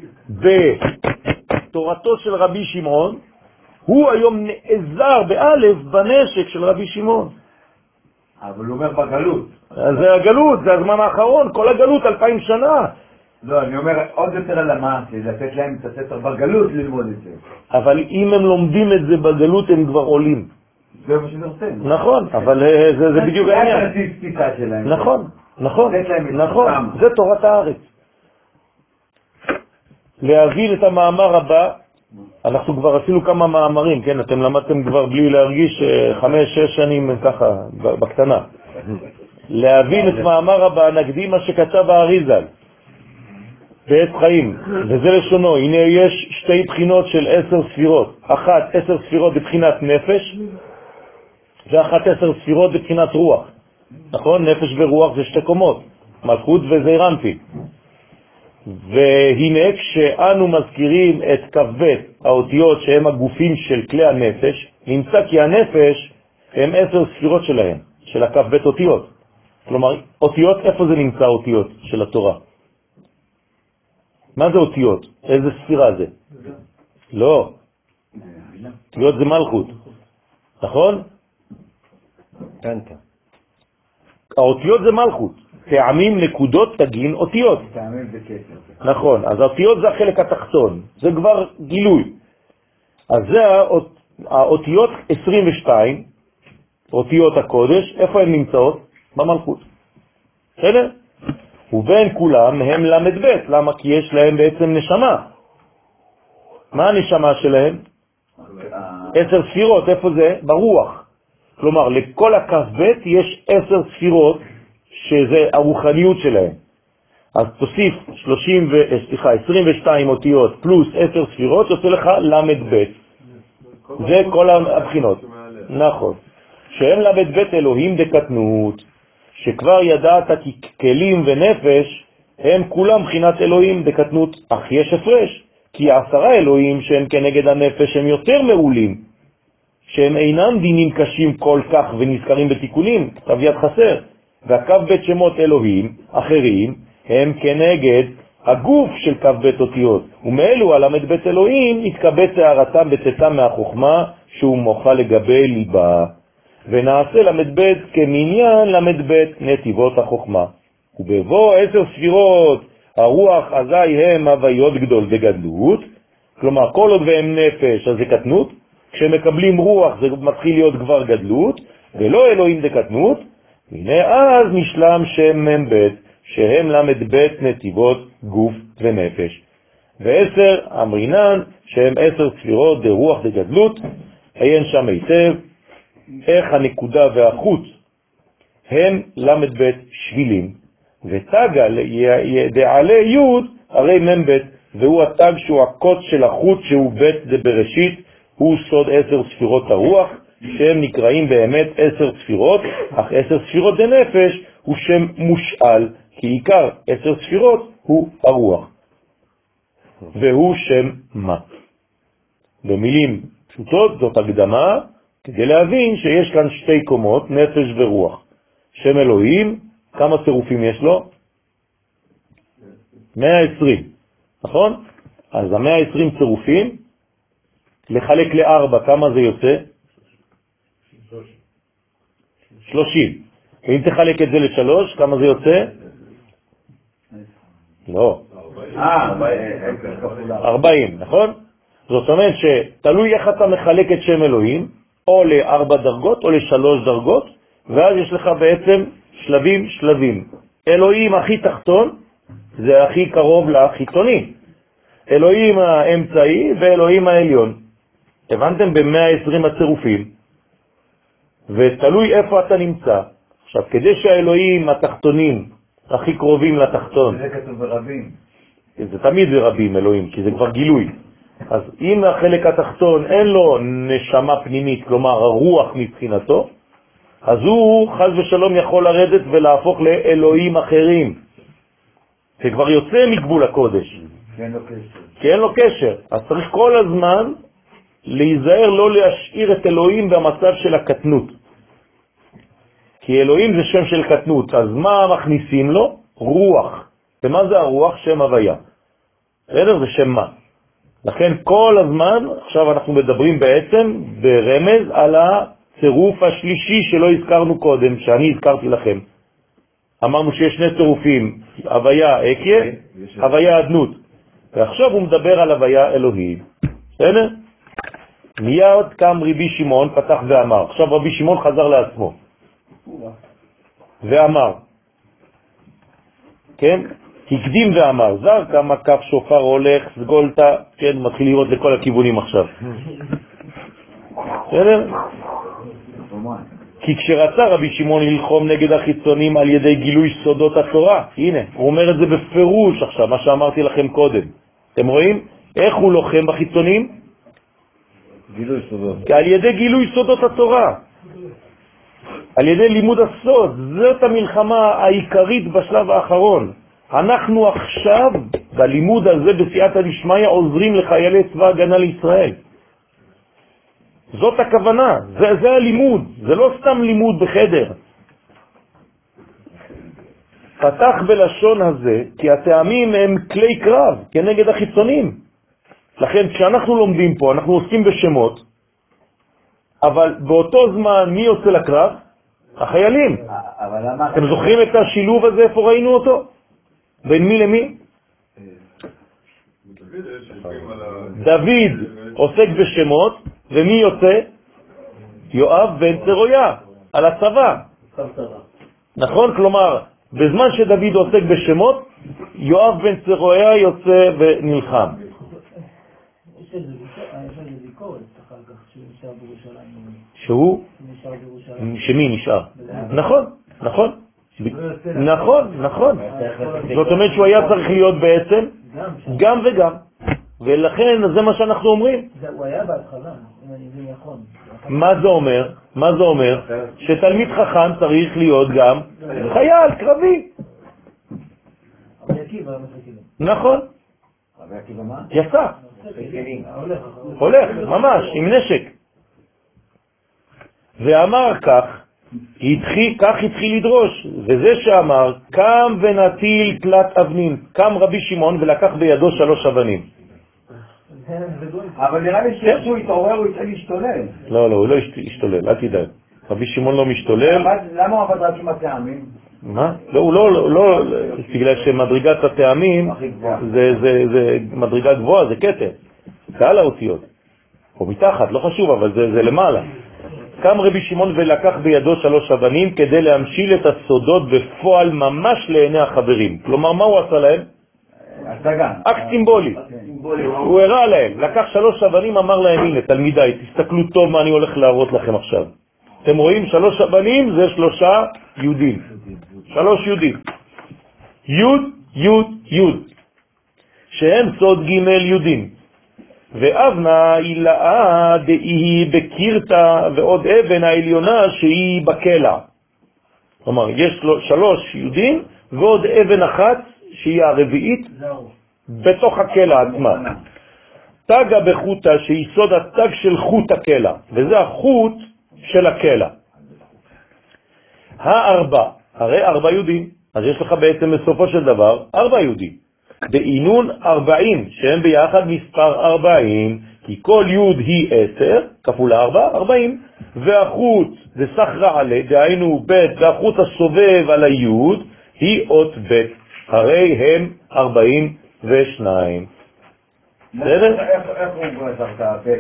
בתורתו של רבי שמעון, הוא היום נעזר באלף בנשק של רבי שמעון. אבל הוא אומר בגלות. זה הגלות, זה הזמן האחרון, כל הגלות 2000 שנה. לא, אני אומר עוד יותר על המעשה, לתת להם את הספר בגלות ללמוד את זה. אבל אם הם לומדים את זה בגלות הם כבר עולים. זה מה שזה עושה. נכון, אבל זה בדיוק העניין. זה התפיסה שלהם. נכון, נכון, נכון, זה תורת הארץ. להבין את המאמר הבא, אנחנו כבר עשינו כמה מאמרים, כן, אתם למדתם כבר בלי להרגיש 5-6 שנים ככה בקטנה. להבין את מאמר הבא, נקדים מה שכתב האריז"ל בעץ חיים, וזה לשונו. הנה יש שתי בחינות של 10 ספירות, אחת 10 ספירות בבחינת נפש, ואחת 10 ספירות בבחינת רוח. נכון? נפש ורוח זה שתי קומות, מלכות וזעיר אנפין. והנה כשאנו מזכירים את כ"ב, האותיות שהם הגופים של כלי הנפש, נמצא כי הנפש הם 10 ספירות שלהם, של הכ"ב אותיות. כלומר, אותיות, איפה זה נמצא אותיות של התורה? מה זה אותיות? איזה ספירה זה? לא. אותיות זה מלכות. נכון? האותיות זה מלכות. טעמים, נקודות, תגין, אותיות. טעמים בקשר. נכון, אז האותיות זה החלק התחתון, זה כבר גילוי. אז זה האותיות 22, אותיות הקודש, איפה הן נמצאות? במלכות. בסדר? ובין כולם הם למד בית. למה? כי יש להם בעצם נשמה. מה הנשמה שלהם? 10 ספירות, איפה זה? ברוח. כלומר, לכל הכ"ב יש 10 ספירות, שזה הרוחניות שלהם. אז תוסיף 22 אותיות פלוס 10 ספירות, יוצא לך למד בית. זה כל הבחינות. נכון. שהם למד בית אלוהים דקטנות, שכבר ידעת כי כלים ונפש הם כולם בחינת אלוהים דקטנות, אך יש הפרש, כי 10 אלוהים שהם כנגד הנפש הם יותר מעולים, שהם אינם דינים קשים כל כך ונזכרים בתיקונים, כתב יד חסר, והכ"ב שמות אלוהים אחרים הם כנגד הגוף של כ"ב אותיות, ומאלו הלמד בית אלוהים יתקבץ הערתם בצאתם מהחוכמה שהוא מוחה לגבי ליבה, ונעשה למד בית כמניין למד בית נתיבות החוכמה. ובבוא 10 ספירות הרוח אזי הם הוויות גדול וגדלות, כלומר כל עוד והם נפש אז זה קטנות, כשמקבלים רוח זה מתחיל להיות כבר גדלות, ולא אלוהים זה קטנות. הנה אז נשלם שם מ"ב, שהם למד בית נתיבות גוף ונפש. ו10 אמרינן שהם 10 ספירות דרוח דגדלות, עיין שם היטב איך הנקודה והחוט הם למד בית שבילים, ותגה דעלי י' הרי מ"ב, והוא התג שהוא הקוץ של החוט שהוא בית דבראשית, הוא סוד 10 ספירות הרוח, שהם נקראים באמת 10 ספירות, אך 10 ספירות דנפש הוא שם מושאל, כי עיקר 10 ספירות הוא הרוח, והוא שם מה. במילים פשוטות זאת הקדמה, כדי להבין שיש כאן שתי קומות, נפש ורוח. שם אלוהים, כמה צירופים יש לו? 120, נכון? אז ה-120 צירופים, לחלק ל4, כמה זה יוצא? 30. ואם תחלק את זה ל3, כמה זה יוצא? לא. 40, נכון? זאת אומרת שתלוי איך אתה מחלק את שם אלוהים, או ל4 דרגות או ל3 דרגות, ואז יש לך בעצם שלבים. אלוהים הכי תחתון זה הכי קרוב לחיתוני, אלוהים האמצעי ואלוהים העליון. הבנתם? ב-120 הצירופים, ותלוי איפה אתה נמצא. עכשיו, כדי שהאלוהים התחתונים הכי קרובים לתחתון, זה כתוב ברבים, זה תמיד זה רבים אלוהים, כי זה כבר גילוי. אז אם החלק התחתון אין לו נשמה פנימית, כלומר הרוח מבחינתו, אז הוא חס ושלום יכול לרדת ולהפוך לאלוהים אחרים. זה כבר יוצא מגבול הקודש. כי אין לו קשר. אז צריך כל הזמן להיזהר לא להשאיר את אלוהים במצב של הקטנות. כי אלוהים זה שם של קטנות. אז מה מכניסים לו? רוח. ומה זה הרוח? שם הוויה. בסדר? זה שם מה. לכן כל הזמן, עכשיו אנחנו מדברים בעצם ברמז על הצירוף השלישי שלא הזכרנו קודם, שאני הזכרתי לכם. אמרנו שיש שני צירופים, הוויה אקיה, הוויה אדנות. ועכשיו הוא מדבר על הוויה אלוהים. בסדר? מיד קם רבי שמעון, פתח ואמר. עכשיו רבי שמעון חזר לעצמו. ואמר. כן? הקדים ואמר. זר כמה כף שופר הולך, סגולתה, כן, מתחיל לראות לכל הכיוונים עכשיו. בסדר? כי כשרצה רבי שמעון ללחום נגד החיצונים על ידי גילוי סודות התורה, הנה, הוא אומר את זה בפירוש עכשיו, מה שאמרתי לכם קודם. אתם רואים? איך הוא לוחם בחיצונים? גילוי סודות. על ידי גילוי סודות התורה. על ידי לימוד הסוד. זאת המלחמה העיקרית בשלב האחרון. אנחנו עכשיו, בלימוד הזה, בסייעתא דשמיא, עוזרים לחיילי צבא הגנה לישראל. זאת הכוונה, זה הלימוד, זה לא סתם לימוד בחדר. פתח בלשון הזה, כי הטעמים הם כלי קרב, כנגד החיצונים. לכן כשאנחנו לומדים פה, אנחנו עוסקים בשמות, אבל באותו זמן מי יוצא לקרב? החיילים. אתם זוכרים את השילוב הזה, איפה ראינו אותו? בין מי למי? דוד עוסק בשמות, ומי יוצא? יואב בן צרויה, על הצבא. נכון? כלומר, בזמן שדוד עוסק בשמות, יואב בן צרויה יוצא ונלחם. יש איזה ביקורת אחר כך שהוא נשאר בירושלים. שהוא? שמי נשאר? נכון, נכון. נכון. זאת אומרת שהוא היה צריך להיות בעצם גם וגם. ולכן זה מה שאנחנו אומרים. הוא היה בהתחלה, אם אני מבין נכון. מה זה אומר? מה זה אומר? שתלמיד חכם צריך להיות גם חייל, קרבי. רבי עקיבא מסכנים. נכון. רבי עקיבא מה? יצא. הולך, ממש, עם נשק. ואמר כך התחיל לדרוש, וזה שאמר, קם ונטיל תלת אבנים. קם רבי שמעון ולקח בידו 3 אבנים. אבל נראה לי שהוא התעורר, הוא יצא להשתולל. לא, הוא לא השתולל, אל תדאג. רבי שמעון לא משתולל. למה הוא עבד רק עם הטעמים? מה? לא, הוא לא, בגלל שמדרגת הטעמים זה מדרגה גבוהה, זה קטע. קהל האותיות. או מתחת, לא חשוב, אבל זה למעלה. קם רבי שמעון ולקח בידו 3 אבנים כדי להמשיל את הסודות בפועל ממש לעיני החברים. כלומר, מה הוא עשה להם? אקט סימבולי. הוא הראה להם, לקח 3 אבנים, אמר להם, הנה, תלמידיי, תסתכלו טוב מה אני הולך להראות לכם עכשיו. אתם רואים, 3 אבנים זה 3 יהודים. 3 יהודים. יוד, שהם סוד ג' יהודים. ואבנה אילאה דהי בקירתה ועוד אבן העליונה שהיא בקלע. כלומר, יש 3 יהודים ועוד אבן אחת שהיא הרביעית בתוך הקלע עצמה. תגה בחוטה שהיא סוד התג של חוט הקלע, וזה החוט של הקלע. 4, הרי 4 יהודים, אז יש לך בעצם בסופו של דבר 4 יהודים. בעינון 40, שהם ביחד מספר 40, כי כל יוד היא 10, כפול 4, 40, והחוט זה סך רעלה, דהיינו ב' והחוט הסובב על היוד, היא אות ב', הרי הם 42. בסדר? איך הוא גזר את הב'?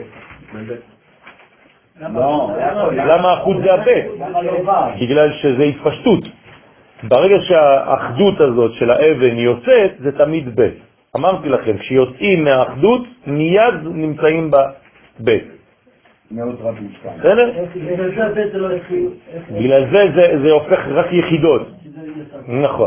למה החוט זה הב'? בגלל שזה התפשטות. ברגע שהאחדות הזאת של האבן יוצאת, זה תמיד ב'. אמרתי לכם, כשיוצאים מהאחדות, מיד נמצאים בב'. מאוד רבים. בסדר? בגלל זה הופך רק יחידות. נכון.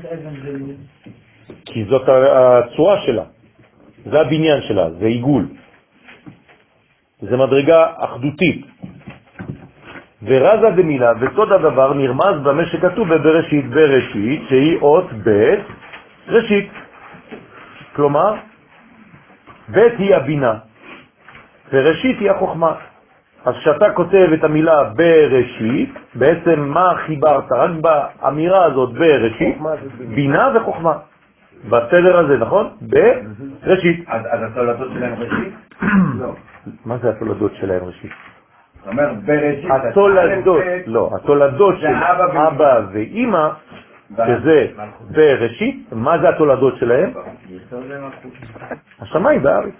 כי זאת הצורה שלה. זה הבניין שלה, זה עיגול. זה מדרגה אחדותית. ורזה דמילה, וסוד הדבר נרמז במה שכתוב בבראשית, שהיא אות ב' ראשית. כלומר, ב' היא הבינה, וראשית היא החוכמה. אז כשאתה כותב את המילה בראשית, בעצם מה חיברת? רק באמירה הזאת בראשית, בינה וחוכמה. בסדר הזה, נכון? בראשית. אז התולדות שלהם ראשית? לא. מה זה התולדות שלהם ראשית? זאת אומרת, בראשית. התולדות, לא, התולדות של אבא ואמא, שזה בראשית, מה זה התולדות שלהם? השמיים והארץ.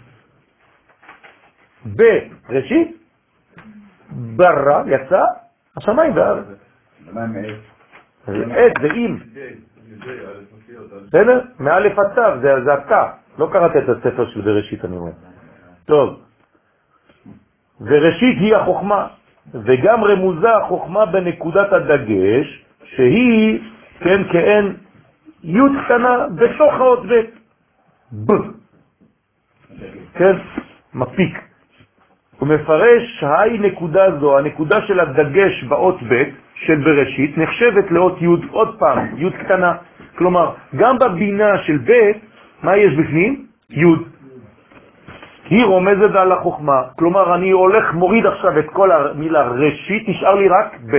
בראשית, ברא, יצא, השמיים והארץ. עד זה אם. בסדר? מאלף עד תו, זה אתה. לא קראת את הספר של בראשית, אני אומר. טוב. וראשית היא החוכמה, וגם רמוזה החוכמה בנקודת הדגש, שהיא, כן, כאין י' קטנה בתוך האות ב'. כן, מפיק. הוא מפרש, היי נקודה זו, הנקודה של הדגש באות ב' של בראשית, נחשבת לאות י' עוד פעם, י' קטנה. כלומר, גם בבינה של ב', מה יש בפנים? י'. היא רומזת על החוכמה. כלומר, אני הולך, מוריד עכשיו את כל המילה ראשית, נשאר לי רק ב'.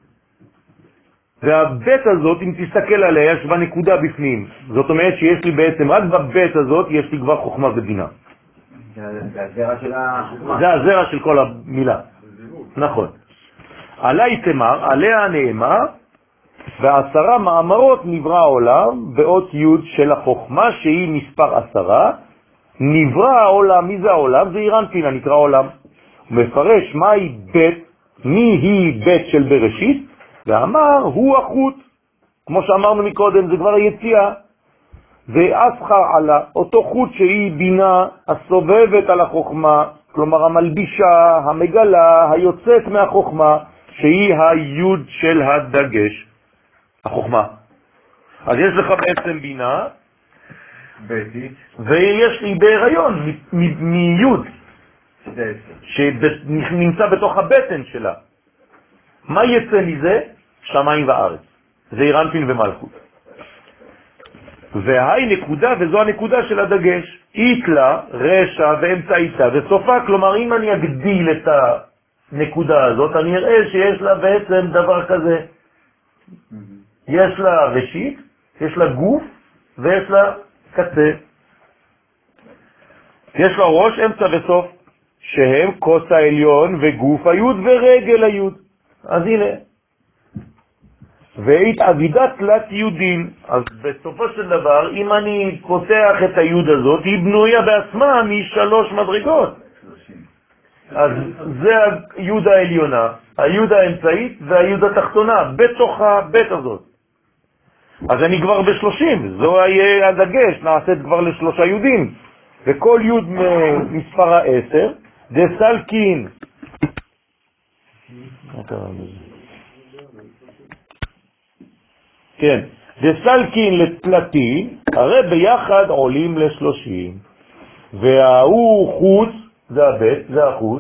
והב' הזאת, אם תסתכל עליה, יש בה נקודה בפנים. זאת אומרת שיש לי בעצם, רק בב' הזאת, יש לי כבר חוכמה ובינה. זה הזרע של החוכמה. זה הזרע של כל המילה. נכון. עלי תמר, עליה נאמר, ו10 מאמרות נברא העולם, באות י' של החוכמה, שהיא מספר 10, נברא העולם. מי זה העולם? זה אירנפין, הנקרא עולם. הוא מפרש מהי ב', מי היא ב' של בראשית, ואמר, הוא החוט. כמו שאמרנו מקודם, זה כבר היציאה. ואסחר עלה, אותו חוט שהיא בינה הסובבת על החוכמה, כלומר המלבישה, המגלה, היוצאת מהחוכמה, שהיא היוד של הדגש, החוכמה. אז יש לך בעצם בינה, ביתית, ויש לי בהיריון מיוד, שנמצא בתוך הבטן שלה. מה יצא מזה? שמיים וארץ. זה אירנפין ומלכות. והי נקודה, וזו הנקודה של הדגש, איתלה, רשע ואמצעיתה וסופה. כלומר, אם אני אגדיל את הנקודה הזאת, אני אראה שיש לה בעצם דבר כזה. יש לה ראשית, יש לה גוף ויש לה קצה. יש לה ראש, אמצע וסוף, שהם כוס העליון וגוף היוד ורגל היוד. אז הנה. והתעבידה תלת יודין. אז בסופו של דבר, אם אני פותח את היוד הזאת, היא בנויה בעצמה מ3 מדרגות. אז זה היוד העליונה, היוד האמצעית והיוד התחתונה, בתוך הבית הזאת. אז אני כבר ב30, זו יהיה הדגש, נעשית כבר ל3 יודים. וכל יוד מספר 10, דסלקין. מה קרה לזה? כן, דסלקין לתלתין, הרי ביחד עולים ל30. והוא חוץ, זה הבית, זה החוץ.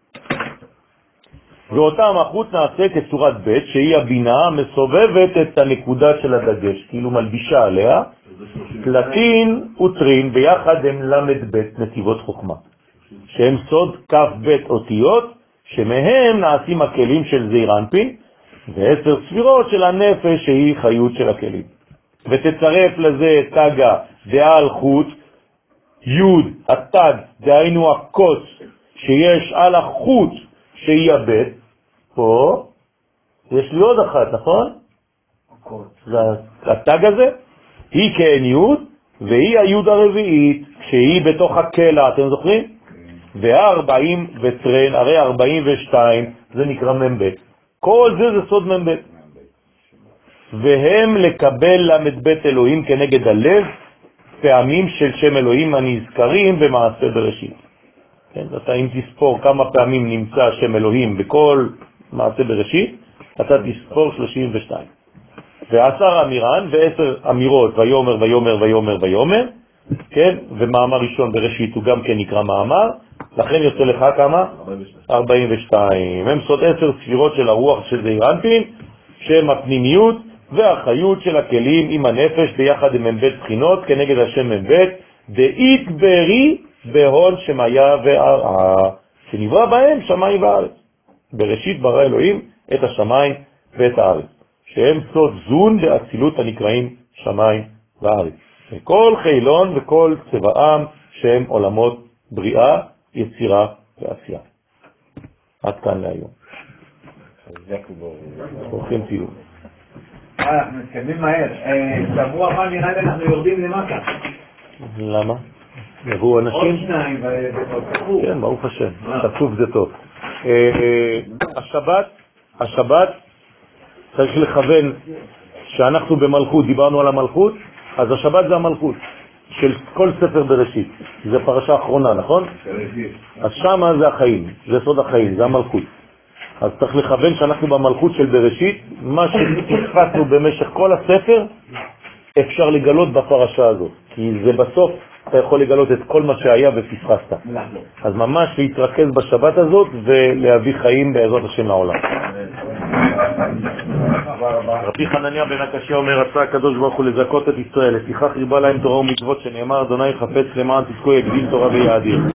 ואותם החוץ נעשה כצורת בית, שהיא הבינה מסובבת את הנקודה של הדגש, כאילו מלבישה עליה. תלתין וטרין, ביחד הם למד בית נתיבות חוכמה, שהם סוד כף בית אותיות, שמהם נעשים הכלים של זעיר אנפין, ו10 ספירות של הנפש שהיא חיות של הכלים. ותצרף לזה תגה דעל חוט, יוד, התג, דהיינו הקוץ שיש על החוט שהיא הבית. פה יש לי עוד אחת, נכון? זה התג הזה, היא כאין יוד, והיא היוד הרביעית שהיא בתוך הקלע, אתם זוכרים? ו40 וטרן, הרי 42 זה נקרא מבית. כל זה סוד מבית. והם לקבל למד בית אלוהים כנגד הלב, פעמים של שם אלוהים הנזכרים במעשה בראשית. כן, אתה אם תספור כמה פעמים נמצא שם אלוהים בכל מעשה בראשית, אתה תספור 32. ו10 אמירן ו10 אמירות, ויומר ויומר ויומר ויומר, כן, ומאמר ראשון בראשית הוא גם כן נקרא מאמר, לכן יוצא לך כמה? 42. הם סוד 10 ספירות של הרוח של זעיר אנפין, שהם הפנימיות והחיות של הכלים עם הנפש ביחד עם מבית בחינות כנגד השם מבית, דאית ברי בהון שמיה והרעה, שנברא בהם שמיים וארץ. בראשית ברא אלוהים את השמיים ואת הארץ, שהם סוד זון באצילות הנקראים שמיים וארץ. כל חילון וכל צבעם שהם עולמות בריאה, יצירה ועשייה. עד כאן להיום. הולכים טיול. אנחנו מתקדמים מהר. שבוע הבא נראה לי אנחנו יורדים למטה. למה? יבואו עוד אנשים? שניים כן, ברוך השם. תצוף זה טוב. השבת צריך לכוון שאנחנו במלכות, דיברנו על המלכות, אז השבת זה המלכות של כל ספר בראשית. זה פרשה האחרונה, נכון? אז שמה זה החיים, זה סוד החיים, זה המלכות. אז צריך לכוון שאנחנו במלכות של בראשית, מה שתפסנו במשך כל הספר, אפשר לגלות בפרשה הזאת. כי זה בסוף, אתה יכול לגלות את כל מה שהיה ופספסת. אז ממש להתרכז בשבת הזאת ולהביא חיים בעזרת השם לעולם. רבי חנניה בן הקשיא אומר, רצה הקדוש ברוך הוא לזכות את ישראל, לפיכך ריבה להם תורה ומצוות, שנאמר, אדוני חפץ למען תזכו יגדיל תורה ויאדיר.